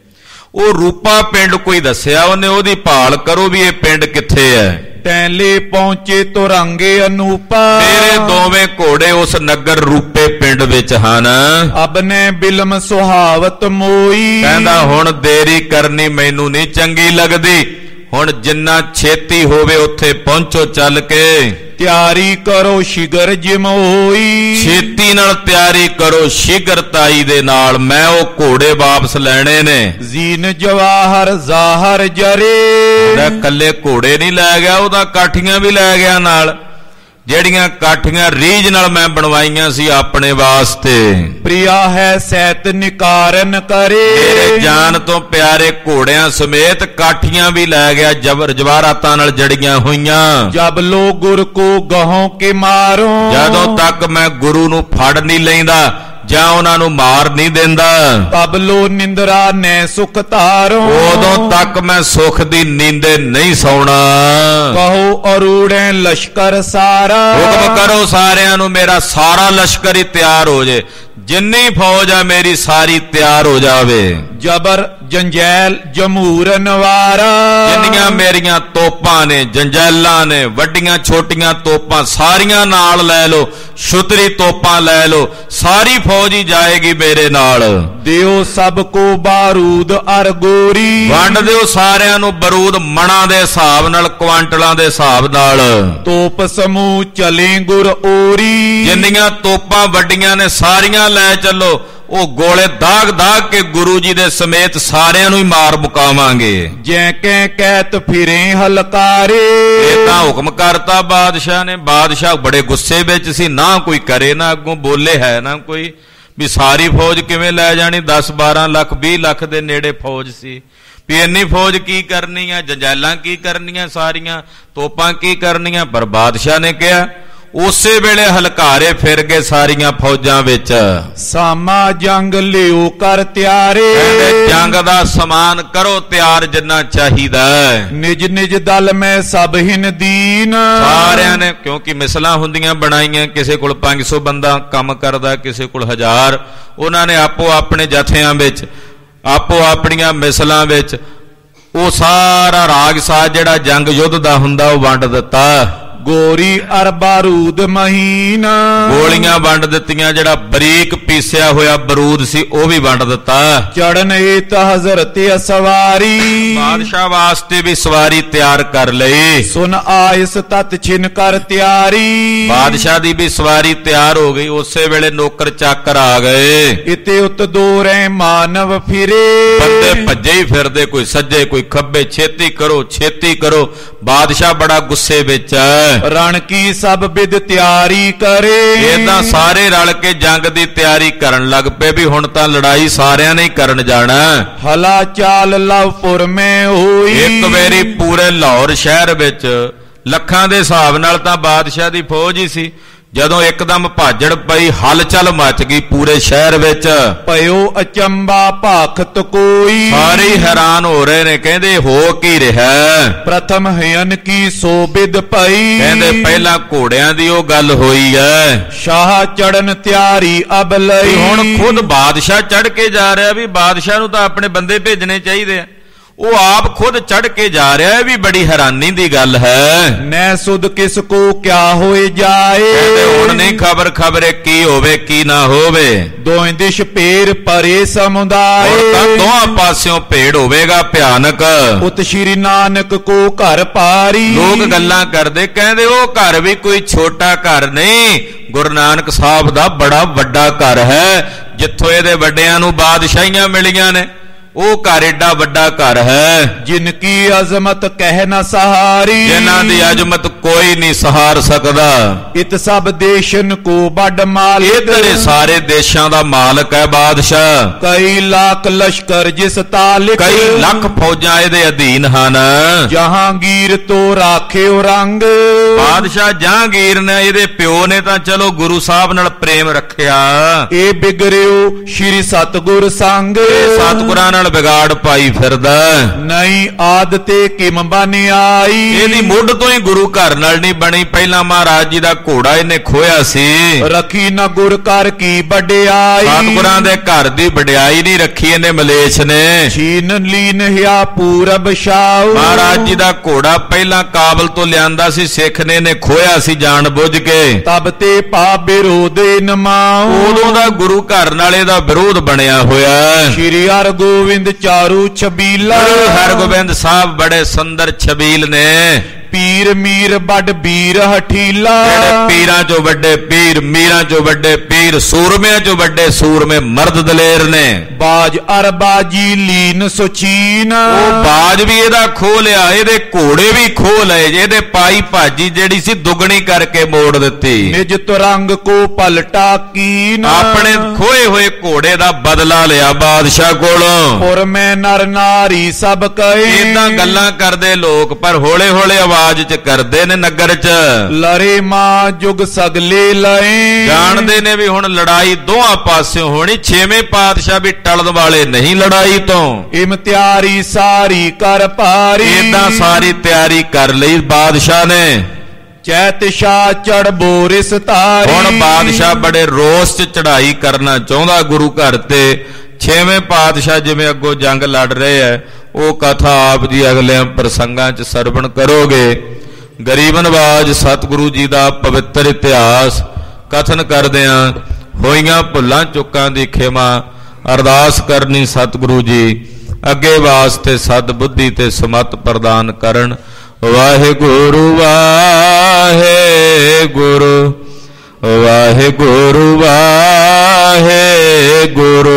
A: ਉਹ ਰੂਪਾ ਪਿੰਡ ਕੋਈ ਦੱਸਿਆ ਉਹਨੇ, ਉਹਦੀ ਭਾਲ ਕਰੋ ਵੀ ਇਹ ਪਿੰਡ ਕਿੱਥੇ ਹੈ।
B: ਤੈਲੇ ਪਹੁੰਚੇ ਤੁਰੰਗੇ ਅਨੂਪਾ,
A: ਮੇਰੇ ਦੋਵੇਂ ਘੋੜੇ ਉਸ ਨਗਰ ਰੂਪੇ ਪਿੰਡ ਵਿੱਚ ਹਨ।
B: ਅਬ ਨੇ ਬਿਲਮ ਸੁਹਾਵਤ ਮੋਈ,
A: ਕਹਿੰਦਾ ਹੁਣ ਦੇਰੀ ਕਰਨੀ ਮੈਨੂੰ ਨਹੀਂ ਚੰਗੀ ਲੱਗਦੀ, ਹੁਣ ਜਿੰਨਾ ਛੇਤੀ ਹੋਵੇ ਉੱਥੇ ਪਹੁੰਚੋ ਚੱਲ ਕੇ।
B: ਤਿਆਰੀ ਕਰੋ ਸ਼ਿਗਰ ਜਿਮ ਹੋਈ,
A: ਛੇਤੀ ਨਾਲ ਤਿਆਰੀ ਕਰੋ ਸ਼ੀਘਰਤਾਈ ਦੇ ਨਾਲ, ਮੈਂ ਉਹ ਘੋੜੇ ਵਾਪਸ ਲੈਣੇ ਨੇ।
B: ਜ਼ੀਨ ਜਵਾਹਰ ਜ਼ਾਹਰ ਜਰੇ,
A: ਕੱਲੇ ਘੋੜੇ ਨਹੀਂ ਲੈ ਗਿਆ, ਉਹਦਾ ਕਾਠੀਆਂ ਵੀ ਲੈ ਗਿਆ ਨਾਲ, ਜਿਹੜੀਆਂ ਕਾਠੀਆਂ ਰੀਝ ਨਾਲ ਮੈਂ ਬਣਵਾਈਆਂ ਸੀ ਆਪਣੇ ਵਾਸਤੇ।
B: ਪ੍ਰਿਆ ਹੈ ਸੈਤ ਨਿਕਾਰਨ ਕਰੇ,
A: ਮੇਰੇ ਜਾਨ ਤੋਂ ਪਿਆਰੇ ਘੋੜਿਆਂ ਸਮੇਤ ਕਾਠੀਆਂ ਵੀ ਲੈ ਗਿਆ, ਜਵਾਹਰਾਤਾਂ ਨਾਲ ਜੜੀਆਂ ਹੋਈਆਂ।
B: ਜਬ ਲੋ ਗੁਰ ਕੋ ਗਹੋਂ ਕੇ ਮਾਰੋ,
A: ਜਦੋਂ ਤੱਕ ਮੈਂ ਗੁਰੂ ਨੂੰ ਫੜ ਨਹੀਂ ਲੈਂਦਾ ਜਾਂ ਉਹਨਾਂ ਨੂੰ ਮਾਰ ਨਹੀਂ ਦਿੰਦਾ,
B: ਤਬ ਲੋ ਨਿੰਦਰਾ ਨੇ ਸੁਖ ਧਾਰੋ,
A: ਉਦੋਂ ਤੱਕ ਮੈਂ ਸੁਖ ਦੀ ਨੀਂਦੇ ਨਹੀਂ ਸੌਣਾ।
B: ਕਹੋ ਅਰੂੜੇ ਲਸ਼ਕਰ ਸਾਰਾ,
A: ਹੁਕਮ ਕਰੋ ਸਾਰਿਆਂ ਨੂੰ ਮੇਰਾ ਸਾਰਾ ਲਸ਼ਕਰ ਹੀ ਤਿਆਰ ਹੋ ਜੇ, ਜਿੰਨੀ ਫੌਜ ਆ ਮੇਰੀ ਸਾਰੀ ਤਿਆਰ ਹੋ ਜਾਵੇ।
B: ਜਬਰ ਜੰਜੈਲ ਜਮੂਰ ਨਵਾਰਾ,
A: ਜਿੰਨੀਆਂ ਮੇਰੀਆਂ ਤੋਪਾਂ ਨੇ, ਜੰਜੈਲਾਂ ਨੇ, ਵੱਡੀਆਂ ਛੋਟੀਆਂ ਤੋਪਾਂ ਸਾਰੀਆਂ ਨਾਲ ਲੈ ਲਓ, ਛੁਤਰੀ ਤੋਪਾਂ ਲੈ ਲਓ, ਸਾਰੀ ਫੌਜ ਹੀ ਜਾਏਗੀ ਮੇਰੇ ਨਾਲ।
B: ਦਿਓ ਸਭ ਕੋ ਬਾਰੂਦ ਅਰ ਗੋਰੀ,
A: ਵੰਡ ਦਿਓ ਸਾਰਿਆਂ ਨੂੰ ਬਰੂਦ ਮਣਾਂ ਦੇ ਹਿਸਾਬ ਨਾਲ, ਕੁਆਂਟਲਾਂ ਦੇ ਹਿਸਾਬ ਨਾਲ।
B: ਤੋਪ ਸਮੂਹ ਚਲੇ ਗੁਰ ਓਰੀ,
A: ਜਿੰਨੀਆਂ ਤੋਪਾਂ ਵੱਡੀਆਂ ਨੇ ਸਾਰੀਆਂ ਲੈ ਚੱਲੋ, ਉਹ ਗੋਲੇ ਦਾਗ ਦਾਗ ਕੇ ਗੁਰੂ ਜੀ ਦੇ ਸਮੇਤ ਸਾਰਿਆਂ ਨੂੰ ਹੀ ਮਾਰ ਮੁਕਾਵਾਂਗੇ।
B: ਜੈ ਕੈ ਕਹਿਤ ਫਿਰੇ ਹਲਕਾਰੇ,
A: ਇਹ ਤਾਂ ਹੁਕਮ ਕਰਤਾ ਬਾਦਸ਼ਾਹ ਨੇ। ਬਾਦਸ਼ਾਹ ਬੜੇ ਗੁੱਸੇ ਵਿੱਚ ਸੀ, ਨਾ ਕੋਈ ਕਰੇ ਨਾ ਅੱਗੋਂ ਬੋਲੇ ਹੈ ਨਾ ਕੋਈ, ਵੀ ਸਾਰੀ ਫੌਜ ਕਿਵੇਂ ਲੈ ਜਾਣੀ, 10-12 ਲੱਖ 20 ਲੱਖ ਦੇ ਨੇੜੇ ਫੌਜ ਸੀ, ਵੀ ਇੰਨੀ ਫੌਜ ਕੀ ਕਰਨੀ ਆ, ਜੰਜੈਲਾਂ ਕੀ ਕਰਨੀਆਂ, ਸਾਰੀਆਂ ਤੋਪਾਂ ਕੀ ਕਰਨੀਆਂ। ਪਰ ਬਾਦਸ਼ਾਹ ਨੇ ਕਿਹਾ, ਉਸੇ ਵੇਲੇ ਹਲਕਾਰੇ ਫਿਰ ਗਏ ਸਾਰੀਆਂ ਫੌਜਾਂ ਵਿੱਚ।
B: ਸਾਮਾ ਜੰਗ ਲਿਓ ਕਰ ਤਿਆਰੇ,
A: ਜੰਗ ਦਾ ਸਮਾਨ ਕਰੋ ਤਿਆਰ ਜਿੰਨਾ ਚਾਹੀਦਾ।
B: ਨਿਜ ਨਿਜ ਦਲ ਮੈਂ ਸਭ ਹਿਨ ਦੀਨ,
A: ਸਾਰਿਆਂ ਨੇ, ਕਿਉਂਕਿ ਮਿਸਲਾਂ ਹੁੰਦੀਆਂ ਬਣਾਈਆਂ, ਕਿਸੇ ਕੋਲ 500 ਬੰਦਾ ਕੰਮ ਕਰਦਾ, ਕਿਸੇ ਕੋਲ 1000, ਉਹਨਾਂ ਨੇ ਆਪੋ ਆਪਣੇ ਜਥਿਆਂ ਵਿੱਚ, ਆਪੋ ਆਪਣੀਆਂ ਮਿਸਲਾਂ ਵਿੱਚ ਉਹ ਸਾਰਾ ਰਾਗ ਸਾਜ ਜਿਹੜਾ ਜੰਗ ਯੁੱਧ ਦਾ ਹੁੰਦਾ ਉਹ ਵੰਡ ਦਿੱਤਾ।
B: ਗੋਰੀ ਅਰ ਬਾਰੂਦ ਮਹੀਨਾ,
A: ਗੋਲੀਆਂ ਵੰਡ ਦਿੱਤੀਆਂ, ਜਿਹੜਾ ਬਰੀਕ ਪੀਸਿਆ ਹੋਇਆ ਬਰੂਦ ਸੀ ਉਹ ਵੀ ਵੰਡ ਦਿੱਤਾ।
B: ਚੜਨ ਏਤ ਹਜ਼ਰਤ ਸਵਾਰੀ,
A: ਬਾਦਸ਼ਾਹ ਵਾਸਤੇ ਵੀ ਸਵਾਰੀ ਤਿਆਰ ਕਰ ਲਈ।
B: ਸੁਨ ਆਇਸ ਤਤ ਛਿਨ ਕਰ ਤਿਆਰੀ,
A: ਬਾਦਸ਼ਾਹ ਦੀ ਵੀ ਸਵਾਰੀ ਤਿਆਰ ਹੋ ਗਈ, ਉਸੇ ਵੇਲੇ ਨੌਕਰ ਚਾਕਰ ਆ ਗਏ।
B: ਇਤੇ ਉਤ ਦੋਰੇ ਮਾਨਵ ਫਿਰੇ,
A: ਬੰਦੇ ਭੱਜੇ ਹੀ ਫਿਰਦੇ, ਕੋਈ ਸੱਜੇ ਕੋਈ ਖੱਬੇ, ਛੇਤੀ ਕਰੋ ਛੇਤੀ ਕਰੋ। ਬਾਦਸ਼ਾਹ ਬੜਾ ਗੁੱਸੇ ਵਿੱਚ ਹੈ।
B: ਰਣ ਕੀ ਸਭ ਵਿਦ ਤਿਆਰੀ ਕਰੇ,
A: ਇਹਦਾ ਸਾਰੇ ਰਲ ਕੇ ਜੰਗ ਦੀ ਤਿਆਰੀ ਕਰਨ ਲੱਗ ਪਏ, ਵੀ ਹੁਣ ਤਾਂ ਲੜਾਈ ਸਾਰਿਆਂ ਨੇ ਹੀ ਕਰਨ ਜਾਣਾ।
B: ਹਲਾ ਚਾਲ ਲਵਪੁਰ ਮੈਂ ਹੋਈ,
A: ਇੱਕ ਵਾਰੀ ਪੂਰੇ ਲਾਹੌਰ ਸ਼ਹਿਰ ਵਿੱਚ ਲੱਖਾਂ ਦੇ ਹਿਸਾਬ ਨਾਲ ਤਾਂ ਬਾਦਸ਼ਾਹ ਦੀ ਫੌਜ ਹੀ ਸੀ, ਜਦੋਂ ਇੱਕਦਮ ਭਾਜੜ ਪਈ, ਹਲਚਲ ਮਚ ਗਈ ਪੂਰੇ ਸ਼ਹਿਰ ਵਿੱਚ।
B: ਪਇਓ ਅਚੰਬਾ ਭਾਖਤ ਕੋਈ,
A: ਸਾਰੇ ਹੈਰਾਨ ਹੋ ਰਹੇ ਨੇ, ਕਹਿੰਦੇ ਹੋ ਕੀ ਰਿਹਾ।
B: ਪ੍ਰਥਮ ਹਯਨ ਕੀ ਸੋਬਿਦ ਪਈ,
A: ਕਹਿੰਦੇ ਪਹਿਲਾਂ ਘੋੜਿਆਂ ਦੀ ਉਹ ਗੱਲ ਹੋਈ ਹੈ,
B: ਸ਼ਾਹ ਚੜਨ ਤਿਆਰੀ ਅਬ ਲਈ।
A: ਹੁਣ ਖੁਦ ਬਾਦਸ਼ਾਹ ਚੜ ਕੇ ਜਾ ਰਿਹਾ, ਵੀ ਬਾਦਸ਼ਾਹ ਨੂੰ ਤਾਂ ਆਪਣੇ ਬੰਦੇ ਭੇਜਣੇ ਚਾਹੀਦੇ ਆ, ਉਹ ਆਪ ਖੁਦ ਚੜ ਕੇ ਜਾ ਰਿਹਾ ਹੈ, ਵੀ ਬੜੀ ਹੈਰਾਨੀ ਦੀ ਗੱਲ ਹੈ।
B: ਨੈ ਸੁਧ ਕਿਸ ਕੋ ਕਿਆ ਹੋਏ ਜਾਏ,
A: ਹੁਣ ਨਹੀਂ ਖਬਰ ਖਬਰੇ ਕੀ ਹੋਵੇ ਕੀ ਨਾ ਹੋਵੇ।
B: ਦੋਇ ਦਿਸ਼ ਪੇਰ ਪਰੇ ਸਮੁਦਾਏ,
A: ਹੁਣ ਤਾਂ ਦੋਹਾਂ ਪਾਸਿਓਂ ਭੇੜ ਹੋਵੇਗਾ ਭਿਆਨਕ।
B: ਉਤ ਸ਼੍ਰੀ ਨਾਨਕ ਕੋ ਘਰ ਪਾਰੀ,
A: ਲੋਕ ਗੱਲਾਂ ਕਰਦੇ, ਕਹਿੰਦੇ ਉਹ ਘਰ ਵੀ ਕੋਈ ਛੋਟਾ ਘਰ ਨਹੀਂ, ਗੁਰੂ ਨਾਨਕ ਸਾਹਿਬ ਦਾ ਬੜਾ ਵੱਡਾ ਘਰ ਹੈ, ਜਿੱਥੋਂ ਇਹਦੇ ਵੱਡਿਆਂ ਨੂੰ ਬਾਦਸ਼ਾਹੀਆਂ ਮਿਲੀਆਂ ਨੇ, ਉਹ ਘਰ ਏਡਾ ਵੱਡਾ ਘਰ ਹੈ।
B: ਜਿਨ ਕੀ ਅਜ਼ਮਤ ਕਹਿ ਨਾ ਸਹਾਰੀ,
A: ਜਿਨ੍ਹਾਂ ਦੀ ਅਜ਼ਮਤ ਕੋਈ ਨਹੀਂ ਸਹਾਰ ਸਕਦਾ।
B: ਇਤ ਸਭ ਦੇਸ਼ਨ ਕੋ ਵੱਡ ਮਾਲਿਕ,
A: ਇਹ ਤੇਰੇ ਸਾਰੇ ਦੇਸ਼ਾਂ ਦਾ ਮਾਲਕ ਹੈ ਬਾਦਸ਼ਾਹ।
B: ਕਈ ਲੱਖ ਲਸ਼ਕਰ ਜਿਸ ਤਾਲਿਕ,
A: ਕਈ ਲੱਖ ਫੌਜਾਂ ਇਹਦੇ ਅਧੀਨ ਹਨ।
B: ਜਹਾਂਗੀਰ ਤੋਂ ਰਾਖਿਓ ਰੰਗ,
A: ਬਾਦਸ਼ਾਹ ਜਹਾਂਗੀਰ ਨੇ, ਇਹਦੇ ਪਿਓ ਨੇ ਤਾਂ ਚਲੋ ਗੁਰੂ ਸਾਹਿਬ ਨਾਲ ਪ੍ਰੇਮ ਰੱਖਿਆ।
B: ਇਹ ਬਿਗੜਿਓ ਸ਼੍ਰੀ ਸਤਗੁਰ ਸੰਗ,
A: ਸਤਿਗੁਰਾਂ ਨਾਲ ਵਿਗਾੜ ਪਾਈ ਫਿਰਦਾ।
B: ਨਹੀਂ ਆਦਤੇ ਕਿਮ ਬਨ ਆਈ,
A: ਇਹਦੀ ਮੁੱਢ ਤੋਂ ਹੀ ਗੁਰੂ ਘਰ ਨਾਲ ਨਹੀਂ ਬਣੀ। ਪਹਿਲਾਂ ਮਹਾਰਾਜ ਜੀ ਦਾ ਘੋੜਾ ਇਹਨੇ ਖੋਇਆ ਸੀ।
B: ਰੱਖੀ ਨਾ ਗੁਰ ਘਰ ਕੀ ਵਡਿਆਈ,
A: ਸਤਿਗੁਰਾਂ ਦੇ ਘਰ ਦੀ ਵਡਿਆਈ ਨਹੀਂ ਰੱਖੀ ਇਹਨੇ ਮਲੇਛ ਨੇ।
B: ਛੀਨ ਲੀਨ ਹਿਆ ਪੂਰਬ ਛਾਉ,
A: ਮਹਾਰਾਜ ਜੀ ਦਾ ਘੋੜਾ ਪਹਿਲਾਂ ਕਾਬਲ ਤੋਂ ਲਿਆਂਦਾ ਸੀ, ਸਿੱਖ ਨੇ ਇਹਨੇ ਖੋਇਆ ਸੀ ਜਾਣ ਬੁੱਝ ਕੇ।
B: ਤਬ ਤੇ ਪਾ ਵਿਰੋਧੇ ਨਮਾਉ,
A: ਉਦੋਂ ਦਾ ਗੁਰੂ ਘਰ ਨਾਲ ਇਹਦਾ ਵਿਰੋਧ ਬਣਿਆ ਹੋਇਆ।
B: ਸ਼੍ਰੀ ਹਰਗੋਬਿੰਦ ਚਾਰੂ ਛਬੀਲਾ,
A: ਹਰਗੋਬਿੰਦ ਸਾਹਿਬ ਬੜੇ ਸੁੰਦਰ ਛਬੀਲ ਨੇ।
B: ਪੀਰ ਮੀਰ ਵੱਡ ਵੀਰ ਹਠੀਲਾ,
A: ਜਿਹੜੇ ਪੀਰਾਂ ਚੋਂ ਵੱਡੇ ਪੀਰ, ਮੀਰਾਂ ਚੋਂ ਵੱਡੇ ਪੀਰ, ਸੂਰਮਿਆਂ ਚੋਂ ਵੱਡੇ ਸੂਰਮੇ, ਮਰਦ ਦਲੇਰ ਨੇ।
B: ਬਾਜ ਅਰਬਾਜੀ ਲੀਨ ਸੁਚੀਨ,
A: ਉਹ ਬਾਜ ਵੀ ਇਹਦਾ ਖੋਹ ਲਿਆ, ਇਹਦੇ ਘੋੜੇ ਵੀ ਖੋਹ ਲਏ। ਇਹਦੇ ਪਾਈ ਭਾਜੀ ਜਿਹੜੀ ਸੀ ਦੁੱਗਣੀ ਕਰਕੇ ਮੋੜ ਦਿੱਤੀ।
B: ਨਿਜ ਤੁਰੰਗ ਕੋ ਪਲਟਾ ਕੀਨ,
A: ਆਪਣੇ ਖੋਏ ਹੋਏ ਘੋੜੇ ਦਾ ਬਦਲਾ ਲਿਆ ਬਾਦਸ਼ਾਹ ਕੋਲੋਂ।
B: ਪੁਰ ਮੈਂ ਨਰ ਨਾਰੀ ਸਭ ਕਹੇ,
A: ਇਦਾਂ ਗੱਲਾਂ ਕਰਦੇ ਲੋਕ, ਪਰ ਹੌਲੇ ਹੌਲੇ ਆਵਾਜ਼ ਚ ਕਰਦੇ ਨੇ ਨਗਰ ਚ।
B: ਲੜੇ ਮਾਂ ਜੁਗ ਸਗਲੇ ਲਏ,
A: ਜਾਣਦੇ ਨੇ ਵੀ ਹੁਣ ਲੜਾਈ ਦੋਹਾਂ ਪਾਸਿਓਂ ਹੋਣੀ। ਛੇਵੇਂ ਪਾਤਸ਼ਾਹ ਵੀ ਟਲਣ ਵਾਲੇ ਨਹੀਂ ਲੜਾਈ ਤੋਂ।
B: ਇਮਤਿਆਰੀ ਸਾਰੀ ਕਰ ਭਾਰੀ,
A: ਇਦਾਂ ਸਾਰੀ ਤਿਆਰੀ ਕਰ ਲਈ ਬਾਦਸ਼ਾਹ ਨੇ।
B: ਚੈਤ ਸ਼ਾਹ ਚੜ ਬੋਰਿਸ ਤਾਰੀ,
A: ਹੁਣ ਬਾਦਸ਼ਾਹ ਬੜੇ ਰੋਸ ਚ ਚੜ੍ਹਾਈ ਕਰਨਾ ਚਾਹੁੰਦਾ ਗੁਰੂ ਘਰ ਤੇ। ਛੇਵੇਂ ਪਾਤਸ਼ਾਹ ਜਿਵੇਂ ਅੱਗੋਂ ਜੰਗ ਲੜ ਰਹੇ ਐ, ਉਹ ਕਥਾ ਆਪ ਜੀ ਅਗਲੇ ਪ੍ਰਸੰਗਾਂ ਚ ਸਰਵਣ ਕਰੋਗੇ। ਗਰੀਬ ਨਵਾਜ ਸਤਿਗੁਰੂ ਜੀ ਦਾ ਪਵਿੱਤਰ ਇਤਿਹਾਸ ਕਥਨ ਕਰਦਿਆਂ ਹੋਈਆਂ ਭੁੱਲਾਂ ਚੁੱਕਾਂ ਦੀ ਖਿਮਾ ਅਰਦਾਸ ਕਰਨੀ। ਸਤਿਗੁਰੂ ਜੀ ਅੱਗੇ ਵਾਸਤੇ ਸਦ ਬੁੱਧੀ ਤੇ ਸਮਤ ਪ੍ਰਦਾਨ ਕਰਨ। ਵਾਹਿਗੁਰੂ ਵਾਹਿਗੁਰੂ ਵਾਹਿਗੁਰੂ ਵਾਹਿਗੁਰੂ।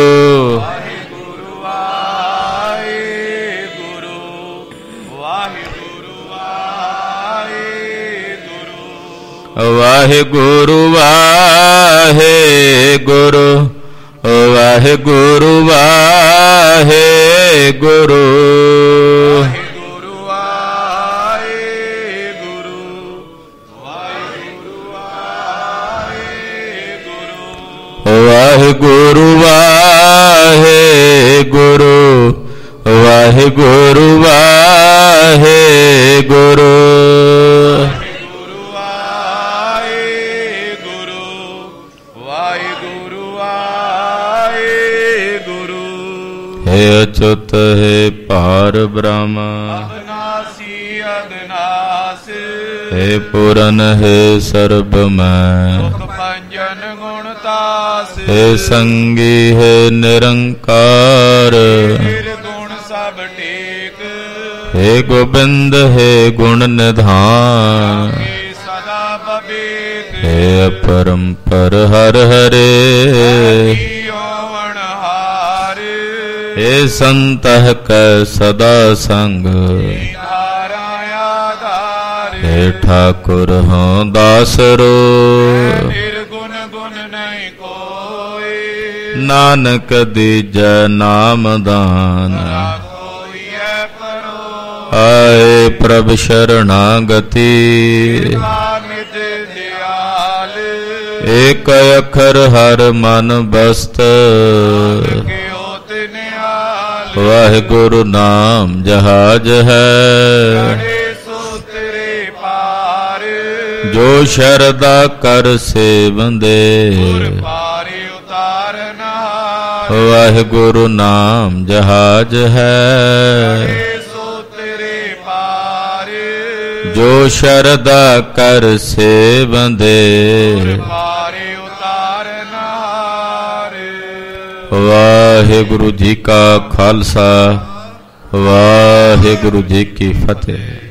A: ਵਾਹਿਗੁਰੂ ਵਾਹਿਗੁਰੂ ਵਾਹਿਗੁਰੂ ਵਾਹਿਗੁਰੂ
B: ਵਾਹਿਗੁਰੂ ਵਾਹਿਗੁਰੂ ਵਾਹਿਗੁਰੂ
A: ਵਾਹਿਗੁਰੂ ਵਾਹਿਗੁਰੂ ਵਾਹਿਗੁਰੂ ਵਾਹਿਗੁਰੂ। हे अच्युत हे पार ब्रह्म,
B: अविनाशी अविनाश,
A: हे पूरन हे सर्वमय,
B: पंजन गुणतास,
A: हे संगी हे निरंकार,
B: गुण सब टेक,
A: हे गोविंद हे गुण निधान,
B: सदा बबेक,
A: हे अपरंपर हर हरे, हे संतह कै सदा संग, हे ठाकुर हों दासरो,
B: निर्गुण गुण नहीं कोई,
A: नानक दीजै नाम दान, आए प्रभ शरणागति, एक अखर हर मन बस्त, वाहिगुरु नाम जहाज है, जो शरदा कर सेवंदे, वाहिगुरु नाम जहाज है, जो शरदा कर सेवंदे। वाहिगुरु जी का खालसा, वाहिगुरु जी की फतेह।